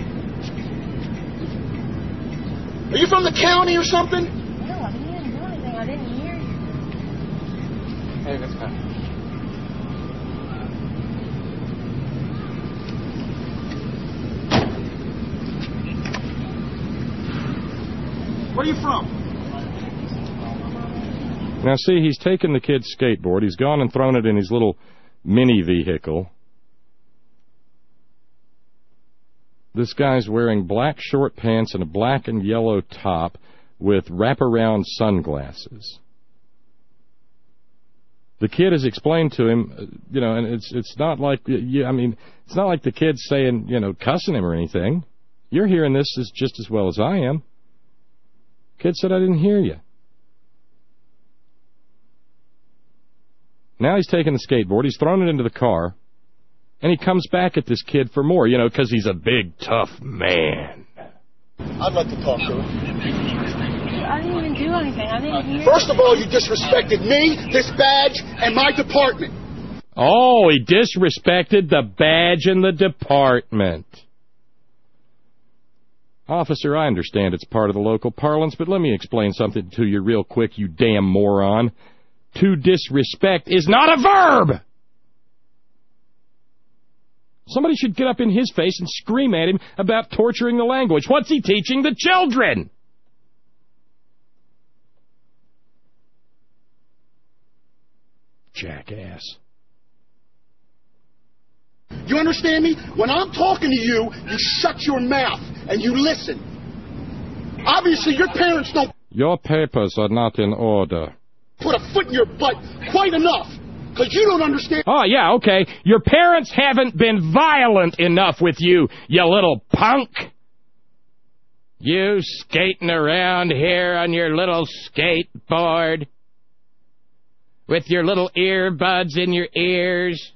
Speaker 19: Are you from the county or something?
Speaker 20: No, I didn't do anything. I didn't hear you.
Speaker 19: Hey, that's fine. Where are you from?
Speaker 2: Now, see, he's taken the kid's skateboard. He's gone and thrown it in his little mini vehicle. This guy's wearing black short pants and a black and yellow top with wraparound sunglasses. The kid has explained to him, you know, and it's it's not like, you, I mean, it's not like the kid's saying, you know, cussing him or anything. You're hearing this as just as well as I am. Kid said, I didn't hear you. Now he's taken the skateboard, he's thrown it into the car, and he comes back at this kid for more, you know, because he's a big, tough man.
Speaker 19: I'd like to talk to him.
Speaker 20: I didn't even do anything. I didn't hear
Speaker 19: First of all, you disrespected me, this badge, and my department.
Speaker 2: Oh, he disrespected the badge and the department. Officer, I understand it's part of the local parlance, but let me explain something to you real quick, you damn moron. To disrespect is not a verb! Somebody should get up in his face and scream at him about torturing the language. What's he teaching the children? Jackass.
Speaker 19: You understand me? When I'm talking to you, you shut your mouth and you listen. Obviously, your parents don't
Speaker 2: Your papers are not in order.
Speaker 19: put a foot in your butt quite enough, because you don't understand.
Speaker 2: Oh, yeah, okay. Your parents haven't been violent enough with you, you little punk. You skating around here on your little skateboard with your little earbuds in your ears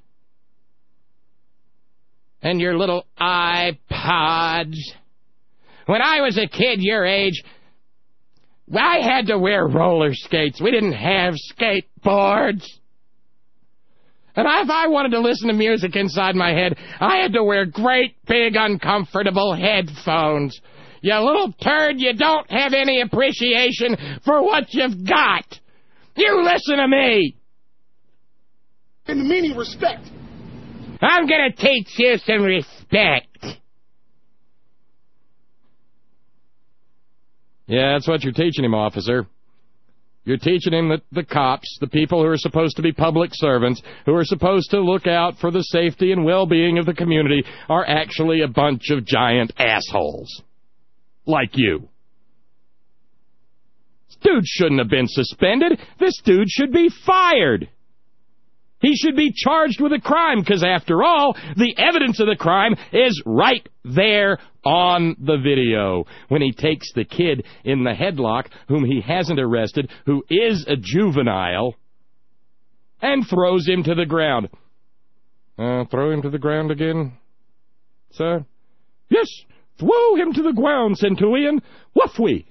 Speaker 2: and your little iPods. When I was a kid your age, I had to wear roller skates. We didn't have skateboards. And if I wanted to listen to music inside my head, I had to wear great, big, uncomfortable headphones. You little turd, you don't have any appreciation for what you've got. You listen to me.
Speaker 19: In the meaning of respect.
Speaker 2: I'm going to teach you some respect. Yeah, that's what you're teaching him, officer. You're teaching him that the cops, the people who are supposed to be public servants, who are supposed to look out for the safety and well-being of the community, are actually a bunch of giant assholes. Like you. This dude shouldn't have been suspended. This dude should be fired. He should be charged with a crime, because after all, the evidence of the crime is right there on the video. When he takes the kid in the headlock, whom he hasn't arrested, who is a juvenile, and throws him to the ground. Uh, throw him to the ground again, sir? Yes, throw him to the ground, Centurion. Woof-wee.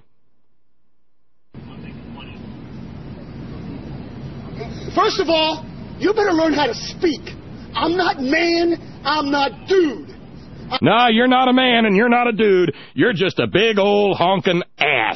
Speaker 19: First of all, you better learn how to speak. I'm not man, I'm not dude. I'm
Speaker 2: no, you're not a man and you're not a dude. You're just a big old honking ass.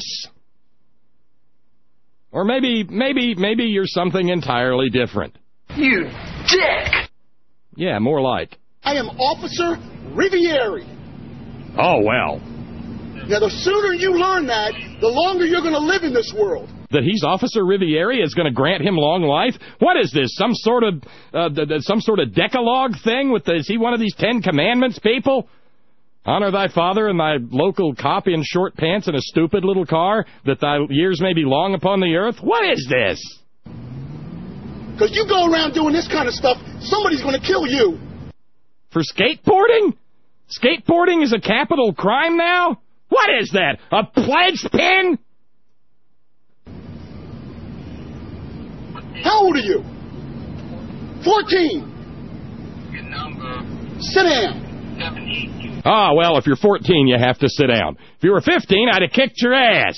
Speaker 2: Or maybe, maybe, maybe you're something entirely different.
Speaker 19: You dick!
Speaker 2: Yeah, more like.
Speaker 19: I am Officer Rivieri.
Speaker 2: Oh, well.
Speaker 19: Now, the sooner you learn that, the longer you're going to live in this world.
Speaker 2: That he's Officer Rivieri is going to grant him long life? What is this? Some sort of uh, th- th- some sort of Decalogue thing? With the, is he one of these Ten Commandments people? Honor thy father and thy local cop in short pants and a stupid little car, that thy years may be long upon the earth? What is this?
Speaker 19: Because you go around doing this kind of stuff, somebody's going to kill you.
Speaker 2: For skateboarding? Skateboarding is a capital crime now? What is that? A pledge pin?
Speaker 19: How old are you? fourteen.
Speaker 3: Your number.
Speaker 19: Sit down.
Speaker 2: Ah, well, if you're fourteen, you have to sit down. If you were fifteen, I'd have kicked your ass.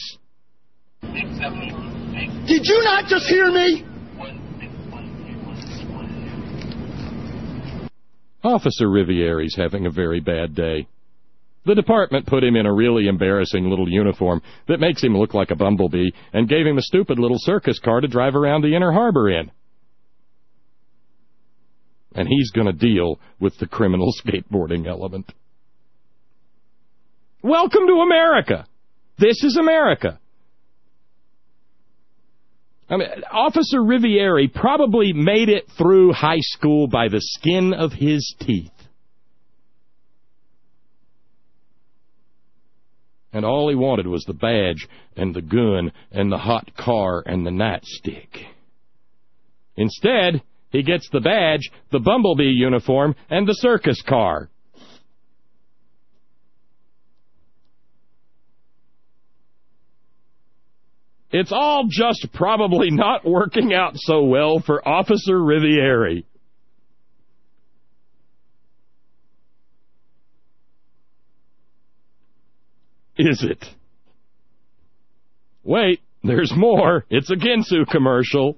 Speaker 19: Did you not just hear me?
Speaker 2: Officer Rivieri's having a very bad day. The department put him in a really embarrassing little uniform that makes him look like a bumblebee and gave him a stupid little circus car to drive around the Inner Harbor in. And he's going to deal with the criminal skateboarding element. Welcome to America. This is America. I mean, Officer Rivieri probably made it through high school by the skin of his teeth. And all he wanted was the badge and the gun and the hot car and the nightstick. Instead, he gets the badge, the bumblebee uniform, and the circus car. It's all just probably not working out so well for Officer Rivieri. Is it? Wait, there's more. It's a Ginsu commercial.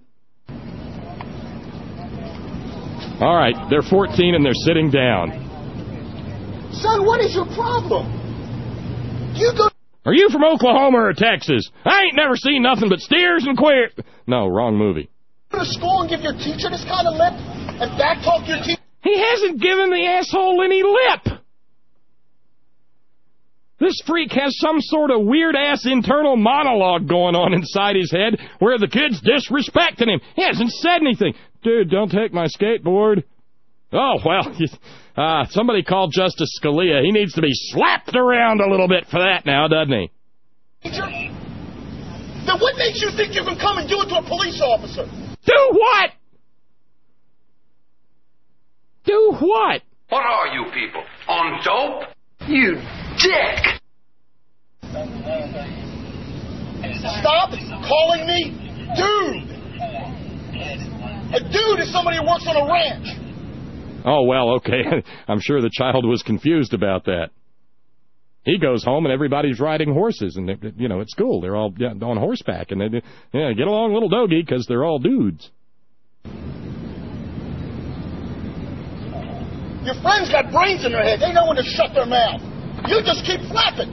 Speaker 2: All right, they're fourteen and they're sitting down.
Speaker 19: Son, what is your problem? You go...
Speaker 2: Are you from Oklahoma or Texas? I ain't never seen nothing but steers and queer... No, wrong movie.
Speaker 19: Go to school and give your teacher this kind of lip and backtalk your teacher?
Speaker 2: He hasn't given the asshole any lip. This freak has some sort of weird-ass internal monologue going on inside his head where the kid's disrespecting him. He hasn't said anything. Dude, don't take my skateboard. Oh, well, uh, somebody called Justice Scalia. He needs to be slapped around a little bit for that now, doesn't he?
Speaker 19: Teacher? Then what makes you think you can come and do it to a police officer?
Speaker 2: Do what? Do what?
Speaker 3: What are you people? On dope? You dick!
Speaker 19: Stop calling me dude! A dude is somebody who works on a ranch.
Speaker 2: Oh, well, okay. I'm sure the child was confused about that. He goes home and everybody's riding horses, and, they, you know, at school they're all yeah, on horseback, and they yeah, get along, little doggy, because they're all dudes.
Speaker 19: Your friends got brains in their head. They know when to shut their mouth. You just keep flapping.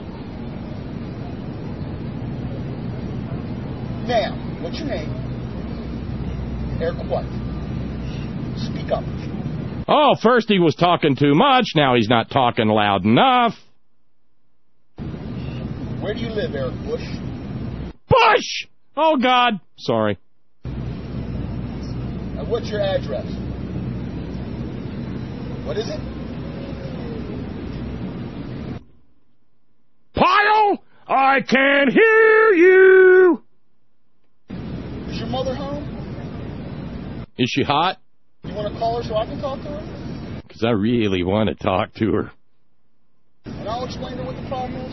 Speaker 19: Now, what's your name? Eric what? Speak up.
Speaker 2: Oh, first he was talking too much. Now he's not talking loud enough.
Speaker 19: Where do you live, Eric Bush?
Speaker 2: Bush! Oh, God. Sorry.
Speaker 19: And what's your address? What is it?
Speaker 2: Pyle, I can't hear you.
Speaker 19: Is your mother home?
Speaker 2: Is she hot?
Speaker 19: You want to call her so I can talk to her?
Speaker 2: Because I really want to talk to her.
Speaker 19: And I'll explain to her what the problem is.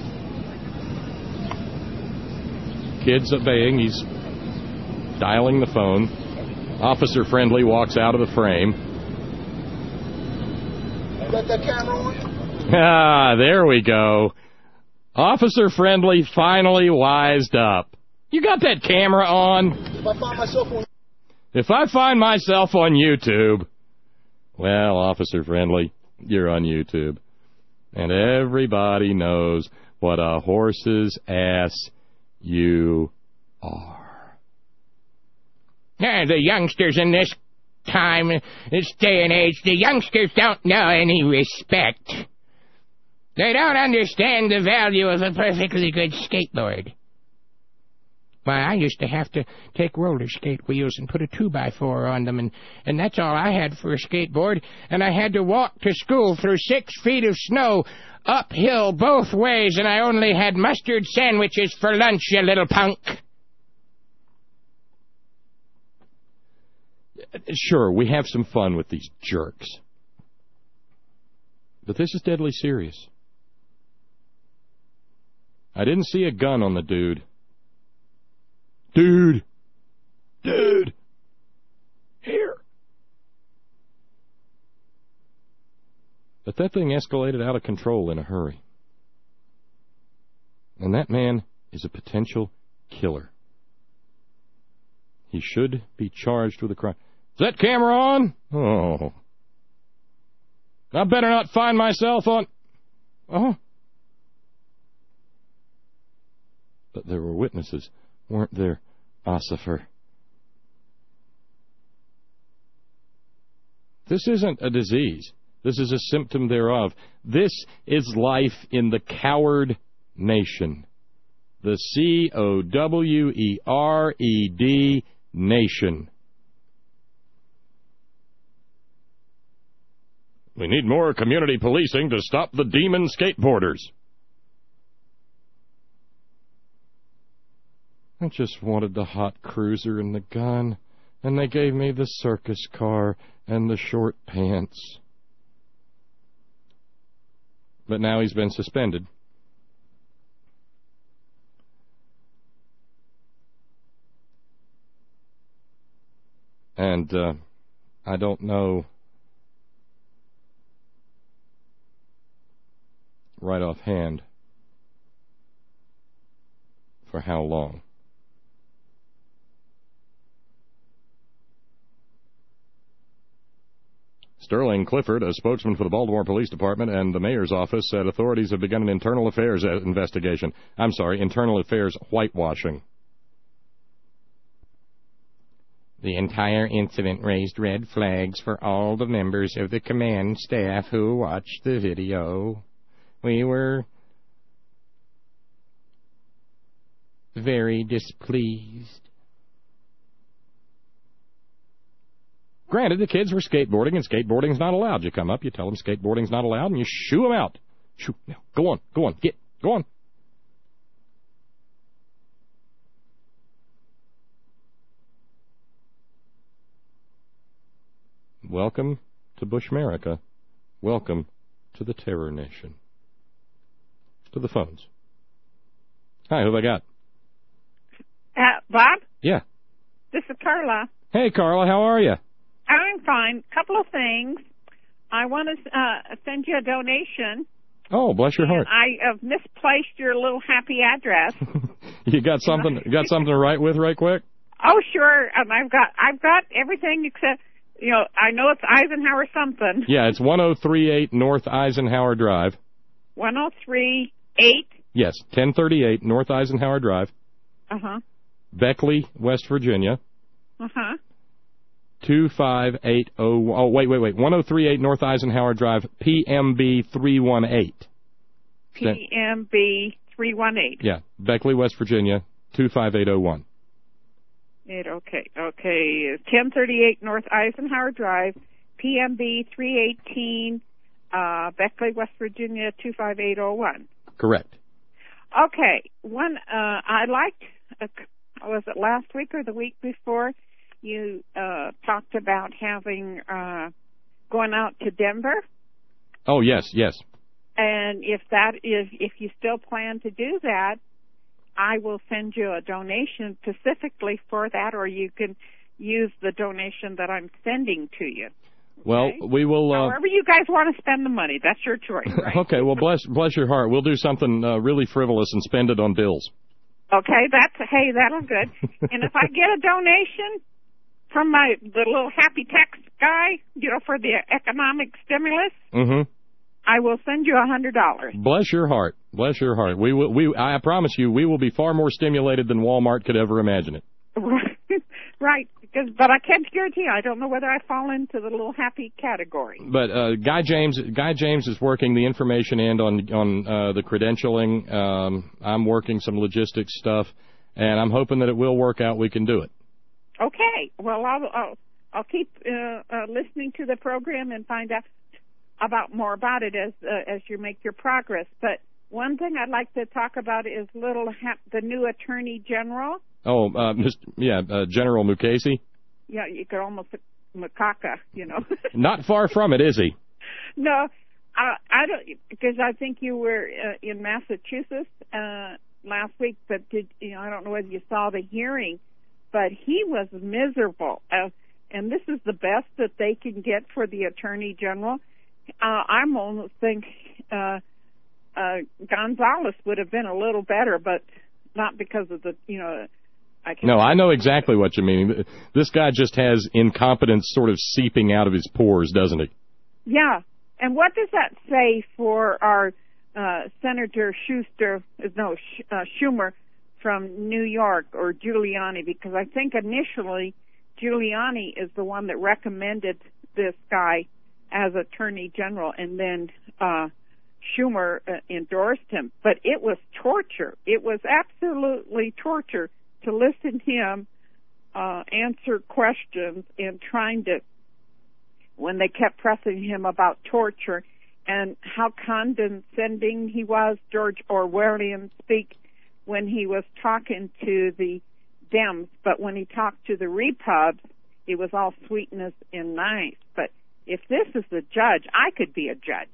Speaker 2: Kid's obeying. He's dialing the phone. Officer Friendly walks out of the frame.
Speaker 19: You got that camera on?
Speaker 2: Ah, there we go. Officer Friendly finally wised up. You got that camera on?
Speaker 19: If I find myself on...
Speaker 2: If I find myself on YouTube... Well, Officer Friendly, you're on YouTube. And everybody knows what a horse's ass you are.
Speaker 21: Yeah, the youngsters in this time, this day and age, the youngsters don't know any respect. They don't understand the value of a perfectly good skateboard. Why, I used to have to take roller skate wheels and put a two by four on them, and, and that's all I had for a skateboard, and I had to walk to school through six feet of snow, uphill both ways, and I only had mustard sandwiches for lunch, you little punk.
Speaker 2: Sure, we have some fun with these jerks. But this is deadly serious. I didn't see a gun on the dude. Dude! Dude! But that thing escalated out of control in a hurry. And that man is a potential killer. He should be charged with a crime. Is that camera on? Oh. I better not find myself on... Oh. But there were witnesses, weren't there, Ossifer? This isn't a disease. This is a symptom thereof. This is life in the coward nation. The C O W E R E D nation. We need more community policing to stop the demon skateboarders. I just wanted the hot cruiser and the gun, and they gave me the circus car and the short pants. But now he's been suspended. And uh, I don't know right offhand for how long. Sterling Clifford, a spokesman for the Baltimore Police Department and the mayor's office, said authorities have begun an internal affairs investigation. I'm sorry, internal affairs whitewashing. The entire incident raised red flags for all the members of the command staff who watched the video. We were very displeased. Granted, the kids were skateboarding, and skateboarding's not allowed. You come up, you tell them skateboarding's not allowed, and you shoo them out. Shoo. Now, go on, go on, get, go on. Welcome to Bushmerica. Welcome to the Terror Nation. To the phones. Hi, who have I got?
Speaker 4: Uh, Bob?
Speaker 2: Yeah.
Speaker 4: This is Carla.
Speaker 2: Hey, Carla, how are you?
Speaker 4: I'm fine. Couple of things. I want to uh, send you a donation.
Speaker 2: Oh, bless your heart.
Speaker 4: I have misplaced your little happy address.
Speaker 2: You got something? You got something to write with, right quick?
Speaker 4: Oh, sure. Um, I've got I've got everything except, you know, I know it's Eisenhower something.
Speaker 2: Yeah, it's one oh three eight North Eisenhower Drive.
Speaker 4: one oh three eight.
Speaker 2: Yes, ten thirty-eight North Eisenhower Drive.
Speaker 4: Uh huh.
Speaker 2: Beckley, West Virginia.
Speaker 4: Uh huh.
Speaker 2: two five eight oh. Oh, wait, wait, wait. one oh three eight North Eisenhower Drive, P M B three one eight.
Speaker 4: P M B three one eight.
Speaker 2: Yeah, Beckley, West Virginia, two five eight oh one.
Speaker 4: Eight, okay, okay. ten thirty-eight North Eisenhower Drive, P M B three eighteen, uh, Beckley, West Virginia, two five eight oh one.
Speaker 2: Correct.
Speaker 4: Okay, one, uh, I liked, uh, was it last week or the week before, you uh, talked about having, uh, going out to Denver?
Speaker 2: Oh, yes, yes.
Speaker 4: And if that is, if you still plan to do that, I will send you a donation specifically for that, or you can use the donation that I'm sending to you.
Speaker 2: Well, we will... Uh,
Speaker 4: However you guys want to spend the money, that's your choice, right?
Speaker 2: Okay, well, bless bless your heart. We'll do something uh, really frivolous and spend it on bills.
Speaker 4: Okay, that's, hey, that'll good. And if I get a donation from my the little happy tax guy, you know, for the economic stimulus,
Speaker 2: mm-hmm.
Speaker 4: I will send you a hundred dollars.
Speaker 2: Bless your heart. Bless your heart. We will. We. I promise you, we will be far more stimulated than Walmart could ever imagine it.
Speaker 4: Right. Because, but I can't guarantee. I don't know whether I fall into the little happy category.
Speaker 2: But uh, Guy James, Guy James is working the information end on on uh, the credentialing. Um, I'm working some logistics stuff, and I'm hoping that it will work out. We can do it.
Speaker 4: Okay. Well, I'll I'll, I'll keep uh, uh, listening to the program and find out about more about it as uh, as you make your progress. But one thing I'd like to talk about is little ha- the new Attorney General.
Speaker 2: Oh, uh, Mister yeah, uh, General Mukasey.
Speaker 4: Yeah, you could almost macaca, you know.
Speaker 2: Not far from it, is he?
Speaker 4: No, I, I don't, because I think you were uh, in Massachusetts uh, last week. But did you know? I don't know whether you saw the hearing, but he was miserable. Uh, and this is the best that they can get for the Attorney General. uh, I'm almost think uh, uh, Gonzalez would have been a little better, but not because of the, you know, I can
Speaker 2: No, I know exactly what you mean. This guy just has incompetence sort of seeping out of his pores, doesn't he?
Speaker 4: Yeah. And what does that say for our uh, Senator Schuster, no, Sh- uh, Schumer from New York, or Giuliani? Because I think initially Giuliani is the one that recommended this guy as Attorney General, and then uh, Schumer uh, endorsed him. But it was torture. It was absolutely torture to listen to him uh, answer questions and trying to, when they kept pressing him about torture and how condescending he was, George Orwellian speak, when he was talking to the Dems, but when he talked to the Repubs, it was all sweetness and nice. But if this is the judge, I could be a judge.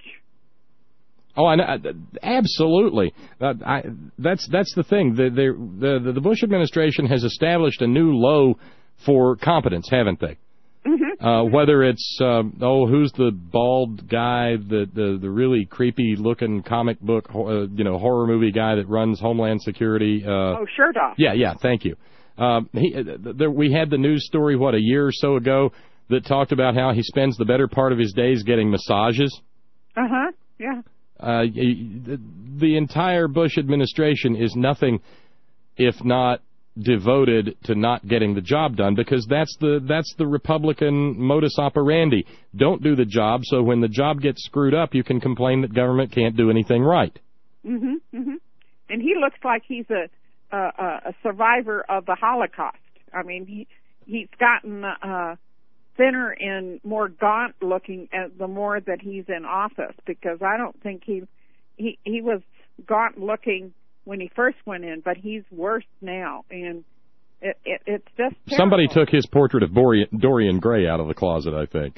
Speaker 2: Oh, I know, absolutely. Uh, I, that's that's the thing. The, the the the Bush administration has established a new low for competence, haven't they?
Speaker 4: Mm-hmm.
Speaker 2: Uh, whether it's uh, oh, who's the bald guy, the the, the really creepy looking comic book, uh, you know, horror movie guy that runs Homeland Security. Uh,
Speaker 4: oh, Chertoff.
Speaker 2: Yeah, yeah. Thank you. Uh, he, uh, there, we had the news story what a year or so ago that talked about how he spends the better part of his days getting massages.
Speaker 4: Uh huh. Yeah.
Speaker 2: Uh, the, the entire Bush administration is nothing if not devoted to not getting the job done, because that's the that's the Republican modus operandi. Don't do the job, so when the job gets screwed up, you can complain that government can't do anything right.
Speaker 4: Mhm. Mhm. And he looks like he's a a, a survivor of the Holocaust. I mean, he he's gotten uh, thinner and more gaunt looking as the more that he's in office, because I don't think he he he was gaunt looking when he first went in, but he's worse now, and it, it, it's just terrible.
Speaker 2: Somebody took his portrait of Dorian, Dorian Gray out of the closet, I think.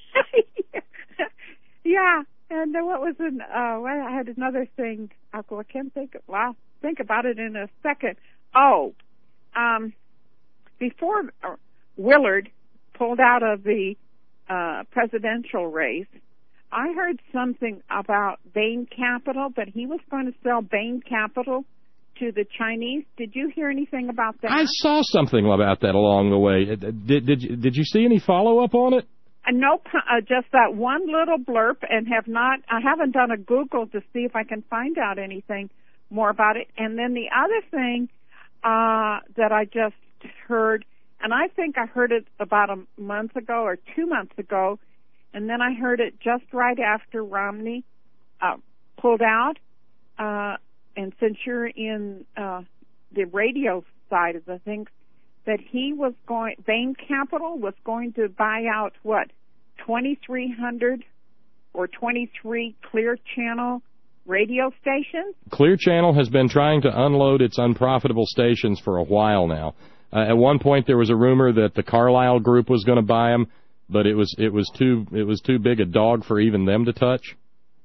Speaker 4: Yeah, and what was in? Uh, well, I had another thing. I can't think. Well, I'll think about it in a second. Oh, um, before Willard pulled out of the uh, presidential race, I heard something about Bain Capital, that he was going to sell Bain Capital to the Chinese. Did you hear anything about that?
Speaker 2: I saw something about that along the way. Did did you, did you see any follow-up on it?
Speaker 4: Uh, nope, uh, just that one little blurb, and have not. I haven't done a Google to see if I can find out anything more about it. And then the other thing uh, that I just heard, and I think I heard it about a month ago or two months ago, and then I heard it just right after Romney uh, pulled out. Uh, and since you're in uh, the radio side of the things, that he was going, Bain Capital was going to buy out, what, twenty-three hundred or twenty-three Clear Channel radio stations?
Speaker 2: Clear Channel has been trying to unload its unprofitable stations for a while now. Uh, at one point, there was a rumor that the Carlyle Group was going to buy them, but it was it was too it was too big a dog for even them to touch.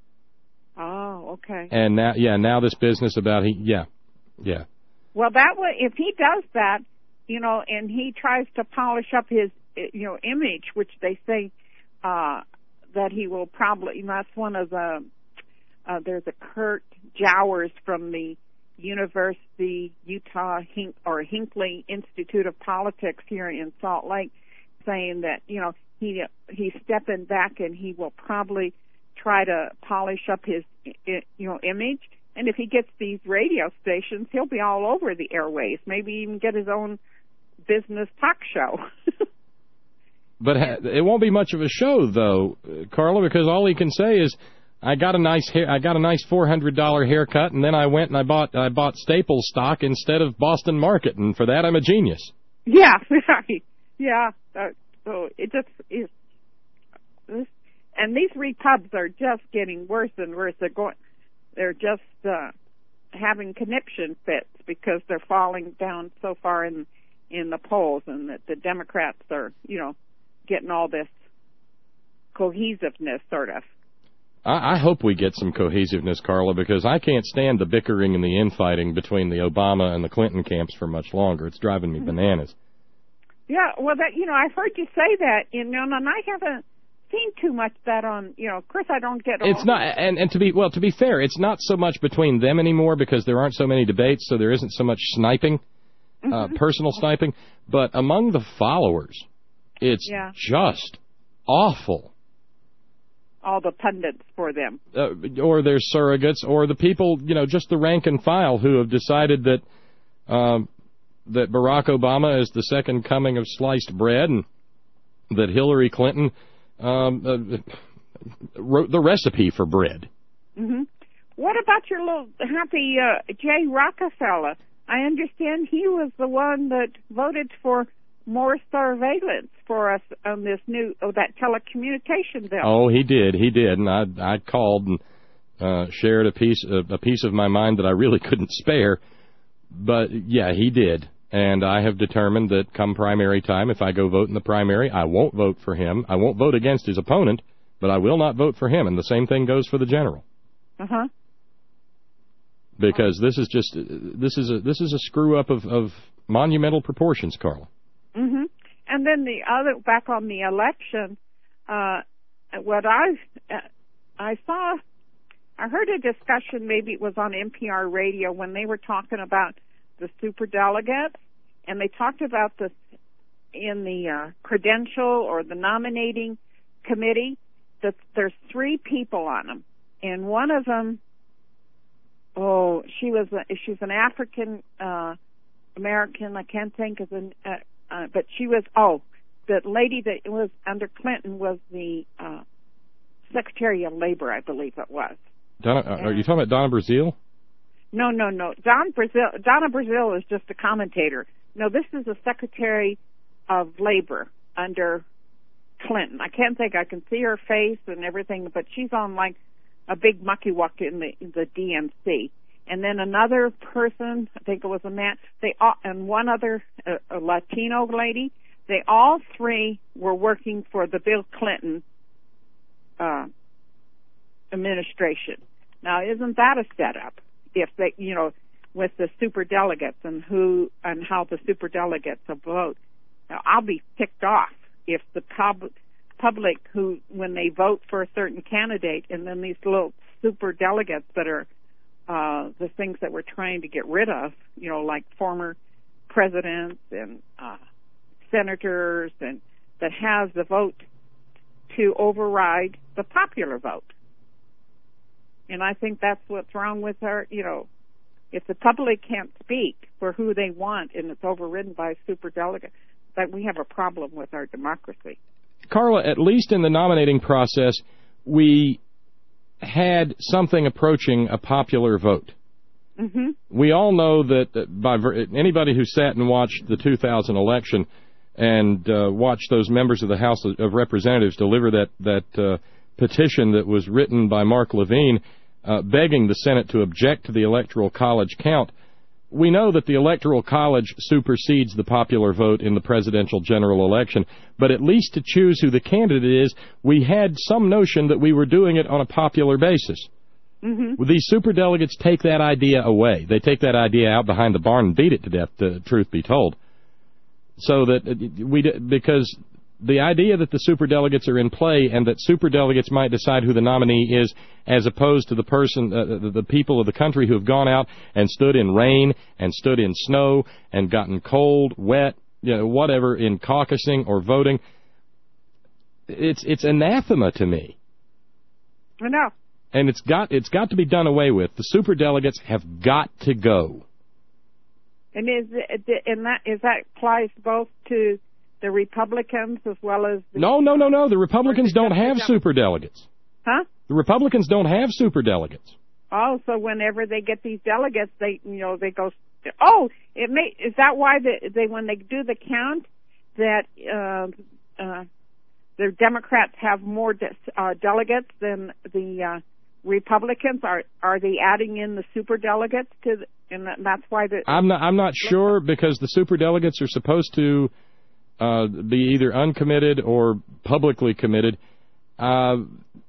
Speaker 4: Oh, okay.
Speaker 2: And now, yeah, now this business about he, yeah, yeah.
Speaker 4: Well, that way, if he does that, you know, and he tries to polish up his, you know, image, which they say uh, that he will probably. And that's one of the. Uh, there's a Kurt Jowers from the University Utah Hink, or Hinckley Institute of Politics here in Salt Lake, saying that, you know, he he's stepping back and he will probably try to polish up his, you know, image. And if he gets these radio stations, he'll be all over the airways. Maybe even get his own business talk show.
Speaker 2: But it won't be much of a show, though, Carla, because all he can say is, I got a nice hair, I got a nice four hundred dollar haircut, and then I went and I bought I bought Staples stock instead of Boston Market, and for that I'm a genius.
Speaker 4: Yeah, right. Yeah. Uh, so it just is. And these repubs are just getting worse and worse. They're going. They're just uh, having conniption fits because they're falling down so far in in the polls, and that the Democrats are, you know, getting all this cohesiveness, sort of.
Speaker 2: I, I hope we get some cohesiveness, Carla, because I can't stand the bickering and the infighting between the Obama and the Clinton camps for much longer. It's driving me bananas.
Speaker 4: Yeah, well, that, you know, I've heard you say that, you know, and I haven't seen too much that on, you know, of course I don't get
Speaker 2: It's
Speaker 4: all
Speaker 2: not, and, and to be, well, to be fair, it's not so much between them anymore because there aren't so many debates, so there isn't so much sniping,
Speaker 4: mm-hmm.
Speaker 2: uh, personal sniping, but among the followers, it's
Speaker 4: yeah.
Speaker 2: just awful.
Speaker 4: All the pundits for them.
Speaker 2: Uh, or their surrogates, or the people, you know, just the rank and file who have decided that um, that Barack Obama is the second coming of sliced bread, and that Hillary Clinton um, uh, wrote the recipe for bread.
Speaker 4: Mm-hmm. What about your little happy uh, Jay Rockefeller? I understand he was the one that voted for more surveillance for us on this new, oh, that telecommunication bill.
Speaker 2: Oh, he did, he did, and I I called and uh, shared a piece a, a piece of my mind that I really couldn't spare. But yeah, he did, and I have determined that come primary time, if I go vote in the primary, I won't vote for him. I won't vote against his opponent, but I will not vote for him, and the same thing goes for the general.
Speaker 4: Uh huh.
Speaker 2: Because this is just this is a this is a screw up of, of monumental proportions, Carla.
Speaker 4: Mm-hmm. And then the other, back on the election, uh, what I uh, I saw, I heard a discussion, maybe it was on N P R radio, when they were talking about the superdelegates, and they talked about this in the uh, credential or the nominating committee, that there's three people on them, and one of them, oh, she was a, she's an African uh, American, I can't think of the. Uh, Uh, but she was, oh, the lady that was under Clinton was the uh, Secretary of Labor, I believe it was.
Speaker 2: Donna, uh, are you talking about Donna Brazile?
Speaker 4: No, no, no. Don Brazile, Donna Brazile is just a commentator. No, this is the Secretary of Labor under Clinton. I can't think. I can see her face and everything, but she's on like a big mucky walk in the in the D N C. And then another person, I think it was a man, they all, and one other, a, a Latino lady, they all three were working for the Bill Clinton uh, administration. Now, isn't that a setup? If they, you know, with the superdelegates and who and how the superdelegates will vote. Now, I'll be ticked off if the pub, public who, when they vote for a certain candidate, and then these little superdelegates that are Uh, the things that we're trying to get rid of, you know, like former presidents and uh, senators, and that has the vote to override the popular vote. And I think that's what's wrong with our, you know, if the public can't speak for who they want and it's overridden by superdelegates, that we have a problem with our democracy.
Speaker 2: Carla, at least in the nominating process, we had something approaching a popular vote.
Speaker 4: Mm-hmm.
Speaker 2: We all know that by anybody who sat and watched the two thousand election and uh, watched those members of the House of Representatives deliver that that uh, petition that was written by Mark Levine uh, begging the Senate to object to the Electoral College count, we know that the Electoral College supersedes the popular vote in the presidential general election, but at least to choose who the candidate is, we had some notion that we were doing it on a popular basis.
Speaker 4: Mm-hmm.
Speaker 2: These superdelegates take that idea away. They take that idea out behind the barn and beat it to death, uh, truth be told. So that we, because the idea that the superdelegates are in play and that superdelegates might decide who the nominee is, as opposed to the person, uh, the, the people of the country who have gone out and stood in rain and stood in snow and gotten cold, wet, you know, whatever, in caucusing or voting, it's it's anathema to me.
Speaker 4: I know.
Speaker 2: And it's got it's got to be done away with. The superdelegates have got to go.
Speaker 4: And is and that is that applies both to the Republicans as well as the...
Speaker 2: No, no, no, no. The Republicans don't have superdelegates.
Speaker 4: Huh?
Speaker 2: The Republicans don't have superdelegates.
Speaker 4: Oh, so whenever they get these delegates, they, you know, they go... Oh, it may... Is that why they, they when they do the count, that uh, uh, the Democrats have more de- uh, delegates than the uh, Republicans? Are are they adding in the superdelegates to... The, and that's why the...
Speaker 2: I'm not, I'm not sure, because the superdelegates are supposed to... Uh, be either uncommitted or publicly committed. Uh,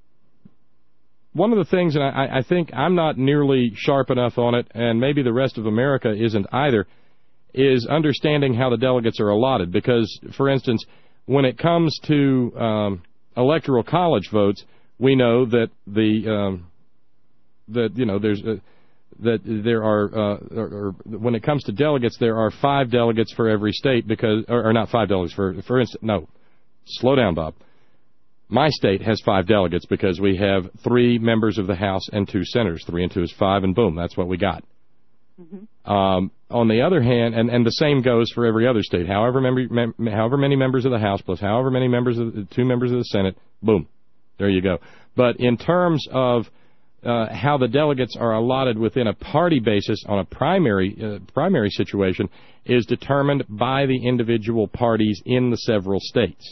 Speaker 2: one of the things, and I, I think I'm not nearly sharp enough on it, and maybe the rest of America isn't either, is understanding how the delegates are allotted. Because, for instance, when it comes to um, electoral college votes, we know that the um, that you know there's uh, that there are uh, or, or when it comes to delegates, there are five delegates for every state because or, or not five delegates for for instance. No, slow down, Bob. My state has five delegates because we have three members of the House and two senators. Three and two is five, and boom, that's what we got. Mm-hmm. Um, on the other hand, and, and the same goes for every other state. However, member, mem, however many members of the House plus however many members of the, two members of the Senate, boom, there you go. But in terms of uh, how the delegates are allotted within a party basis on a primary uh, primary situation is determined by the individual parties in the several states.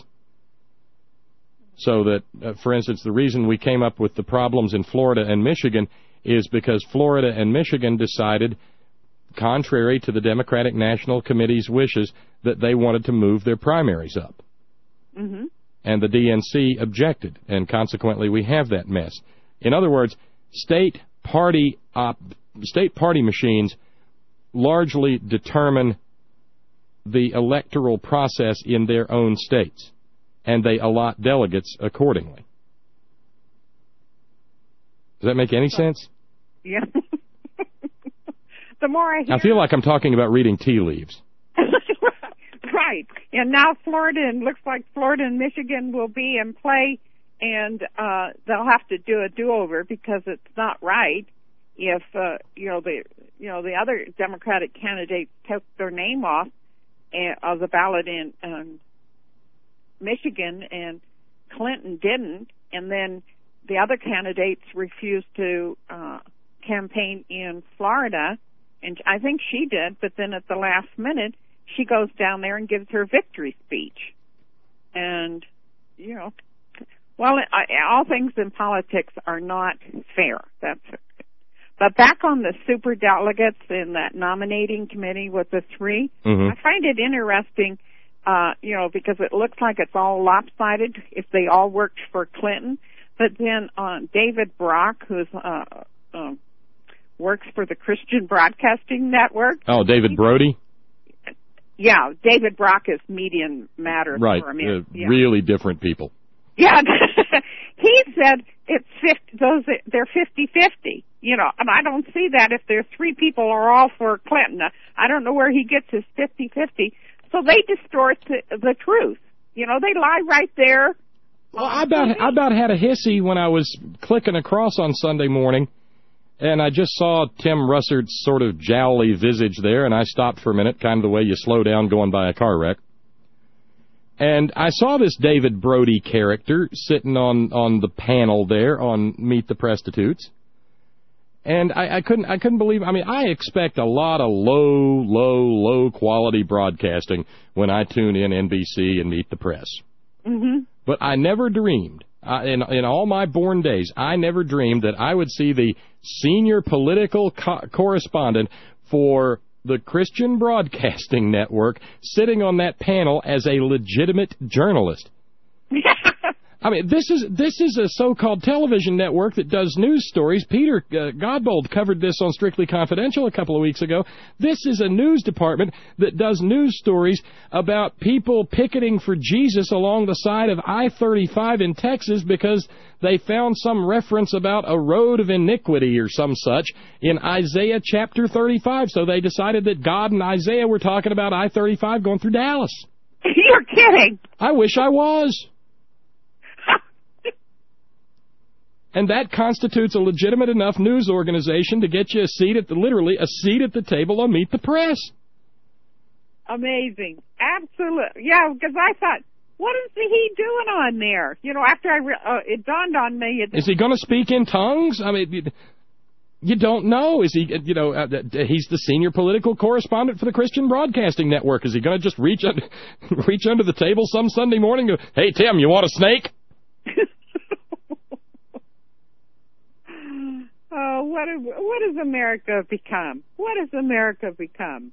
Speaker 2: So that, uh, for instance, the reason we came up with the problems in Florida and Michigan is because Florida and Michigan decided, contrary to the Democratic National Committee's wishes, that they wanted to move their primaries up. Mm-hmm. And the D N C objected, and consequently we have that mess. In other words, state party op- state party machines largely determine the electoral process in their own states, and they allot delegates accordingly. Does that make any sense?
Speaker 4: Yeah. The more I hear...
Speaker 2: I feel like I'm talking about reading tea leaves.
Speaker 4: Right. And now Florida, and looks like Florida and Michigan will be in play, and uh, they'll have to do a do-over because it's not right if, uh, you know, the you know the other Democratic candidates took their name off uh, of the ballot in um, Michigan, and Clinton didn't, and then the other candidates refused to uh, campaign in Florida, and I think she did, but then at the last minute, she goes down there and gives her victory speech. And, you know, well, I, all things in politics are not fair. That's it. But back on the super delegates in that nominating committee with the three, mm-hmm. I find it interesting, uh, you know, because it looks like it's all lopsided if they all worked for Clinton. But then uh, David Brock, who's uh, uh, works for the Christian Broadcasting Network.
Speaker 2: Oh, David Brody?
Speaker 4: Yeah, David Brock is Media Matters.
Speaker 2: Right,
Speaker 4: for him.
Speaker 2: uh,
Speaker 4: Yeah.
Speaker 2: really different people.
Speaker 4: Yeah, he said it's fifty, those they're fifty-fifty, you know, and I don't see that if there's three people are all for Clinton. I don't know where he gets his fifty-fifty. So they distort the, the truth. You know, they lie right there.
Speaker 2: Well, I about, I about had a hissy when I was clicking across on Sunday morning, and I just saw Tim Russard's sort of jowly visage there, and I stopped for a minute, kind of the way you slow down going by a car wreck. And I saw this David Brody character sitting on, on the panel there on Meet the Prostitutes. And I, I couldn't I couldn't believe, I mean, I expect a lot of low, low, low quality broadcasting when I tune in N B C and Meet the Press.
Speaker 4: Mm-hmm.
Speaker 2: But I never dreamed, uh, in, in all my born days, I never dreamed that I would see the senior political co- correspondent for the Christian Broadcasting Network sitting on that panel as a legitimate journalist. I mean, this is this is a so-called television network that does news stories. Peter uh, Godbold covered this on Strictly Confidential a couple of weeks ago. This is a news department that does news stories about people picketing for Jesus along the side of I thirty-five in Texas because they found some reference about a road of iniquity or some such in Isaiah chapter thirty-five. So they decided that God and Isaiah were talking about I thirty-five going through Dallas.
Speaker 4: You're kidding.
Speaker 2: I wish I was. And that constitutes a legitimate enough news organization to get you a seat at the, literally, a seat at the table on Meet the Press.
Speaker 4: Amazing. Absolutely. Yeah, because I thought, what is he doing on there? You know, after I, re- uh, it dawned on me. It,
Speaker 2: is he going to speak in tongues? I mean, you, you don't know. Is he, you know, uh, he's the senior political correspondent for the Christian Broadcasting Network. Is he going to just reach, un- reach under the table some Sunday morning and go, hey, Tim, you want a snake?
Speaker 4: Oh, what have, what has America become? What has America become?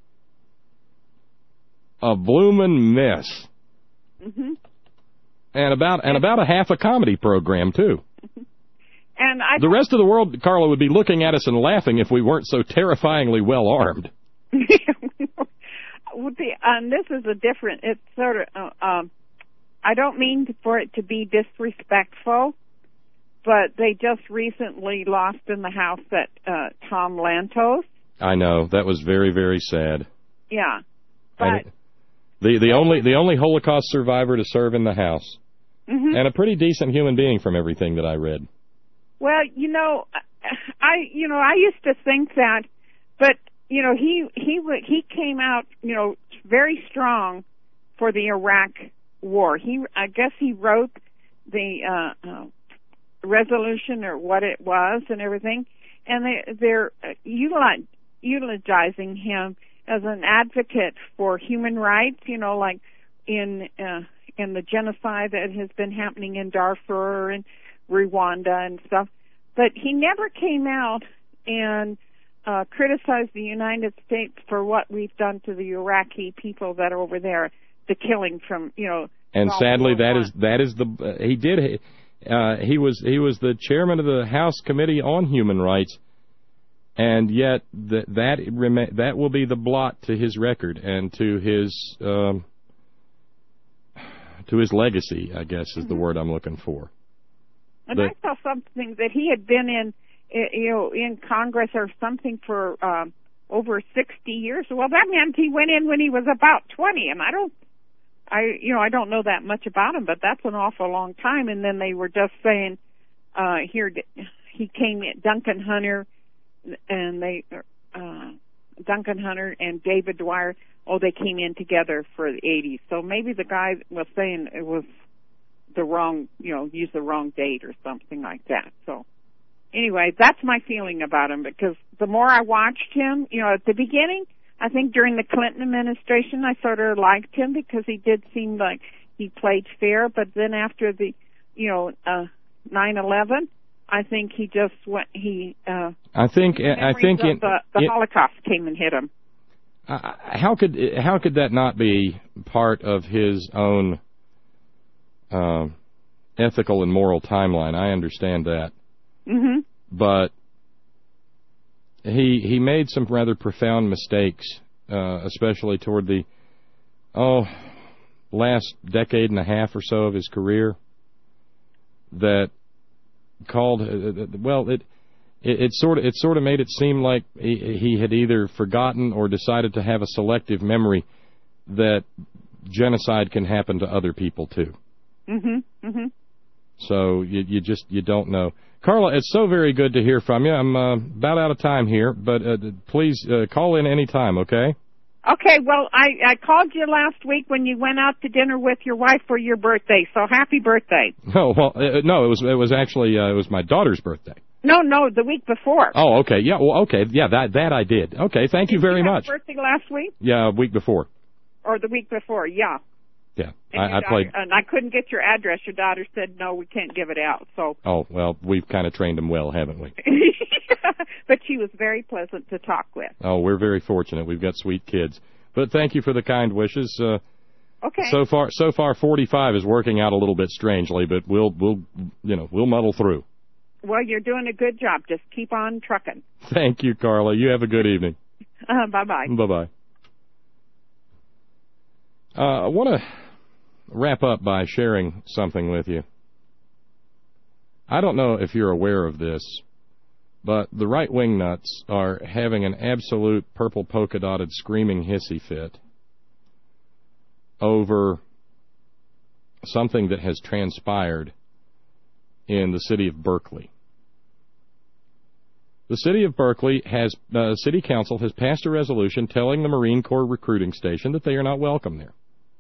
Speaker 2: A bloomin' mess.
Speaker 4: Mm-hmm.
Speaker 2: And about and about a half a comedy program too.
Speaker 4: And I
Speaker 2: the rest of the world, Carla, would be looking at us and laughing if we weren't so terrifyingly well armed.
Speaker 4: With the, and this is a different. It's sort of. Uh, um, I don't mean for it to be disrespectful, but they just recently lost in the House that uh, Tom Lantos.
Speaker 2: I know. That was very, very sad.
Speaker 4: Yeah. But
Speaker 2: and it, the the only the only Holocaust survivor to serve in the House.
Speaker 4: Mm-hmm.
Speaker 2: And a pretty decent human being from everything that I read.
Speaker 4: Well, you know, I you know, I used to think that, but you know, he he he came out, you know, very strong for the Iraq War. He I guess he wrote the uh, uh resolution or what it was and everything, and they they're util- utilizing him as an advocate for human rights, you know, like in uh, in the genocide that has been happening in Darfur and Rwanda and stuff. But he never came out and uh, criticized the United States for what we've done to the Iraqi people that are over there, the killing from, you know.
Speaker 2: And sadly, that is that is the uh, he did. Uh, he was he was the chairman of the House Committee on Human Rights, and yet that that rema- that will be the blot to his record and to his um, to his legacy, I guess is the word I'm looking for.
Speaker 4: And
Speaker 2: the,
Speaker 4: I saw something that he had been in, you know, in Congress or something for um, over sixty years. Well, that meant he went in when he was about twenty, and I don't. I, you know, I don't know that much about him, but that's an awful long time. And then they were just saying, uh, here, he came in, Duncan Hunter, and they, uh, Duncan Hunter and David Dwyer, oh, they came in together for the eighties. So maybe the guy was saying it was the wrong, you know, used the wrong date or something like that. So anyway, that's my feeling about him, because the more I watched him, you know, at the beginning, I think during the Clinton administration, I sort of liked him because he did seem like he played fair. But then after the, you know, uh, nine eleven, I think he just went. He. Uh,
Speaker 2: I think. I think
Speaker 4: it, the, the
Speaker 2: it,
Speaker 4: Holocaust came and hit him.
Speaker 2: Uh, how could how could that not be part of his own uh, ethical and moral timeline? I understand that,
Speaker 4: mm-hmm.
Speaker 2: but. He he made some rather profound mistakes, uh, especially toward the, oh, last decade and a half or so of his career, that called, uh, well, it, it it sort of it sort of made it seem like he, he had either forgotten or decided to have a selective memory that genocide can happen to other people too.
Speaker 4: Mm-hmm. Mm-hmm.
Speaker 2: So you you just you don't know. Carla, it's so very good to hear from you. I'm uh, about out of time here, but uh, please uh, call in any time, okay?
Speaker 4: Okay, well, I, I called you last week when you went out to dinner with your wife for your birthday, so happy birthday.
Speaker 2: No, well, uh, no, it was it was actually uh, it was my daughter's birthday.
Speaker 4: No, no, the week before.
Speaker 2: Oh, okay, yeah, well, okay, yeah, that that I did. Okay, thank
Speaker 4: did
Speaker 2: you very
Speaker 4: you have
Speaker 2: much.
Speaker 4: Birthday last week?
Speaker 2: Yeah, a week before.
Speaker 4: Or the week before, yeah.
Speaker 2: Yeah,
Speaker 4: and
Speaker 2: I, I
Speaker 4: daughter,
Speaker 2: played.
Speaker 4: And I couldn't get your address. Your daughter said, no, we can't give it out. So.
Speaker 2: Oh, well, we've kind of trained them well, haven't we?
Speaker 4: But she was very pleasant to talk with.
Speaker 2: Oh, we're very fortunate. We've got sweet kids. But thank you for the kind wishes. Uh,
Speaker 4: okay.
Speaker 2: So far, so far, forty-five is working out a little bit strangely, but we'll, we'll, you know, we'll muddle through.
Speaker 4: Well, you're doing a good job. Just keep on trucking.
Speaker 2: Thank you, Carla. You have a good evening.
Speaker 4: Uh, bye-bye.
Speaker 2: Bye-bye. Uh, I want to wrap up by sharing something with you. I don't know if you're aware of this, but the right-wing nuts are having an absolute purple polka-dotted screaming hissy fit over something that has transpired in the city of Berkeley. The city of Berkeley has, uh, city council has passed a resolution telling the Marine Corps recruiting station that they are not welcome there.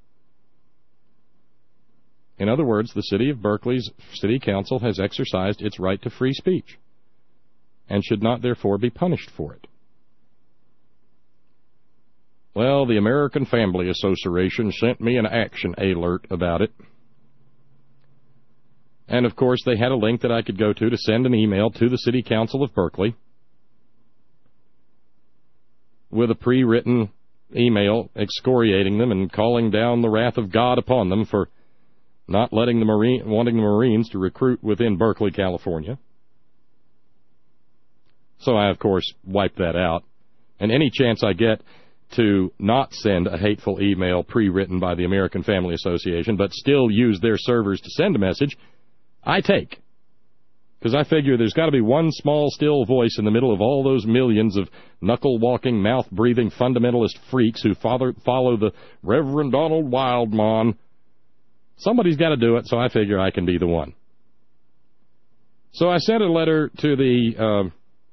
Speaker 2: In other words, the city of Berkeley's city council has exercised its right to free speech and should not therefore be punished for it. Well, the American Family Association sent me an action alert about it. And, of course, they had a link that I could go to to send an email to the City Council of Berkeley with a pre-written email excoriating them and calling down the wrath of God upon them for not letting the Marine, wanting the Marines to recruit within Berkeley, California. So I, of course, wiped that out. And any chance I get to not send a hateful email pre-written by the American Family Association, but still use their servers to send a message, I take. Because I figure there's got to be one small, still voice in the middle of all those millions of knuckle-walking, mouth-breathing fundamentalist freaks who follow, follow the Reverend Donald Wildmon. Somebody's got to do it, so I figure I can be the one. So I sent a letter to the, uh,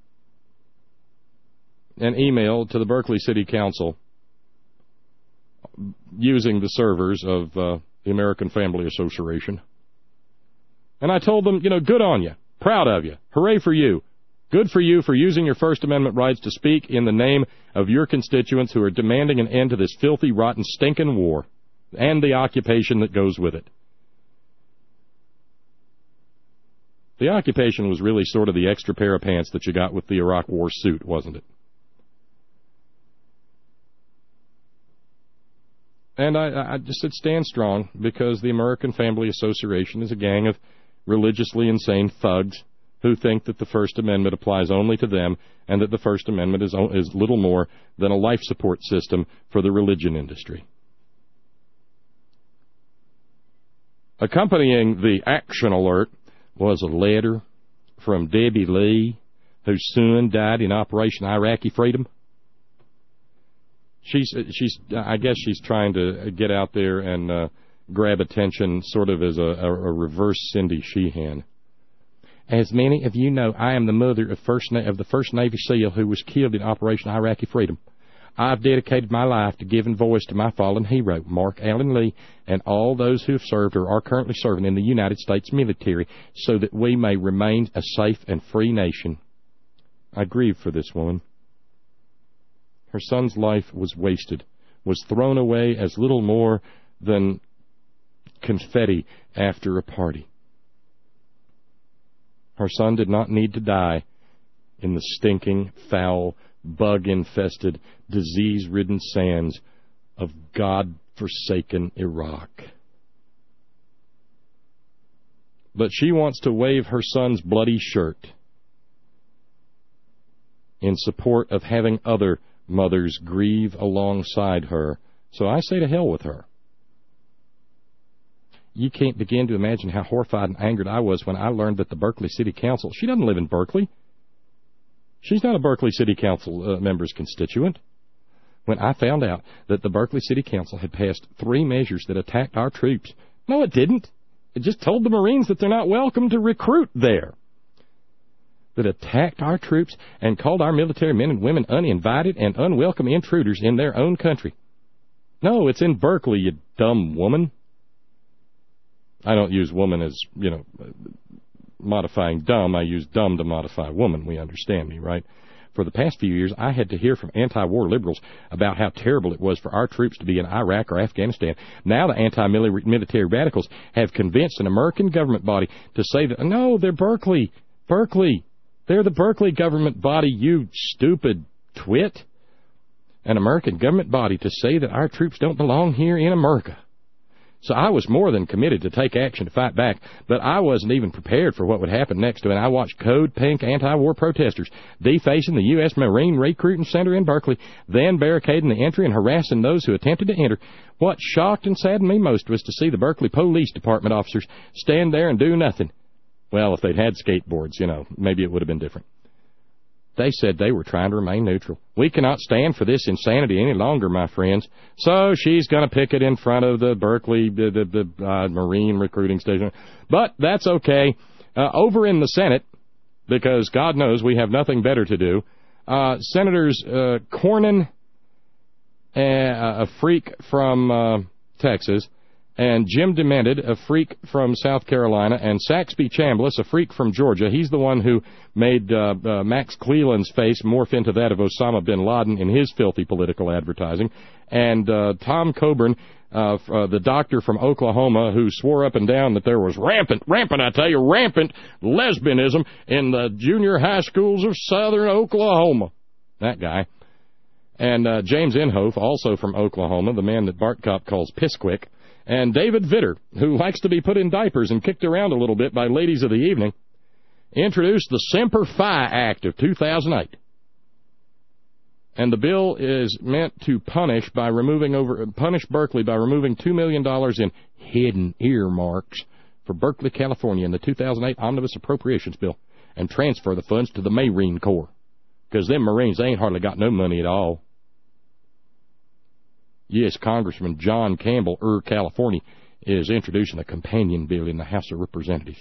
Speaker 2: an email to the Berkeley City Council using the servers of uh, the American Family Association. And I told them, you know, good on you. Proud of you. Hooray for you. Good for you for using your First Amendment rights to speak in the name of your constituents who are demanding an end to this filthy, rotten, stinking war and the occupation that goes with it. The occupation was really sort of the extra pair of pants that you got with the Iraq War suit, wasn't it? And I, I just said stand strong, because the American Family Association is a gang of religiously insane thugs who think that the First Amendment applies only to them and that the First Amendment is, is little more than a life support system for the religion industry. Accompanying the action alert was a letter from Debbie Lee, whose son died in Operation Iraqi Freedom. She's, she's, I guess she's trying to get out there and uh, grab attention sort of as a, a, a reverse Cindy Sheehan. As many of you know, I am the mother of, first of the first Navy SEAL who was killed in Operation Iraqi Freedom. I've dedicated my life to giving voice to my fallen hero, Mark Allen Lee, and all those who have served or are currently serving in the United States military so that we may remain a safe and free nation. I grieve for this woman. Her son's life was wasted, was thrown away as little more than confetti after a party. Her son did not need to die in the stinking, foul, bug-infested, disease-ridden sands of God-forsaken Iraq. But she wants to wave her son's bloody shirt in support of having other mothers grieve alongside her. So I say to hell with her. You can't begin to imagine how horrified and angered I was when I learned that the Berkeley City Council, she doesn't live in Berkeley. She's not a Berkeley City Council uh, member's constituent. When I found out that the Berkeley City Council had passed three measures that attacked our troops. No, it didn't. It just told the Marines that they're not welcome to recruit there. That attacked our troops and called our military men and women uninvited and unwelcome intruders in their own country. No, it's in Berkeley, you dumb woman. I don't use woman as, you know, modifying dumb. I use dumb to modify woman. We understand me, right? For the past few years, I had to hear from anti-war liberals about how terrible it was for our troops to be in Iraq or Afghanistan. Now the anti-military radicals have convinced an American government body to say that, no, they're Berkeley. Berkeley. They're the Berkeley government body, you stupid twit. An American government body to say that our troops don't belong here in America. So I was more than committed to take action to fight back, but I wasn't even prepared for what would happen next to it. I watched Code Pink anti-war protesters defacing the U S Marine Recruiting Center in Berkeley, then barricading the entry and harassing those who attempted to enter. What shocked and saddened me most was to see the Berkeley Police Department officers stand there and do nothing. Well, if they'd had skateboards, you know, maybe it would have been different. They said they were trying to remain neutral. We cannot stand for this insanity any longer, my friends. So she's going to picket in front of the Berkeley the, the, the uh, Marine Recruiting Station. But that's okay. Uh, over in the Senate, because God knows we have nothing better to do, uh, Senators uh, Cornyn, uh, a freak from uh, Texas, and Jim Demented, a freak from South Carolina, and Saxby Chambliss, a freak from Georgia. He's the one who made uh, uh, Max Cleland's face morph into that of Osama bin Laden in his filthy political advertising. And uh, Tom Coburn, uh, uh, the doctor from Oklahoma, who swore up and down that there was rampant, rampant, I tell you, rampant lesbianism in the junior high schools of southern Oklahoma. That guy. And uh, James Inhofe, also from Oklahoma, the man that Bart Kopp calls Pissquick. And David Vitter, who likes to be put in diapers and kicked around a little bit by ladies of the evening, introduced the Semper Fi Act of two thousand eight. And the bill is meant to punish by removing over punish Berkeley by removing two million dollars in hidden earmarks for Berkeley, California in the two thousand eight Omnibus Appropriations Bill and transfer the funds to the Marine Corps. Because them Marines, they ain't hardly got no money at all. Yes, Congressman John Campbell, er, California, is introducing a companion bill in the House of Representatives.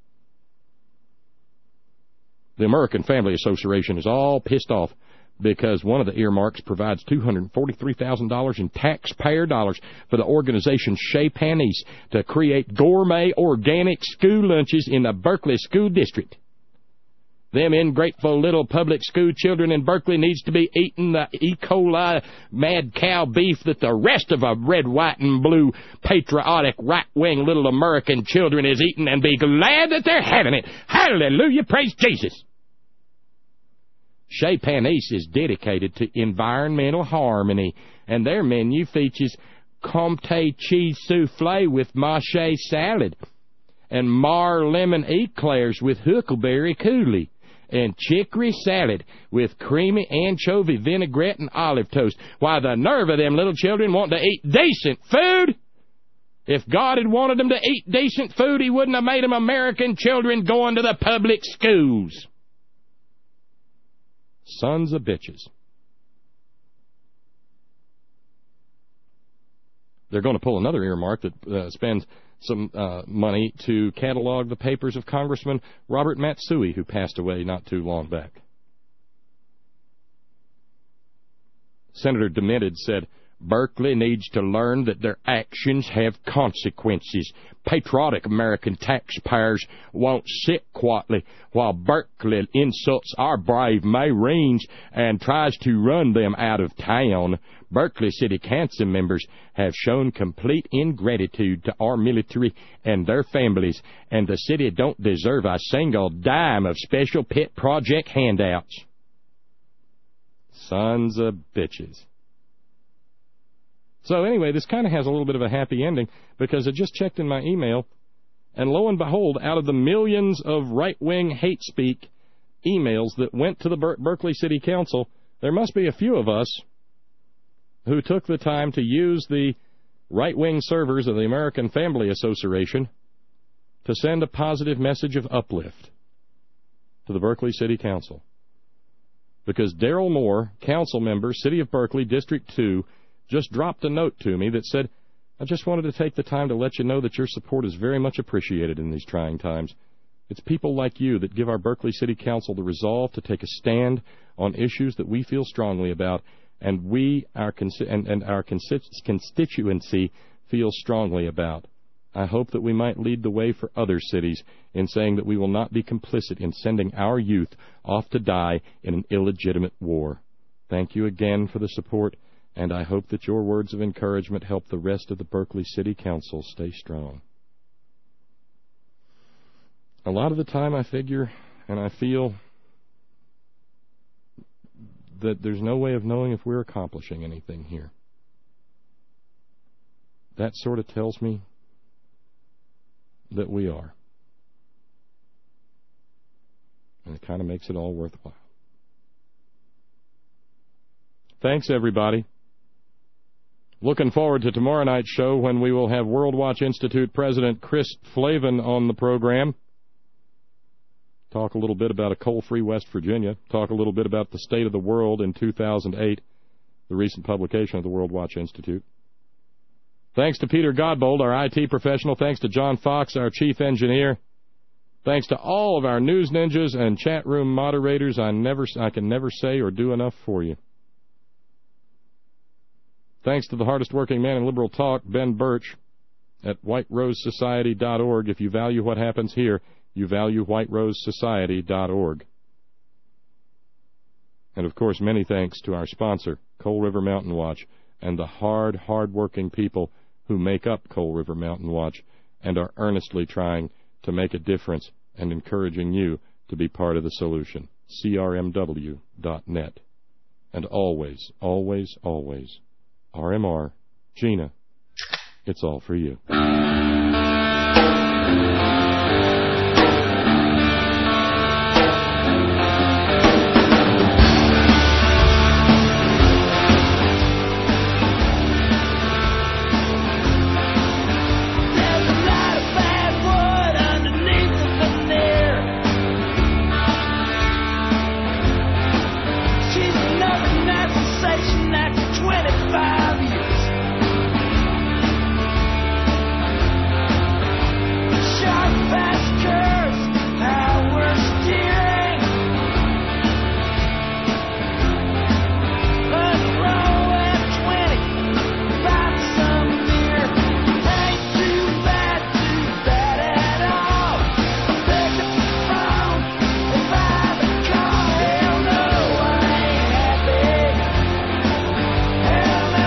Speaker 2: The American Family Association is all pissed off because one of the earmarks provides two hundred forty-three thousand dollars in taxpayer dollars for the organization Chez Panisse to create gourmet organic school lunches in the Berkeley School District. Them ingrateful little public school children in Berkeley needs to be eating the E. coli mad cow beef that the rest of our red, white, and blue patriotic right-wing little American children is eating and be glad that they're having it. Hallelujah, praise Jesus. Chez Panisse is dedicated to environmental harmony, and their menu features Comté cheese soufflé with mâché salad and Mar lemon eclairs with huckleberry coulis, and chicory salad with creamy anchovy vinaigrette and olive toast. Why, the nerve of them little children wanting to eat decent food. If God had wanted them to eat decent food, he wouldn't have made them American children going to the public schools. Sons of bitches. They're going to pull another earmark that uh, spends some uh, money to catalog the papers of Congressman Robert Matsui, who passed away not too long back. Senator Demented said, Berkeley needs to learn that their actions have consequences. Patriotic American taxpayers won't sit quietly while Berkeley insults our brave Marines and tries to run them out of town. Berkeley City Council members have shown complete ingratitude to our military and their families, and the city don't deserve a single dime of special pet project handouts. Sons of bitches. So anyway, this kind of has a little bit of a happy ending because I just checked in my email, and lo and behold, out of the millions of right-wing hate speak emails that went to the Ber- Berkeley City Council, there must be a few of us who took the time to use the right-wing servers of the American Family Association to send a positive message of uplift to the Berkeley City Council. Because Daryl Moore, council member, City of Berkeley, District two, just dropped a note to me that said, I just wanted to take the time to let you know that your support is very much appreciated in these trying times. It's people like you that give our Berkeley City Council the resolve to take a stand on issues that we feel strongly about, and we, our consi- and, and our constituency, feels strongly about. I hope that we might lead the way for other cities in saying that we will not be complicit in sending our youth off to die in an illegitimate war. Thank you again for the support, and I hope that your words of encouragement help the rest of the Berkeley City Council stay strong. A lot of the time I figure and I feel that there's no way of knowing if we're accomplishing anything here. That sort of tells me that we are. And it kind of makes it all worthwhile. Thanks, everybody. Looking forward to tomorrow night's show when we will have World Watch Institute President Chris Flavin on the program. Talk a little bit about a coal-free West Virginia. Talk a little bit about the state of the world in two thousand eight, the recent publication of the World Watch Institute. Thanks to Peter Godbold, our I T professional. Thanks to John Fox, our chief engineer. Thanks to all of our news ninjas and chat room moderators. I never, I can never say or do enough for you. Thanks to the hardest working man in liberal talk, Ben Birch, at white rose society dot org. If you value what happens here, you value white rose society dot org. And, of course, many thanks to our sponsor, Coal River Mountain Watch, and the hard, hard-working people who make up Coal River Mountain Watch and are earnestly trying to make a difference and encouraging you to be part of the solution. C R M W dot net. And always, always, always, R M R, Gina, it's all for you.